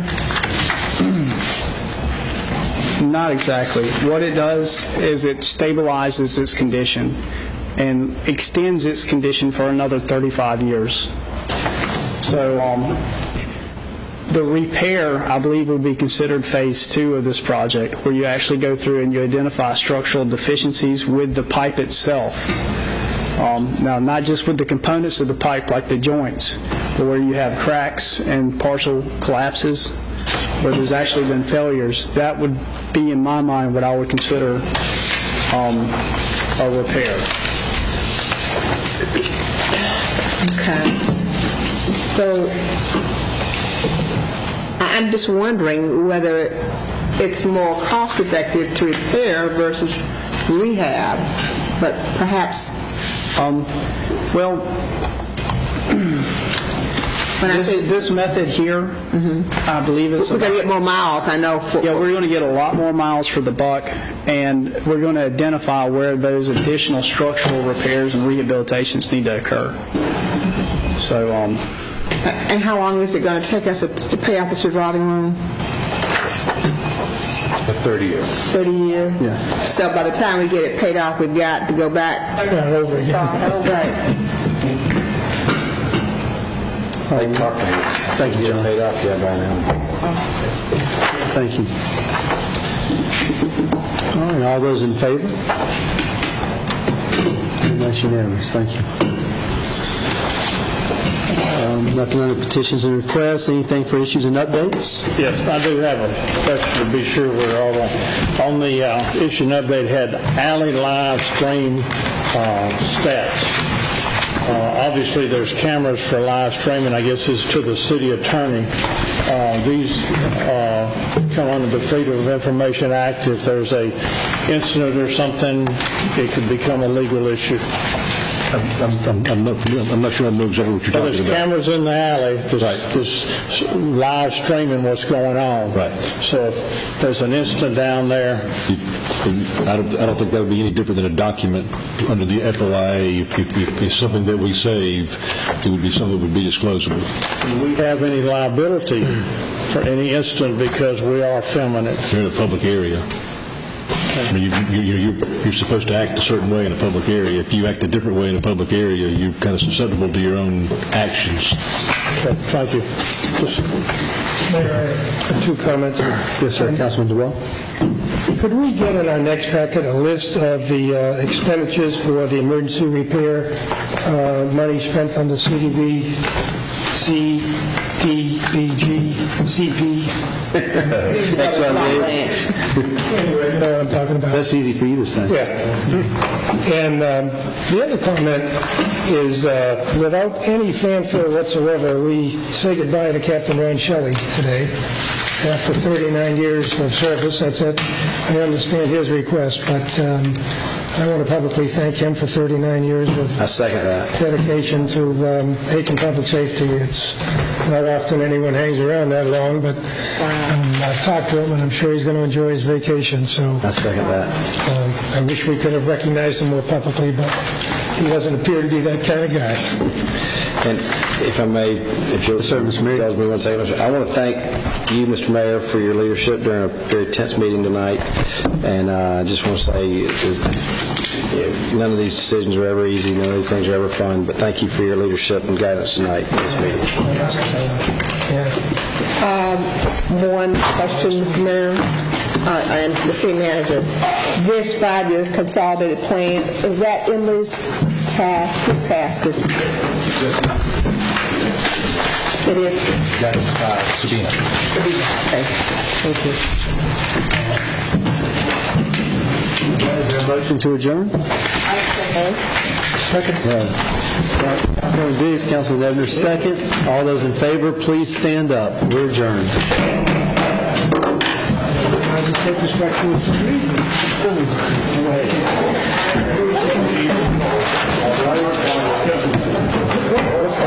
Not exactly. What it does is it stabilizes its condition and extends its condition for another thirty-five years. So um, the repair, I believe, would be considered phase two of this project, where you actually go through and you identify structural deficiencies with the pipe itself. Um, now, not just with the components of the pipe like the joints, but where you have cracks and partial collapses, where there's actually been failures. That would be, in my mind, what I would consider um, a repair. Okay. So I'm just wondering whether it's more cost effective to repair versus rehab, but perhaps. Um, well, when I this, say this method here, mm-hmm. I believe it's. We're going to get more miles, I know. For, yeah, we're going to get a lot more miles for the buck, and we're going to identify where those additional structural repairs and rehabilitations need to occur. So, um, and how long is it going to take us to, to pay off this revolving loan? A thirty year. thirty year? Yeah. So by the time we get it paid off, we've got to go back. Start over again. Right. Thank Thank you, John. Paid off yet by now. Thank you. All right, all those in favor? And that's unanimous. Thank you. Um, nothing under petitions and requests. Anything for issues and updates? Yes, I do have a question to be sure we're all on. On the uh, issue and update had alley live stream uh, stats. Uh, obviously, there's cameras for live streaming. I guess it's to the city attorney. Uh, these uh, come under the Freedom of Information Act. If there's a incident or something, it could become a legal issue. I'm, I'm, I'm, not, I'm not sure I know exactly what you're well, talking there's about. cameras in the alley. There's, right. there's live streaming what's going on. Right. So if there's an incident down there, you, I, don't, I don't think that would be any different than a document under the F O I A. If, if, if it's something that we save, it would be something that would be disclosable. Do we have any liability for any incident because we are filming it? You're in a public area. I mean, you, you, you, you're supposed to act a certain way in a public area. If you act a different way in a public area, you're kind of susceptible to your own actions. Okay, thank you. Just Mayor, I have two comments. Yes, sir. Councilman DeWell. Could we get in our next packet a list of the uh, expenditures for the emergency repair uh, money spent on the C D B, C D B G, C P? That's what I'm You know what I'm talking about? That's easy for you to say. Yeah. And um, the other comment is, uh, without any fanfare whatsoever, we say goodbye to Captain Ryan Shelley today. After thirty-nine years of service, that's it. I understand his request, but um, I want to publicly thank him for thirty-nine years of I second that. dedication to um, Aiken Public Safety. It's not often anyone hangs around that long, but um, I've talked to him, and I'm sure he's going to enjoy his vacation. So I second that. um, I wish we could have recognized him more publicly, but he doesn't appear to be that kind of guy. And if I may, if you'll indulge me one second, I want to thank you, Mister Mayor, for your leadership during a very tense meeting tonight. And uh, I just want to say it is, none of these decisions are ever easy, none of these things are ever fun, but thank you for your leadership and guidance tonight in this meeting. Um, one question, Mister Mayor, uh, and the city manager. This five-year consolidated plan, is that Emily's task? Whose task is it? It is? That is uh, Sabina. Sabina. Okay. Thank you. Is there a motion to adjourn? Second. Yeah. Councilman Diggs, Councilman Ebner, second. All those in favor, please stand up. We're adjourned. tried to take the structure with some reason. Go ahead.